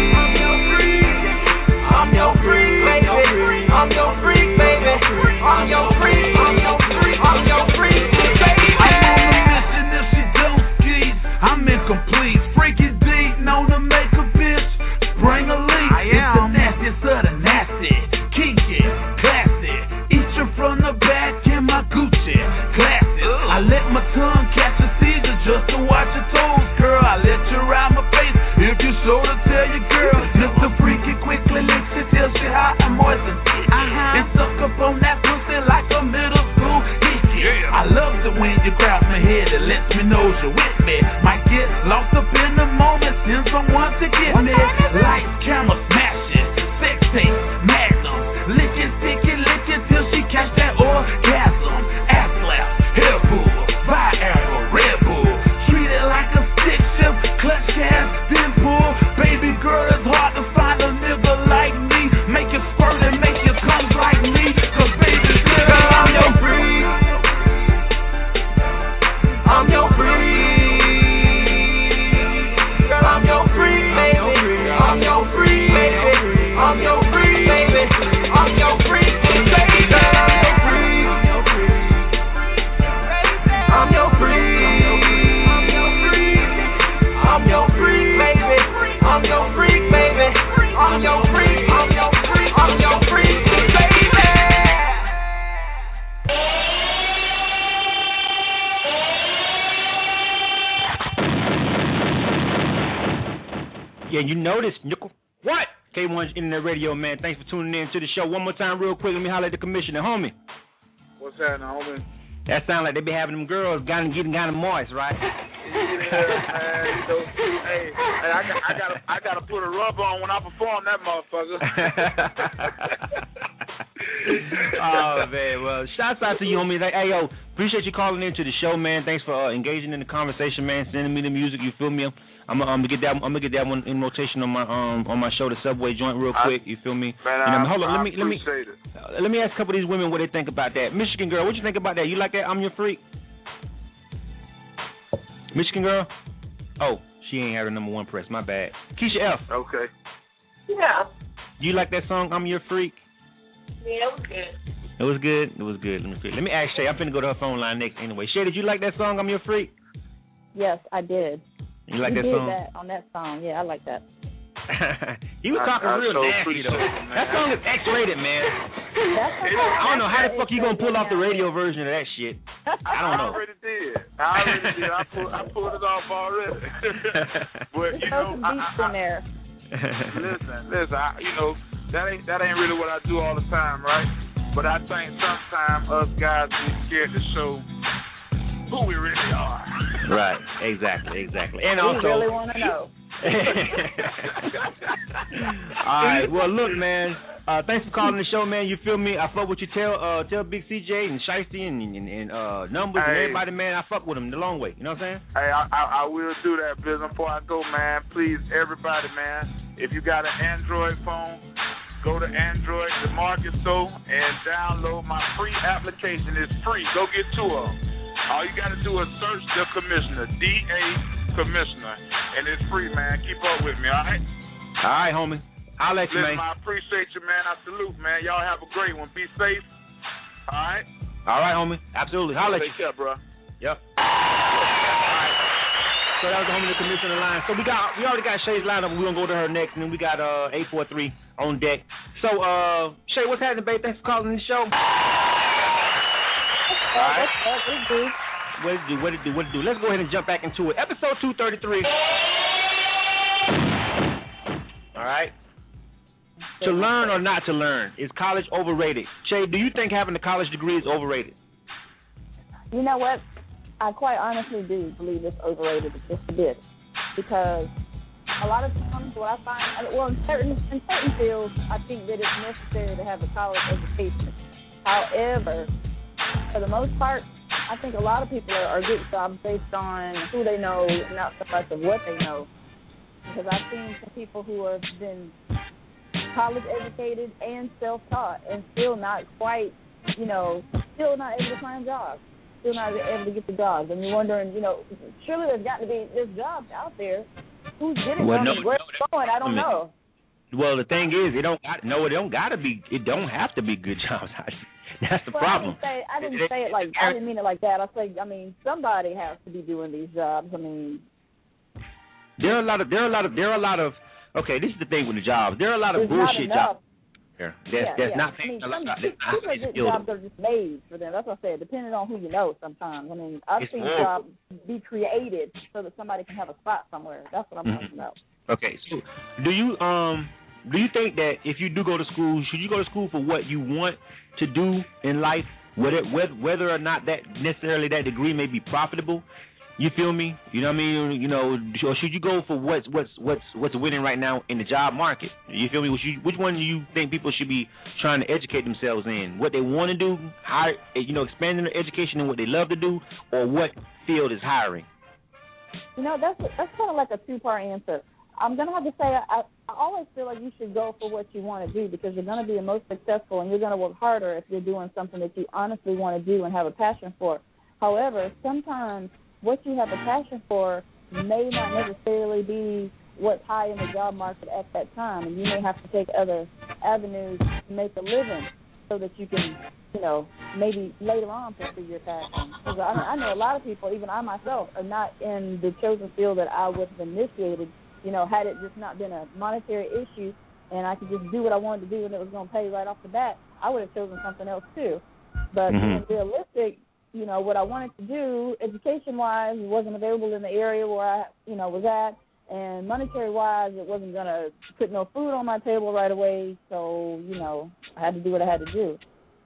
I'm your freak, baby. I'm your freak, baby. I'm your freak. I'm your freak. I'm your freak, baby. I'm on a mission if she don't ski. I'm incomplete. Freaky deep, known to make a bitch spring a leak. It's the nastiest of the nasty. Kinky, classy. Eat you from the back in my Gucci. Classy. I let my tongue catch a seizure just to watch your toes, girl. I let you ride my face if you show to tell your girl. Mister Freaky quickly licks it till she hot and moist and sticky. And suck up on that pussy like a middle school hickey. I love it when you grab my head and lets me know you're with me. Might get lost up in the moment, send someone to get me. Lights, camera, smash it. Sex tape, magnum. Lick it, stick it, lick it till she catch that orgasm. Ass slap, hair pull, Viagra, Red Bull. Treat it like a stick shift, clutch gas, then pull. Baby girl, it's hard to find a nigga like me. Make it squirt and make you come like me. Cause baby girl, I'm your freak. I'm your freak. Girl, I'm your freak, baby. I'm your freak, baby. I'm your freak, baby. I'm your freak, baby. I'm your freak. I'm your freak, baby. I'm your freak, baby. I'm your freak. I'm your freak. I'm your freak, baby. Yeah, you noticed, Nickel. What? K one's Internet Radio, man. Thanks for tuning in to the show. One more time, real quick. Let me holler at the commissioner, homie. What's happening, homie? That sound like they be having them girls kind of getting kind of moist, right? Yeah, man. You know, hey, hey, I got, I got, I got to put a rub on when I perform that motherfucker. Oh man, well, shouts out to you, homie. Like, hey, yo, appreciate you calling into the show, man. Thanks for uh, engaging in the conversation, man. Sending me the music. You feel me? I'm gonna um, get that. I'm gonna get that one in rotation on my um on my show, the Subway Joint, real quick. You feel me? Man, you know, I, hold on, I let me let me it. uh, let me ask a couple of these women what they think about that. Michigan girl, what you think about that? You like that? I'm Your Freak. Michigan girl. Oh, she ain't had her number one press. My bad. Keisha F. Okay. Yeah. You like that song? I'm Your Freak. Yeah, it was good. It was good. It was good. Let me let me ask Shay. I'm finna go to her phone line next anyway. Shay, did you like that song? I'm Your Freak. Yes, I did. You like you that did song? That on that song. Yeah, I like that. He was talking I, I real so nasty though. it, That song is X-rated, man. I don't know how the fuck you gonna pull off the radio version of that shit. I don't know. I already did. I already did. I pulled, I pulled it off already. But you know, I, I, in there. listen, listen. I, you know, that ain't that ain't really what I do all the time, right? But I think sometimes us guys be scared to show who we really are. Right. Exactly. Exactly. And we also, really want to know. All right. Well, look, man. Uh, thanks for calling the show, man. You feel me? I fuck with you. Tell uh, tell Big C J and Shiesty and, and, and uh, Numbers hey. and everybody, man. I fuck with them the long way. You know what I'm saying? Hey, I, I, I will do that, business. Before I go, man, please, everybody, man, if you got an Android phone, go to Android, the Market Store, and download my free application. It's free. Go get two of them. All you got to do is search the Commissioner, D A Commissioner, and it's free, man. Keep up with me, all right? All right, homie. I'll let you, Listen, man. I appreciate you, man. I salute, man. Y'all have a great one. Be safe. All right? All right, homie. Absolutely. I'll let you. Take care, bro. Yep. All right. So that was the homie the commissioner line. So we got we already got Shay's line up. We're gonna go to her next, and then we got uh eight four three on deck. So uh Shay, what's happening, babe? Thanks for calling the show. All right. What it do? What it do? What it do? What it do? Let's go ahead and jump back into it. Episode two thirty-three. All right. To learn or not to learn, is college overrated? Shay, do you think having a college degree is overrated? You know what? I quite honestly do believe it's overrated just a bit, because a lot of times what I find, well, in certain in certain fields, I think that it's necessary to have a college education. However, for the most part, I think a lot of people are, are good jobs based on who they know, not so much of what they know. Because I've seen some people who have been college educated and self-taught and still not quite, you know, still not able to find jobs, still not able to get the jobs. And you're wondering, you know, surely there's got to be, there's jobs out there. Who's getting well, them? no, Where's no, it going? I don't know. Well, the thing is, it don't got, no, it don't got to be, it don't have to be good jobs. That's the well, problem. I didn't, say, I didn't say it like, I didn't mean it like that. I say, I mean, somebody has to be doing these jobs. I mean, there are a lot of, there are a lot of, there are a lot of, okay, this is the thing with the jobs. There are a lot of There's bullshit jobs there. That's, yeah, that's yeah. not I mean, a lot, some, that's people not get jobs that are just made for them. That's what I said, depending on who you know sometimes. I mean, I've It's seen horrible. jobs be created so that somebody can have a spot somewhere. That's what I'm Mhm. talking about. Okay, so do you um do you think that if you do go to school, should you go to school for what you want to do in life, whether whether or not that necessarily that degree may be profitable? You feel me? You know what I mean? You know, or should you go for what's what's what's what's winning right now in the job market? You feel me? Which, you, which one do you think people should be trying to educate themselves in? What they want to do, hire, you know, expanding their education in what they love to do, or what field is hiring? You know, that's that's kind of like a two-part answer. I'm going to have to say I, I always feel like you should go for what you want to do, because you're going to be the most successful and you're going to work harder if you're doing something that you honestly want to do and have a passion for. However, sometimes what you have a passion for may not necessarily be what's high in the job market at that time, and you may have to take other avenues to make a living so that you can, you know, maybe later on pursue your passion. Because I, I know a lot of people, even I myself, are not in the chosen field that I would have initiated. You know, had it just not been a monetary issue and I could just do what I wanted to do and it was going to pay right off the bat, I would have chosen something else too. But Mm-hmm. being realistic, you know, what I wanted to do, education-wise, it wasn't available in the area where I, you know, was at. And monetary-wise, it wasn't going to put no food on my table right away. So, you know, I had to do what I had to do.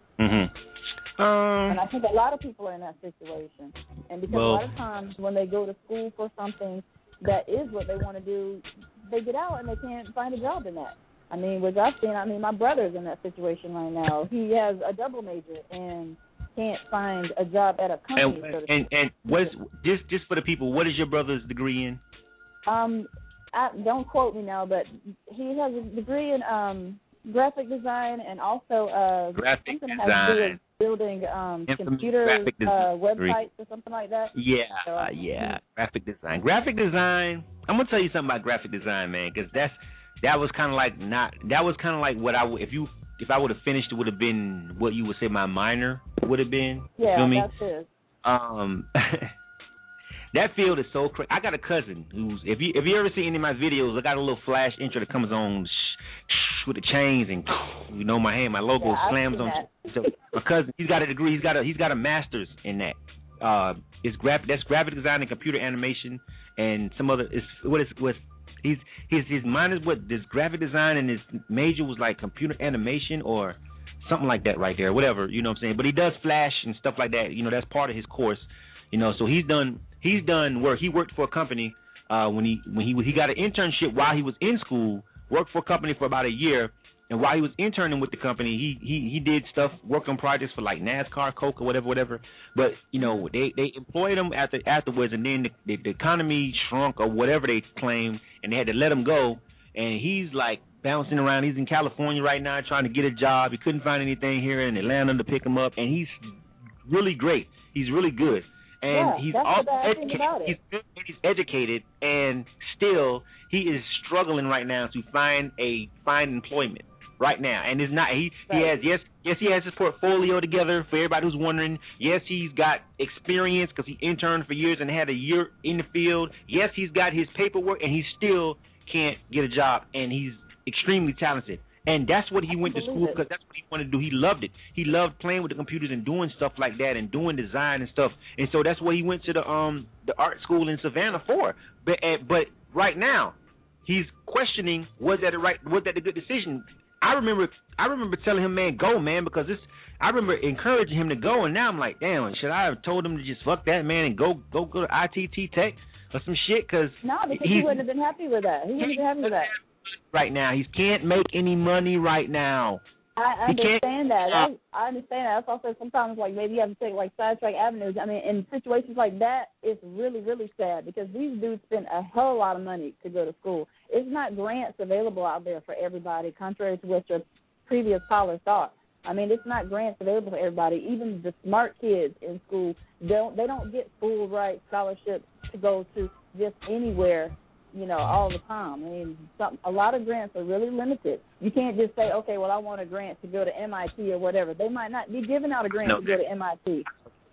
Mm-hmm. Um, and I think a lot of people are in that situation. And because well, a lot of times when they go to school for something that is what they want to do, they get out and they can't find a job in that. I mean, which I've seen, I mean, my brother's in that situation right now. He has a double major and can't find a job at a company. And so to and, and what is just just for the people? What is your brother's degree in? Um, I, don't quote me now, but he has a degree in um graphic design and also uh graphic something design. that has to do with building um computer uh, websites or something like that. Yeah, so, uh, yeah, graphic design. Graphic design. I'm gonna tell you something about graphic design, man, because that's that was kind of like not that was kind of like what I would if you. If I would have finished, it would have been what you would say my minor would have been. Yeah, you feel me? that's it. Um, that field is so crazy. I got a cousin who's if you if you ever see any of my videos, I got a little flash intro that comes on sh- sh- with the chains and you know my hand, my logo yeah, slams on. So my cousin, he's got a degree. He's got a he's got a master's in that. Uh, it's graphic that's graphic design and computer animation and some other. It's what is what. He's his his minor is what this graphic design and his major was like computer animation or something like that right there, whatever, you know what I'm saying. But he does Flash and stuff like that, you know, that's part of his course, you know. So he's done he's done work. He worked for a company uh, when he when he he got an internship while he was in school, worked for a company for about a year, and while he was interning with the company, he he he did stuff, worked on projects for like NASCAR, Coke, or whatever, whatever. But you know, they they employed him after afterwards, and then the, the, the economy shrunk or whatever they claimed, and they had to let him go. And he's like bouncing around. He's in California right now trying to get a job. He couldn't find anything here in Atlanta to pick him up, and he's really great. He's really good, and yeah, he's that's also the bad thing educated. about it. He's good, he's educated, and still he is struggling right now to find a find employment. Right now, and it's not he. He has yes, yes, he has his portfolio together. For everybody who's wondering, yes, he's got experience because he interned for years and had a year in the field. Yes, he's got his paperwork, and he still can't get a job. And he's extremely talented, and that's what he went to school because that's what he wanted to do. He loved it. He loved playing with the computers and doing stuff like that and doing design and stuff. And so that's what he went to the um the art school in Savannah for. But uh, but right now, he's questioning was that a right was that a good decision. I remember, I remember telling him, man, go, man, because this. I remember encouraging him to go, and now I'm like, damn, should I have told him to just fuck that, man, and go, go, go to I T T Tech or some shit? Cause no, because he wouldn't have been happy with that. He wouldn't have been happy with that. Right now, he can't make any money right now. I understand that. I, I understand that. That's also sometimes like maybe you have to take like sidetrack avenues. I mean, in situations like that, it's really, really sad because these dudes spend a hell of a lot of money to go to school. It's not grants available out there for everybody, contrary to what your previous caller thought. I mean, it's not grants available for everybody. Even the smart kids in school don't they don't get full ride scholarships to go to just anywhere, you know, all the time. I mean, some, a lot of grants are really limited. You can't just say, okay, well, I want a grant to go to M I T or whatever. They might not be giving out a grant no, to go to M I T.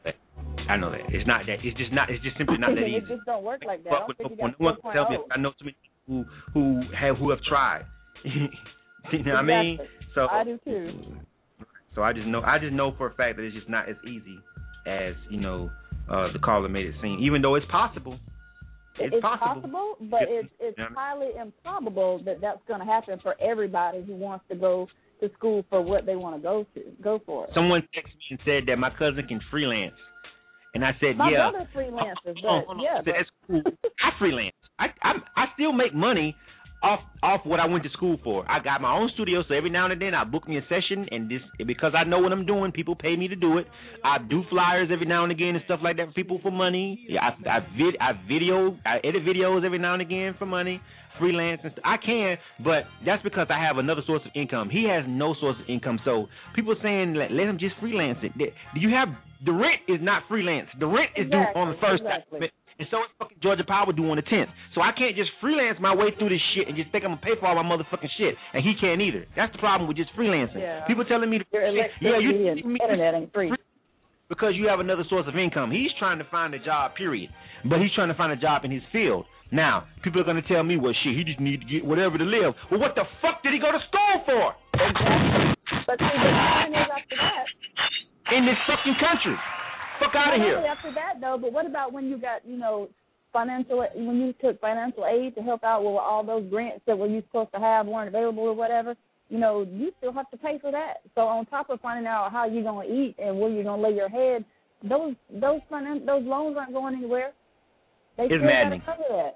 I know that. It's not that. It's just not. It's just simply not that easy. It just don't work like that. But, I, don't but, think but, no one tell me. I know too many people who who have who have tried. You know exactly. what I mean? So I do too. So I just know. I just know for a fact that it's just not as easy as you know uh, the caller made it seem. Even though it's possible. It's, it's possible. possible, but it's it's you know highly I mean? improbable that that's going to happen for everybody who wants to go to school for what they want to go to go for. Someone texted me and said that my cousin can freelance, and I said, my yeah. My brother freelances, oh, but oh, yeah. But, that's cool. I freelance. I, I I still make money off off what I went to school for. I got my own studio, so every now and then I book me a session, and this because I know what I'm doing, people pay me to do it. I do flyers every now and again and stuff like that for people for money. Yeah, I I, vid, I video, I edit videos every now and again for money. Freelance and stuff. I can, but that's because I have another source of income. He has no source of income, so people saying let, let him just freelance it. Do you have the rent is not freelance. The rent is exactly, due on the first exactly. and so is fucking Georgia Power due on the tenth. So I can't just freelance my way through this shit and just think I'm going to pay for all my motherfucking shit. And he can't either. That's the problem with just freelancing. Yeah. People telling me, to, yeah, you and internet ain't free. Because you have another source of income. He's trying to find a job, period. But he's trying to find a job in his field. Now, people are going to tell me, well, shit, he just need to get whatever to live. Well, what the fuck did he go to school for? Exactly. But see, the thing is after that. In this fucking country. Fuck out of here. Not only after that, though, but what about when you got, you know, financial, when you took financial aid to help out with all those grants that were you supposed to have weren't available or whatever? You know, you still have to pay for that. So on top of finding out how you're going to eat and where you're going to lay your head, those those finan- those loans aren't going anywhere. They it's still got to maddening. cover that.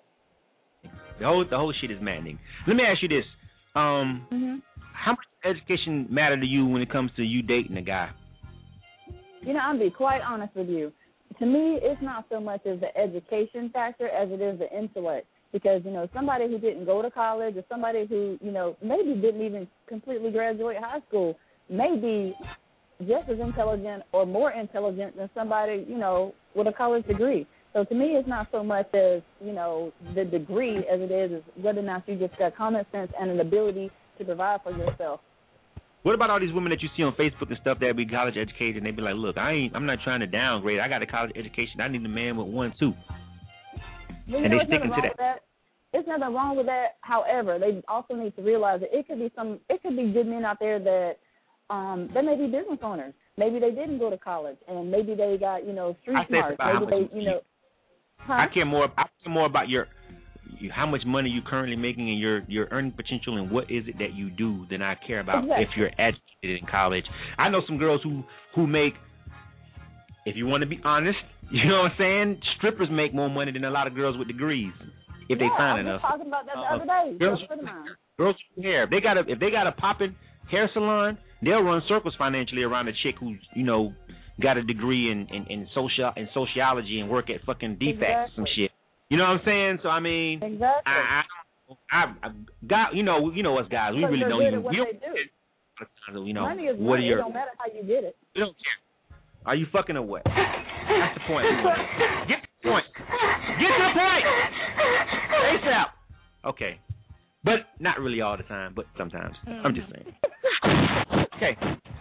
The whole the whole shit is maddening. Let me ask you this: um, mm-hmm. how much education matter to you when it comes to you dating a guy? You know, I'll be quite honest with you. To me, it's not so much as the education factor as it is the intellect. Because, you know, somebody who didn't go to college or somebody who, you know, maybe didn't even completely graduate high school may be just as intelligent or more intelligent than somebody, you know, with a college degree. So to me, it's not so much as, you know, the degree as it is, is whether or not you just got common sense and an ability to provide for yourself. What about all these women that you see on Facebook and stuff that be college educated and they be like, look, I ain't, I'm not trying to downgrade. I got a college education. I need a man with one, too. Well, and know, they're sticking to that. that. There's nothing wrong with that. However, they also need to realize that it could be some, it could be good men out there that um, they may be business owners. Maybe they didn't go to college, and maybe they got, you know, street smarts. Maybe they, you know. Huh? I care more. I care more about your, how much money you're currently making and your your earning potential and what is it that you do than I care about exactly. if you're educated in college. I know some girls who who make, if you want to be honest, you know what I'm saying, strippers make more money than a lot of girls with degrees. If yeah, they sign I was enough. just talking about that the uh, other day. Girls, girls with hair. If they got a if they got a popping hair salon, they'll run circles financially around a chick who's, you know, got a degree in, in, in social in sociology and work at fucking D FACS exactly. or some shit. You know what I'm saying? So I mean, exactly. I, I, I, I got you know you know us guys. We because really don't even. We don't, do. You know, money is what money. are your? It don't matter how you get it. We don't care. Are you fucking or what? That's the point. Get to the point. Get to the point. ASAP. Okay. But not really all the time, but sometimes. Mm-hmm. I'm just saying. Okay.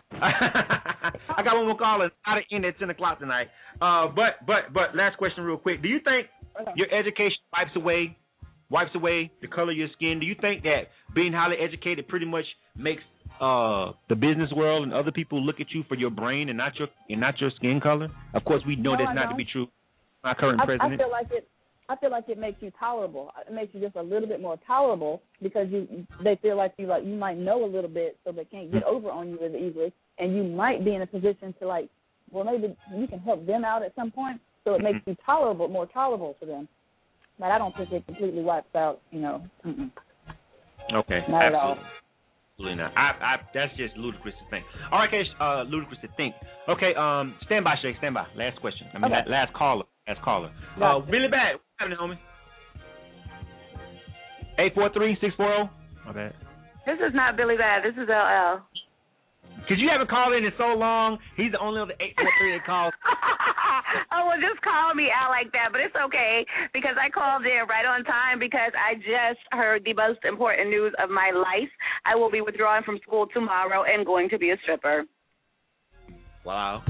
I got one more caller. I'll end at ten o'clock tonight. Uh, but but but last question, real quick. Do you think okay. your education wipes away wipes away the color of your skin? Do you think that being highly educated pretty much makes uh, the business world and other people look at you for your brain and not your and not your skin color? Of course, we know no, that's I not don't. to be true. My current I, president. I feel like it. I feel like it makes you tolerable. It makes you just a little bit more tolerable because you they feel like you like you might know a little bit, so they can't get over on you as easily, and you might be in a position to like, well, maybe you can help them out at some point, so it makes you tolerable, more tolerable to them. But I don't think it completely wipes out, you know. Mm-mm. Okay, not absolutely. at all. Absolutely not. I, I, that's just ludicrous to think. All right, Kay, uh, ludicrous to think. Okay, um, stand by, Shay, stand by. Last question. I mean, okay. last caller. Last caller. Gotcha. Uh, really bad. What's happening, homie? eight four three, six four zero. My bad. This is not Billy Bad. This is L L. Because you haven't called in in so long. He's the only other eight four three that calls. Oh, well, just call me out like that. But it's okay because I called in right on time because I just heard the most important news of my life. I will be withdrawing from school tomorrow and going to be a stripper. Wow.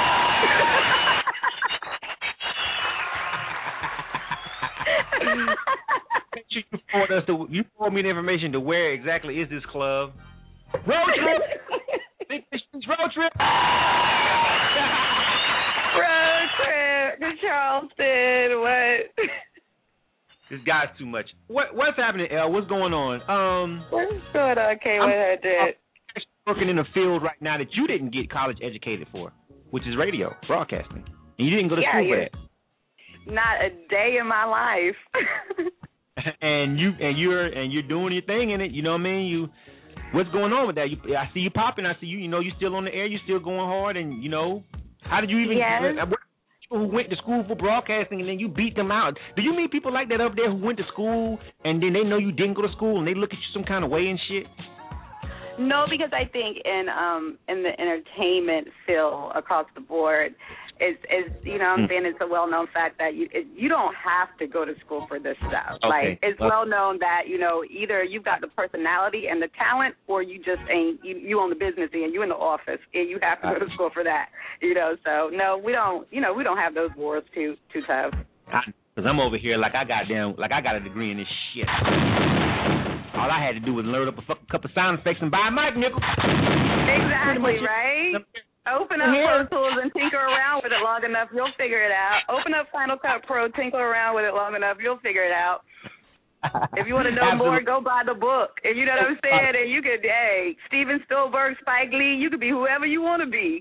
you forward us to, you forward me the information to where exactly is this club? Road trip. Big Fish road trip. Road trip to Charleston. What? This guy's too much. What What's happening, El? What's going on? Um, What's going on, K one hundred? I'm working in a field right now that you didn't get college educated for, which is radio broadcasting, and you didn't go to yeah, school for that. Not a day in my life. and you and you're and you're doing your thing in it. You know what I mean? You, what's going on with that? You, I see you popping. I see you. You know, you still on the air. You still going hard. And you know, how did you even? Yes. Uh, people who went to school for broadcasting and then you beat them out. Do you meet people like that up there who went to school and then they know you didn't go to school and they look at you some kind of way and shit? No, because I think in um in the entertainment field across the board, it's, it's you know what I'm saying, it's a well-known fact that you it, you don't have to go to school for this stuff. Okay. Like, it's okay. well known that, you know, either you've got the personality and the talent or you just ain't, you, you own the business and you in the office and you have to go to school for that. You know, so, no, we don't, you know, we don't have those wars too, too tough. Because I'm over here like I got down, like I got a degree in this shit. All I had to do was learn up a fucking couple sound effects and buy a mic, nickel. Exactly, right? Open up Pro Tools and tinker around with it long enough, you'll figure it out. Open up Final Cut Pro, tinker around with it long enough, you'll figure it out. If you want to know more, go buy the book. And you know what I'm saying? And you could, hey, Steven Spielberg, Spike Lee, you could be whoever you want to be.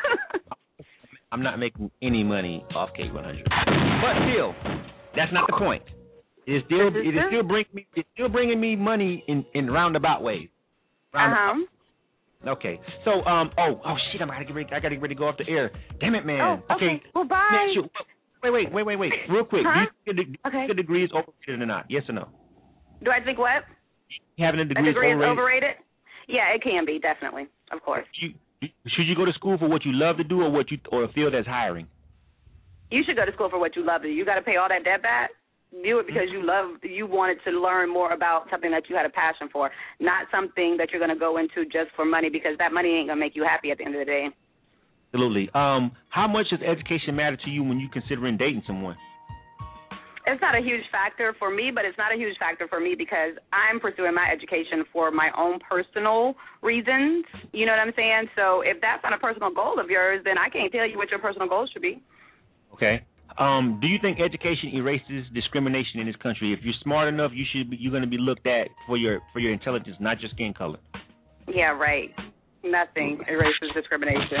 I'm not making any money off K one hundred. But still, that's not the point. It is still, it is still bringing me, it's still bringing me money in, in roundabout ways. Roundabout. Uh-huh. Okay, so um, oh, oh shit, I'm gotta get ready. I gotta get ready to go off the air. Damn it, man. Oh, okay. okay. Well, bye. Sure. Wait, wait, wait, wait, wait. Real quick. Huh? Do you think okay. the degree is overrated or not? Yes or no? Do I think what? Having a degree, a degree is overrated? is overrated? Yeah, it can be, definitely, of course. You, should you go to school for what you love to do, or what you, or a field that's hiring? You should go to school for what you love to do. You got to pay all that debt back. Do it because you love, you wanted to learn more about something that you had a passion for, not something that you're going to go into just for money, because that money ain't going to make you happy at the end of the day. Absolutely. Um, how much does education matter to you when you're considering dating someone? It's not a huge factor for me, but it's not a huge factor for me because I'm pursuing my education for my own personal reasons. You know what I'm saying? So if that's not a personal goal of yours, then I can't tell you what your personal goals should be. Okay. Um, do you think education erases discrimination in this country? If you're smart enough, you should be, you're going to be looked at for your for your intelligence, not your skin color. Yeah, right. Nothing erases discrimination.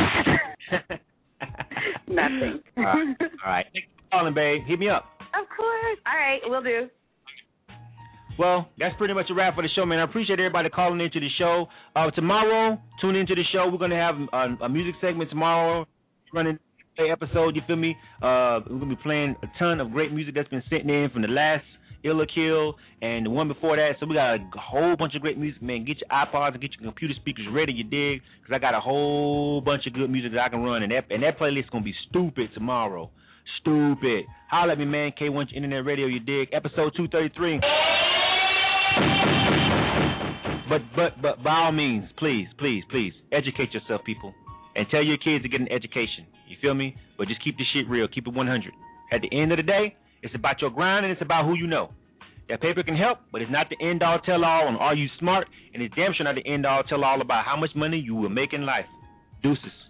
Nothing. All right. All right. Thanks for calling, babe. Hit me up. Of course. All right, we'll do. Well, that's pretty much a wrap for the show, man. I appreciate everybody calling into the show. Uh, tomorrow, tune into the show. We're going to have a, a music segment tomorrow, running a episode, you feel me? Uh, we're going to be playing a ton of great music that's been sitting in from the last Illa Kill and the one before that. So we got a whole bunch of great music, man. Get your iPods and get your computer speakers ready, you dig? Because I got a whole bunch of good music that I can run, and that, and that playlist is going to be stupid tomorrow. Stupid. Holla at me, man. K one Internet Radio, you dig? Episode two thirty-three. But, but, but, by all means, please, please, please, educate yourself, people. And tell your kids to get an education. You feel me? But just keep this shit real. Keep it one hundred. At the end of the day, it's about your grind and it's about who you know. That paper can help, but it's not the end-all tell-all on are you smart, and it's damn sure not the end-all tell-all about how much money you will make in life. Deuces.